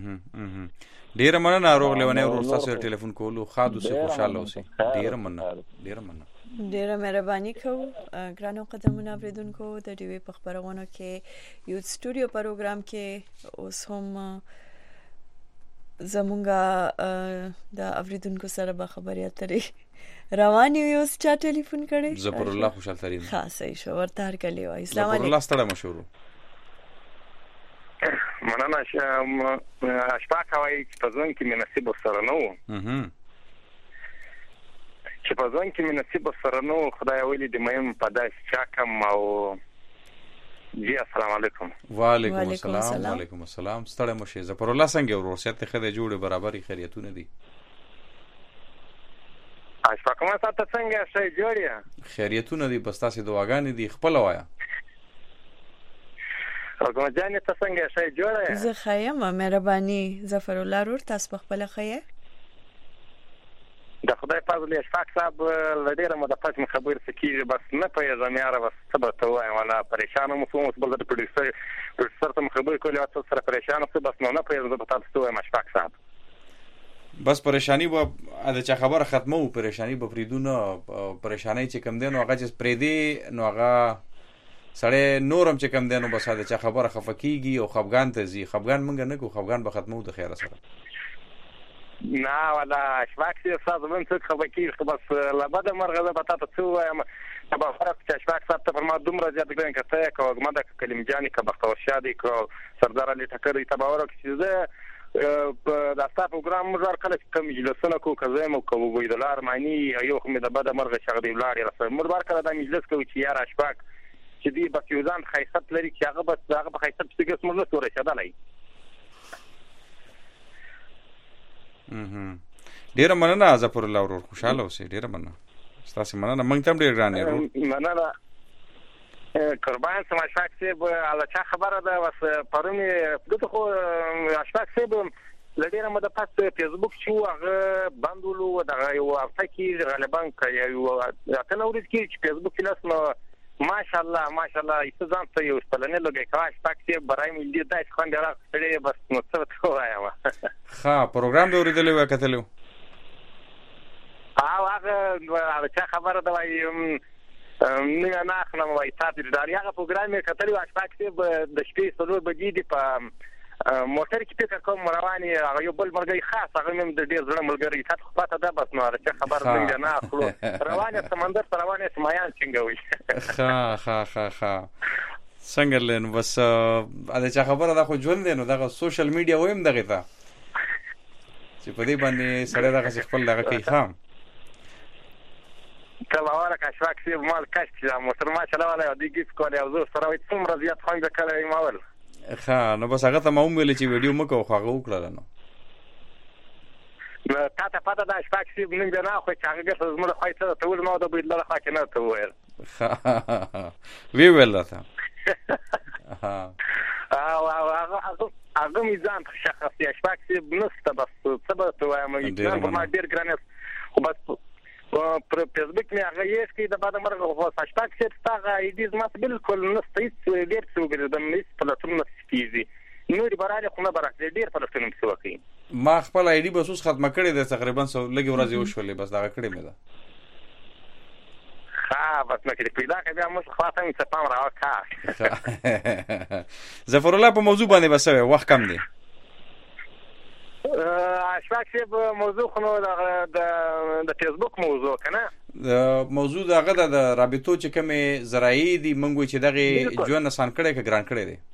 ډېره مننه روغ لیونی ورور ستاسو ټلیفون کولو ښاد اوسئ خوشحاله اوسئ. ډېره مننه ډېره مننه
ډیره مهرباني کوو ګرانو قدمونو اوریدونکو د ټي وي په خبرونه کې یو سټوډیو پروګرام کې اوس هم زمونږه د اوریدونکو سره به خبرې اترې روان یو اوس چا ټلیفون کړي
ظفر الله خوشحال ترين
ها صحیح شو ورته هر کلی وای. السلام
علیکم. ظفر الله ستړی مشورو
مننه اشفاق کوي چې په ځون کې مې نصیب سره نه و چې په ځون کې مې نصیب سره نه و خدای ویلي د مېم په داس چا کم او جی السلام علیکم
وعلیکم السلام وعلیکم السلام ستړی مو شي ظفر الله څنګه ورور سیت خدای جوړه برابرۍ خیریتونه دي
اشفاق ما تاسو څنګه شي جوړه
خیریتونه دي بس تاسو دعاګانې دي خپل وایا
کوم ځان ته څنګه شي جوړه
زه خایم مهرباني ظفر الله ورور تاسو په خپل خیه
د خدای فضل اشفاق صاحب لډیره مده پات خبر سکیږي بس نه پیژنم یاره بس صبر ته وایم ولا پریشان مو سوم بل د پروډوسر پروډوسر ته خبر کولی او تاسو سره پریشان اوسه بس نو نه پیژنم په تاسو ته وایم اشفاق صاحب
بس پریشانی و د چا خبره ختمه و پریشانی به فریدونه پریشانی چې کم دین او هغه چې پریدي نو هغه سړی نورم چې کم دین او بس د چا خبره خفقيږي او خفغان ته زی خفغان مونږ نه کو خفغان به ختمو د خیره سره
نه ولا اشفاق صاحب تاسو من څه خبرکی بس لبد مرغه به تاسو څه وایم په فرق چې اشفاق صاحب ته پر ما دومره زیات ګران کته کوم مده کلم جاني کا بختور شادي کو سردار علي ټکر ته باور چې زه په داستا پروګرام مزار کله کوم مجلسونه کو کزم او کوم ویدلار معنی یو خو مده بد مرغه شغدي ولار رسول مربار کله د مجلس کوي چې یار اشفاق چې دی بس یو ځان خیست لري چې هغه بس هغه په خیست څخه څه نه تورې شدلای
ډیره مننه ظفر الله ورور خوشاله اوسې ډیره مننه تاسو مننه مونږ ته ډیر ګران یو
مننه قربان سم اشفاق صاحب على چا خبره ده وس پرونی دغه خو اشفاق صاحب لډیره مده پات فیسبوک شو هغه باندولو دغه یو افکی غالبا یو اته نورید کې چې فیسبوک لاس نو ماشاءالله ماشاءالله ایستان ته یو سپلنه لګی کاش پکې برای ملي دای خوند راځي بس نو څه ته وایم
ها پروګرام به ورېدلې وکټلو
او هغه چا خبره ده وایم نه نه خلم وای تاسو د هغه پروګرام یې کتلی واش پکې د شپې سلو بجې دی په موټر کې فکر کوم رواني هغه یو بل مرګي خاص هغه مم د ډیر زړه ملګری تاسو خپل ده بس نو چې خبر څنګه نه اخلو روانه سمندر روانه سمایان څنګه وي
ها ها ها ها څنګه لن بس اده چې خبره ده خو ژوند دی نو دغه سوشل میډیا ویم دغه ته چې په دې باندې سړی دغه خپل دغه کوي خام
کله ورکه اشفاق سی مال کاش چې موټر ما چلواله او دیګ کوله او زه سره وې څومره زیات خوند کړی ماول
ها نو بس هغه ته مو ویل چې ویډیو مکو خو هغه وکړل نو
نو تا ته پته ده اشفاق سی نن نه خو چې هغه ګټه زموږ خوای ته ته ول نو د بيد لره خاطر نه ته ویل
وی ویل تا
ها او هغه هغه میزان شخصي اشفاق سی نسته بس سبب ته وایم چې ما ډیر ګرانه خو بس په فیسبوک مې هغه یې چې د بعد مرغه خو اشفاق سی تاغه ایدیز ما بالکل نسته هیڅ ډیر څه وګرځم هیڅ په لټون نه کیږي نو دی براله خو نه برکه ډیر په لټون څه وکړي
ما خپل ایډي بس اوس ختمه کړې ده تقریبا سو لګي ورځې وشولې بس دا کړې مې ده
ها بس نو کې پیدا کړم مو خاطر مې څه پام راوکا
ظفر الله په موضوع باندې بسوي وخت کم دی
اشفاق سی موضوع خو د د فیسبوک موضوع کنه
موضوع دغه د رابطو چې کومه زراعي دي منګو چې دغه ژوند آسان کړي ک ګران کړي دي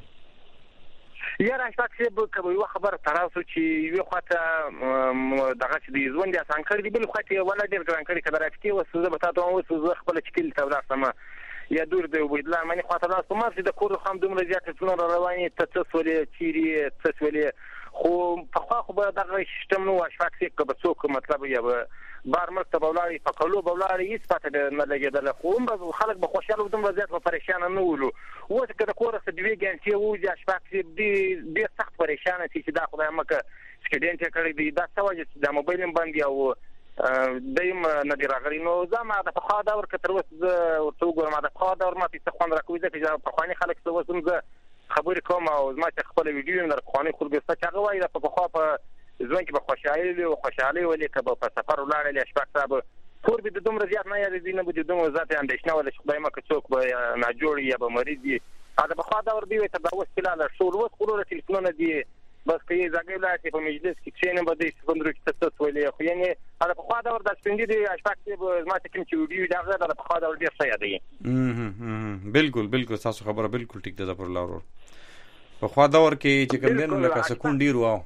یا اشفاق سی کوم یو خبر تراسو چې یو خاطر دغه چې د ژوند آسان کړي دي بل خاطر ولا ډیر ګران کړي کله راځي وسه به تاسو وسه خپل چکل ته ورسمه یا دور دی ویدلار مانی خاطر تاسو ما چې د کور خام دومره زیات څنور رواني تاسولې چيري تاسولې خو په خو خو به دغه سیستم نو اشفاق سی که به څوک مطلب یا به بار مرته بولاري په کلو بولاري هیڅ پته نه لګیدل خو هم خلک به خوشاله دومره زیات په پریشان نه ولو و چې د کور څخه دوی ګانټي و چې اشفاق سی ډیر سخت پریشان چې دا خدای مکه سکډنټ کړی دی دا څه وجه چې د موبایل باندې او دیم نه دی راغلی نو زما د په خوا دا ورکه تر اوسه ورته وګورم دا خوا دا ورما څه خوند راکوي چې په خواني خلک څه وسم زه خبرې کوم او زما چې خپل ویډیو نه خواني خورګسته چې هغه وایي د په خوا په ځوان کې به خوشاله او خوشاله ولې کبه په سفر ولاړل اشفاق صاحب کور به د دومره زیات نه یاد دي نه به د دومره ذات اندېښنه ولا خدای ما که څوک به نه جوړ یا به مریض دي دا په خوا دا ور دی ته دا اوس کله له شور وس خورو ټلیفون دي بس کې زګې لاته په مجلس کې څنګه به دې څومره چې تاسو ولې خو یعنی دا په خوا دا ور د سپندې دي اشفاق صاحب ما ته کوم چې ویډیو دا غره د په خوا دا ور ډیر څه یاد دي
بالکل بالکل تاسو خبره بالکل ټیک ده پر لارو په خوا دور کې چې کوم دین لکه سکون ډیر وو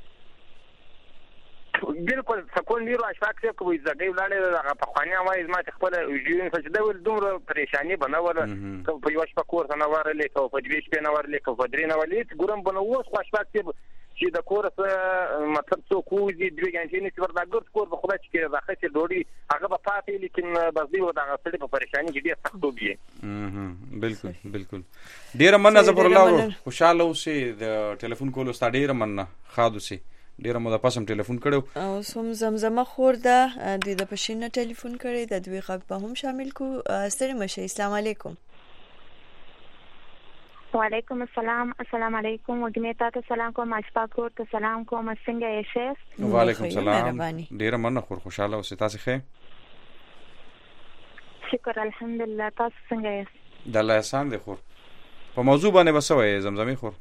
بالکل سکون ډیر اشفاق څه کوي زګي ولاړې هغه په خواني وایي ما خپل ژوند څه د ول دومره پریشانی بنول په یو شپه کور څنګه ورلې کو په دې شپه نه ورلې کو په درې نه ورلې ګورم بنووس خو اشفاق چې د کور څه مطلب څو کوزي دوی غنټې نه څور دا ګرځ کور په خدای چې راخه چې ډوډۍ هغه په پاتې لیکن بس دی و دا غسل په پریشانی کې ډیر سخت وبي
بالکل بالکل ډیر مننه زفر الله خوشاله اوسې د ټلیفون کول ست ډیر مننه خادو سي ډیر مو د پاسم ټلیفون کړو
او سوم زمزمه خور ده د د پښینه ټلیفون کړي د دوی غږ به هم شامل کو ستړي مشه السلام علیکم
وعلیکم السلام السلام علیکم وګنه تاسو سلام کوم اشفاق کور ته سلام کوم څنګه یې شیخ
وعلیکم السلام ډیر مننه خور خوشاله اوسې تاسو ښه
شکر الحمدلله تاسو څنګه یې
د الله احسان دی خور په موضوع باندې وسوي زمزمي خور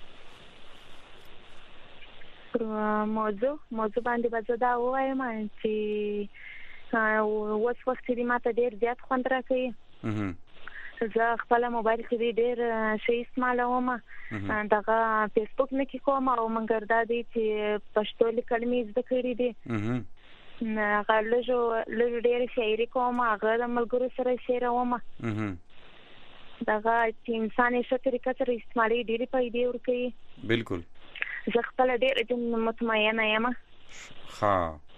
موضوع موضوع باندې بزه دا وایم چې اوس وخت دې ماته ډیر زیات خوند راکوي زه خپل موبایل کې ډیر شي استعمالوم دغه فیسبوک نه کې کوم او منګر دا دي چې پښتو کلمې زده کړې دي هغه لږه لږه ډیر شاعري کوم هغه د ملګرو سره شعر وم دغه چې انسان یې ښه طریقه سره استعمالي ډېرې پیدې ورکوي
بالکل
زه خپل ډېر مطمئنه یم
ها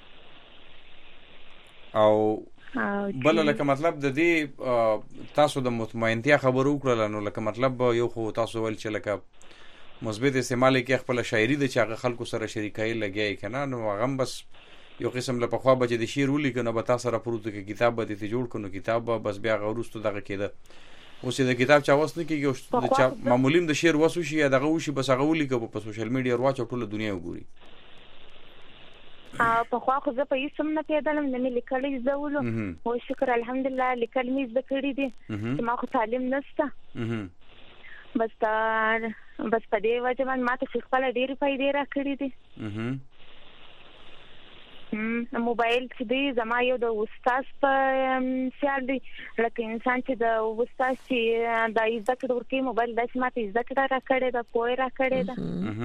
او بل لکه مطلب د دې تاسو د مطمئنتیا خبرو کړل نو لکه مطلب یو خو تاسو ول چې لکه مثبت استعمال کې خپل شاعري د چاغه خلکو سره شریکای لګي کنه نو هغه بس یو قسم له پخوا بچ د شعر ولي کنه به تاسو سره پروت کې کتاب به دې جوړ کونو کتاب بس بیا غوړستو دغه کېده اوس د کتاب چا وس نه کېږي د چا معمولین د شعر وسو شي دغه وشي بس هغه ولي کو په سوشل میډیا ورواچ ټول دنیا وګوري
په خوا خو زه په یسم نه پیدلم نه لیکلې زولو او شکر الحمدلله لیکل مې زده کړې دي چې ما خو تعلیم نشته بس تا بس په دې وجه باندې ما ته خپل ډېر پیدا را کړې دي موبایل چې دی زما یو د استاد په سیال دی لکه انسان چې د استاد چې د زده کړې ورکې موبایل د سمات زده کړه را کړې د پوهه را کړې ده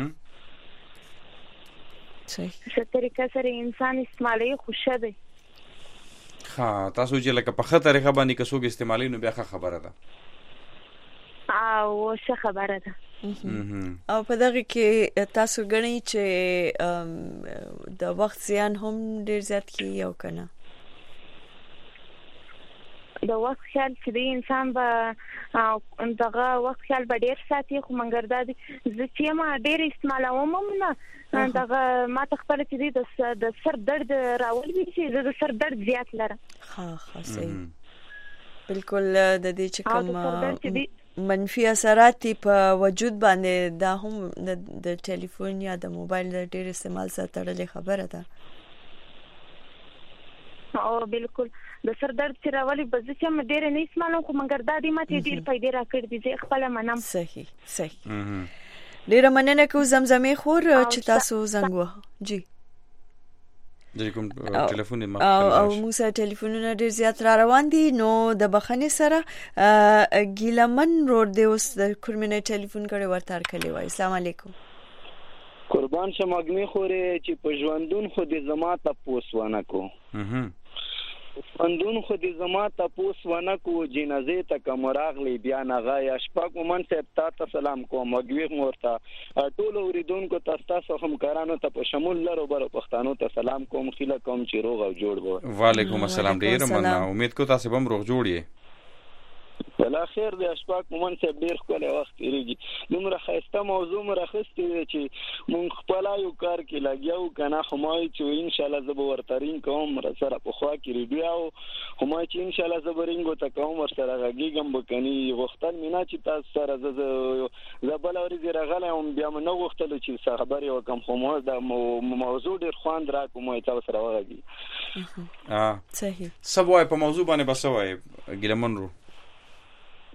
صحیح
څه طریقه سره انسان استعمالي خوشا دی
ها تاسو چې لکه په خطر طریقه باندې کسوګ استعمالي نو بیا خبره ده
او څه خبره ده
او په دغه کې تاسو غنئ چې د وخت زیان هم ډیر زیات کیږي او کنه
د وخت خیال چې د انسان به دغه وخت خیال به ډیر ساتي خو منګر دا دي چې ما ډیر استعمالوم نه دغه ما تخپل چې د سر درد راولي چې د سر درد زیات لره
ها ها صحیح بالکل د دې چې کوم منفي اثرات په وجود باندې دا هم د ټلیفون یا د موبایل د ډیر استعمال سره تړلې خبره ده
او بالکل د سر درد چې راولي بس چې م ډیر نه استعمالوم خو منګر دا دي ماته ډیر پیدا را کړې دي خپل منم
صحیح صحیح ډیر مننه کو زمزمه خور چې تاسو زنګ وه جی
د کوم ټلیفون ما
او موسی ټلیفونونه ډیر زیات را روان دي نو د بخنه سره ګیلمن روډ دی اوس د کورمنه ټلیفون کړي ورته کړي وای السلام علیکم
قربان شم اګنی خورې چې په ژوندون خو دې زما ته پوسونه کو ژوندون خو دې زما ته پوسونه کو جنازه ته کومراغلی بیا نه غای اشفاق مومن صاحب ته سلام کوم اګوي مورته ټول اوریدونکو تاسو هم کارانو ته په شمول لرو بر پښتنو ته سلام کوم خیله کوم چې روغ او جوړ وو
وعلیکم السلام ډیر مننه امید کو تاسو هم روغ جوړ یې
بلا خیر دی اشفاق مومن صاحب ډیر خپل وخت لري دومره خسته موضوع مرخصتي چې مونږ خپل یو کار کې لګیاو کنه همای چې ان شاء الله زه به ورترین کوم سره په خوا کې ریډیو همای چې ان شاء الله زه برینګو ته کوم سره غږیږم بکني وختن مینا چې تاسو سره زه زبل اوري زرغله هم بیا نو وختل چې خبرې وکم همو د موضوع ډیر خواند را کوم تاسو سره وغږی
اه صحیح سبوای په موضوع باندې بسوي ګلمن رو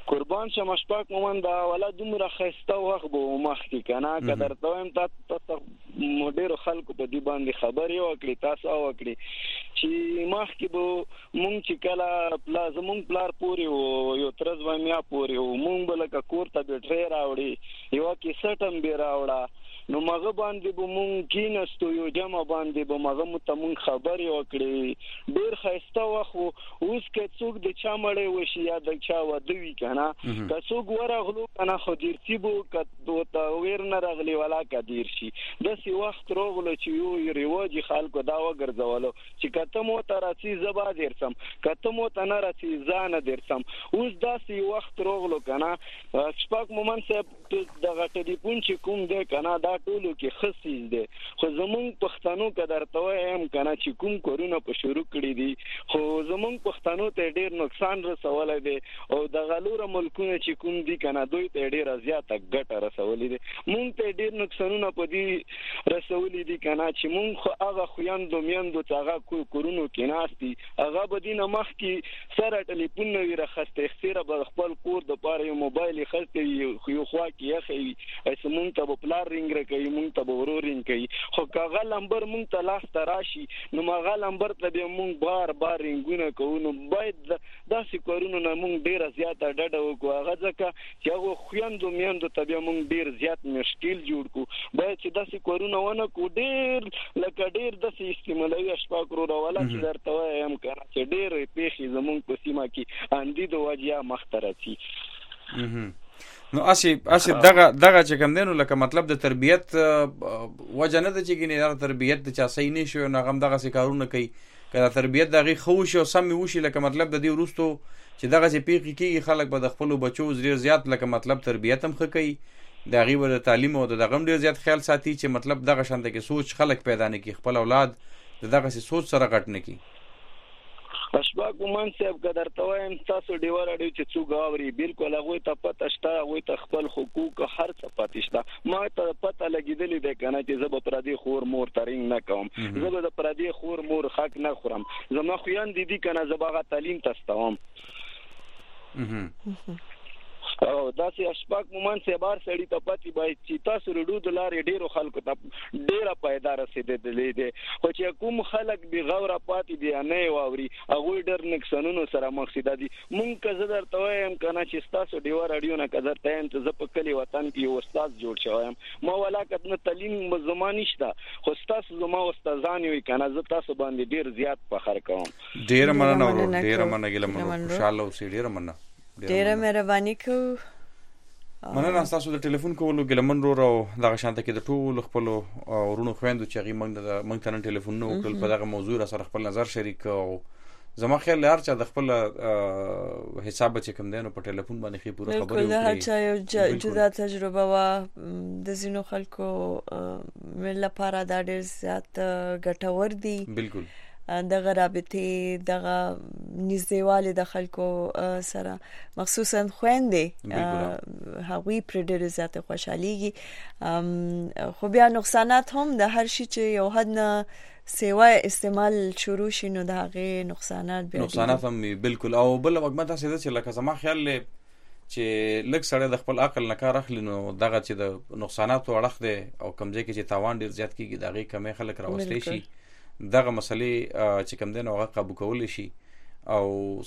قربان شم اشفاق مومن دا ولا دومره خسته وخت به مخکې کنه قدر تویم تاسو ډېر خلکو په دې باندې خبرې وکړي تاسو وکړي چې مخکې به مونږ چې کله پلاز مونږ پلار پوري او یو ترز ومیا پوري او مونږ بل کا کور ته بیټری راوړي یو کې سټم به راوړه نو مغه باندې به مونږ کینستو یو جمع باندې به مغه مت مونږ خبرې وکړي ډېر خسته وخت اوس کې څوک د چا مړې وشي یا د چا ودوي کنه که څوک ورغلو کنه خو دیر سی بو کته تا وير نه راغلی ولا کدیر شي د سی وخت روغلو چې یو ریواج خلکو دا وګرځولو چې کته مو تراسي زبا درسم کته مو تنه راسي ځان درسم اوس دا سی وخت روغلو کنه شپږ مومن صاحب دغه ټلیفون چې کوم دی کنه دا ټولو کې خصیز دی خو زمونږ پښتنو قدر ته هم کنه چې کوم کورونه په شروع کړی دي خو زمونږ پښتنو ته ډیر نقصان رسولای دي او د غلور ملکونه چې کوم دي کنه دوی ته ډیر زیاته ګټه رسولې دي مونږ ته ډیر نقصانونه په دې رسولې دي کنه چې مونږ خو هغه خویندو میندو ته هغه کورونو کې ناشتي هغه بدینه مخ کې سره ټلیفون نوی راخسته اختیار به خپل کور د پاره یو موبایل خسته یو خوا کې یخي اسمون ته په پلار رینګ کوي مونږ ته ورو رینګ کوي خو کاغه لمبر مونږ ته لاس تراشي نو ماغه لمبر ته به مونږ بار بار رینګونه کوو نو باید داسې کارونو نه مونږ ډیر زیاته ډډه وکړو هغه ځکه چې هغه خویندو میندو ته به مونږ ډیر زیات مشکل جوړ کو باید چې داسې کارونه ونه کو ډیر لکه ډیر داسې استعمالوي اشفاق رو راواله چې درته وایم کنه چې ډیر پیخي زمونږ په سیمه کې اندی د واجیا مخترتي
نو اسی اسی دغه دغه چې کوم دینو لکه مطلب د تربیت وجه نه د چې ګینه د تربیت د چا صحیح نشو نه غم دغه سکارونه کوي کله تربیت دغه خوش او سم وشي لکه مطلب د دې ورستو چې دغه چې پیخي کیږي خلک به د خپل بچو ډیر زیات لکه مطلب تربیت هم خکې د غیب د تعلیم او د غم ډیر زیات خیال ساتي چې مطلب دغه شانته کې سوچ خلک پیدا نه کی خپل اولاد دغه سوچ سره غټ نه کی
اشباق ومن صاحب قدر توایم تاسو ډیوار اړیو چې څو غاوري بالکل هغه ته پته شته هغه ته خپل حقوق هر څه پته شته ما ته پته لګیدلې ده کنه چې زه به پردي خور مور ترنګ نه کوم زه به د پردي خور مور حق نه خورم زما خویان دي دي کنه زه به تعلیم تستوم او داسې اشفاق مومن سه بار سړی ته پاتې باید چې تاسو رډو د لارې ډیرو خلکو ته ډیره پیدا رسیدلې دي خو چې کوم خلک به غوړه پاتې دي نه واوري هغه ډېر نقصانونو سره مقصد دي مونږ که زه درته وایم کنه چې تاسو ډیوار اړیو نه قدر ته هم ته په کلی وطن کې یو استاد جوړ شوم ما ولاکت نه تعلیم زمانی شته خو تاسو زما استادان وي کنه زه تاسو باندې ډیر زیات فخر کوم
ډیر مننه ډیر مننه ګلم خوشاله اوسئ ډیر مننه
ډیره مهرباني کو
مننه تاسو د ټلیفون کولو ګلمن رو راو دغه شانته کې د ټول خپل ورونو خويندو چې غي موږ د موږ ته ټلیفون نو کول په دغه موضوع سره خپل نظر شریک او زما خیال هر چا د خپل حساب چې کوم دینو په ټلیفون باندې خې پوره خبرې
وکړي هر چا یو جدا تجربه وا د زینو خلکو مل لپاره دا ډیر زیات ګټور دي
بالکل
دغه رابطه دغه نږدېواله د خلکو سره مخصوصا خويندې هغوی پر ډېر زیات خوشحاليږي خو بیا نقصانات هم د هر شي چې یو حد نه سیوا استعمال شروع شي نو د هغه نقصانات بیا
نقصانات هم بالکل او بل وګمه تاسو چې لکه زما خیال له چې لک سره د خپل عقل نه کار اخلي نو دغه چې د نقصاناتو اړخ دي او کمزې کې چې تاوان ډیر زیات کیږي دغه کمې خلک راوستي شي دغه مسلې چې کوم دین هغه قابو کول شي او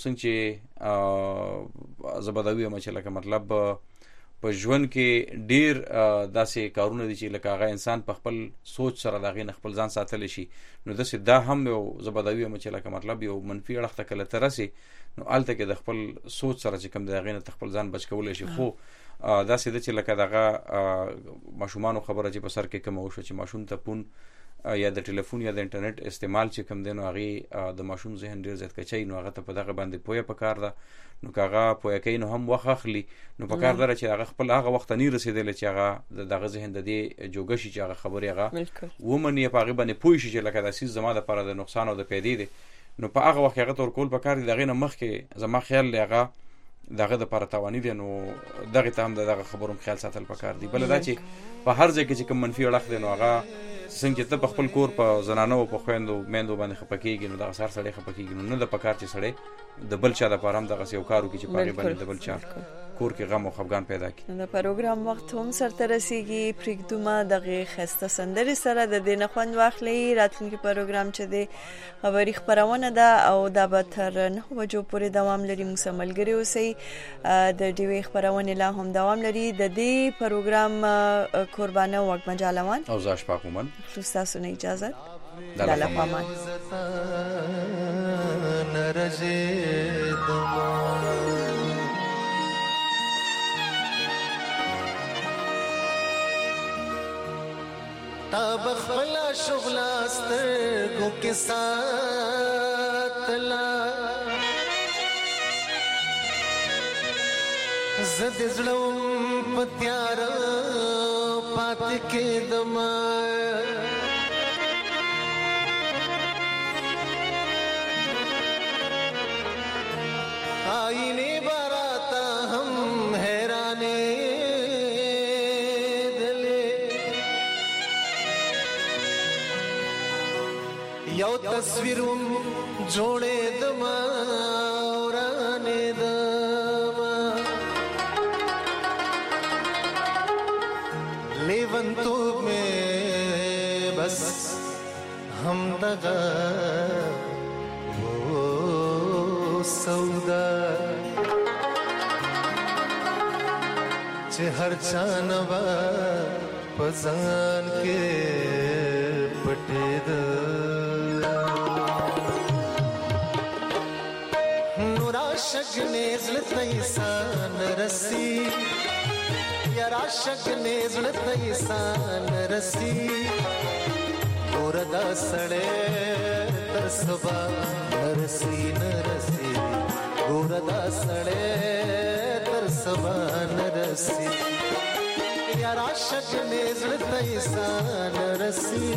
څنګه زبدوی هم چې لکه مطلب په ژوند کې ډیر داسې کارونه دي چې لکه هغه انسان په خپل سوچ سره دغه نه خپل ځان ساتل شي نو داسې دا هم یو زبدوی هم چې لکه مطلب یو منفي اړخ ته کله ترسي نو الته کې د خپل سوچ سره چې کوم دغه نه خپل ځان بچ کول شي خو داسې د چې لکه دغه ماشومان خبره چې په سر کې کوم وشو چې ماشوم ته پون یا د ټلیفون یا د انټرنیټ استعمال چې کوم دینو هغه د ماشوم ذهن ډیر زیات کچای نو هغه ته په دغه باندې پوهه پکار ده نو کاغه پوهه کین هم وخت اخلي نو پکار ده چې هغه خپل هغه وخت نه رسیدل چې هغه دغه ذهن د دې جوګش چې هغه خبري هغه ومن یې پاغه باندې پوه شي چې لکه د سیس زما د لپاره د نقصان او د پیدې دي نو په هغه وخت هغه تور کول پکار دي دغه نه مخ کې زما خیال لغه دغه د لپاره توانی دي نو دغه ته هم دغه خبروم خیال ساتل پکار دي بل دا چې په هر ځای کې چې کوم منفي اړخ دي نو هغه څنګه ته په خپل کور په زنانو او په خويندو میندو باندې خپکیږي نو دا سر سړی خپکیږي نو نه د پکار چې سړی د بل چا د پاره هم دغه یو کارو کې چې پاره باندې د بل چا کور کې غم او خفګان پیدا کړي.
د پروګرام وخت هم سرته رسیږي. پرېږدومه دغه ښایسته سندرې سره د دې نه خوند واخلئ. راتلونکي پروګرام چې د خبري خپرونه ده او دا به تر نهه بجو پورې دوام لري. موږ سره ملګري اوسئ. د ډیوې خپرونه لا هم دوام لري. د دې پروګرام قربانه وګمه جالوان
او زاش پاکومن
تاسو نه اجازه
لاله
پامان
نرجه دما تا بخلا شغل استرګو کې ساتلا زد زړم پتیار پات کې دما آئینے باراتا ہم حیرانے دلے یو تصویرم جوڑے دما اورانے دما لیون تو میں بس ہم دغا سودا چې هر چانوا پزان کې پټې ده نورا شګنې زلته انسان رسی یارا شګنې زلته انسان رسی وردا سړې تر سبا نرسی نرسی وردا سړې تر سبا نرسی یارا شګنې زړه انسان رسی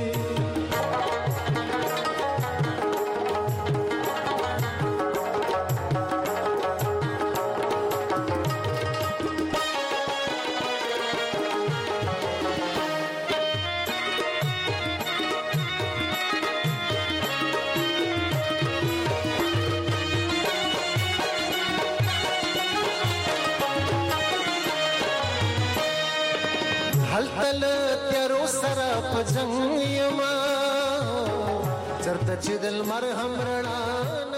هل تیارو سره پجنګ یما چرته چې دل مرهم رڼا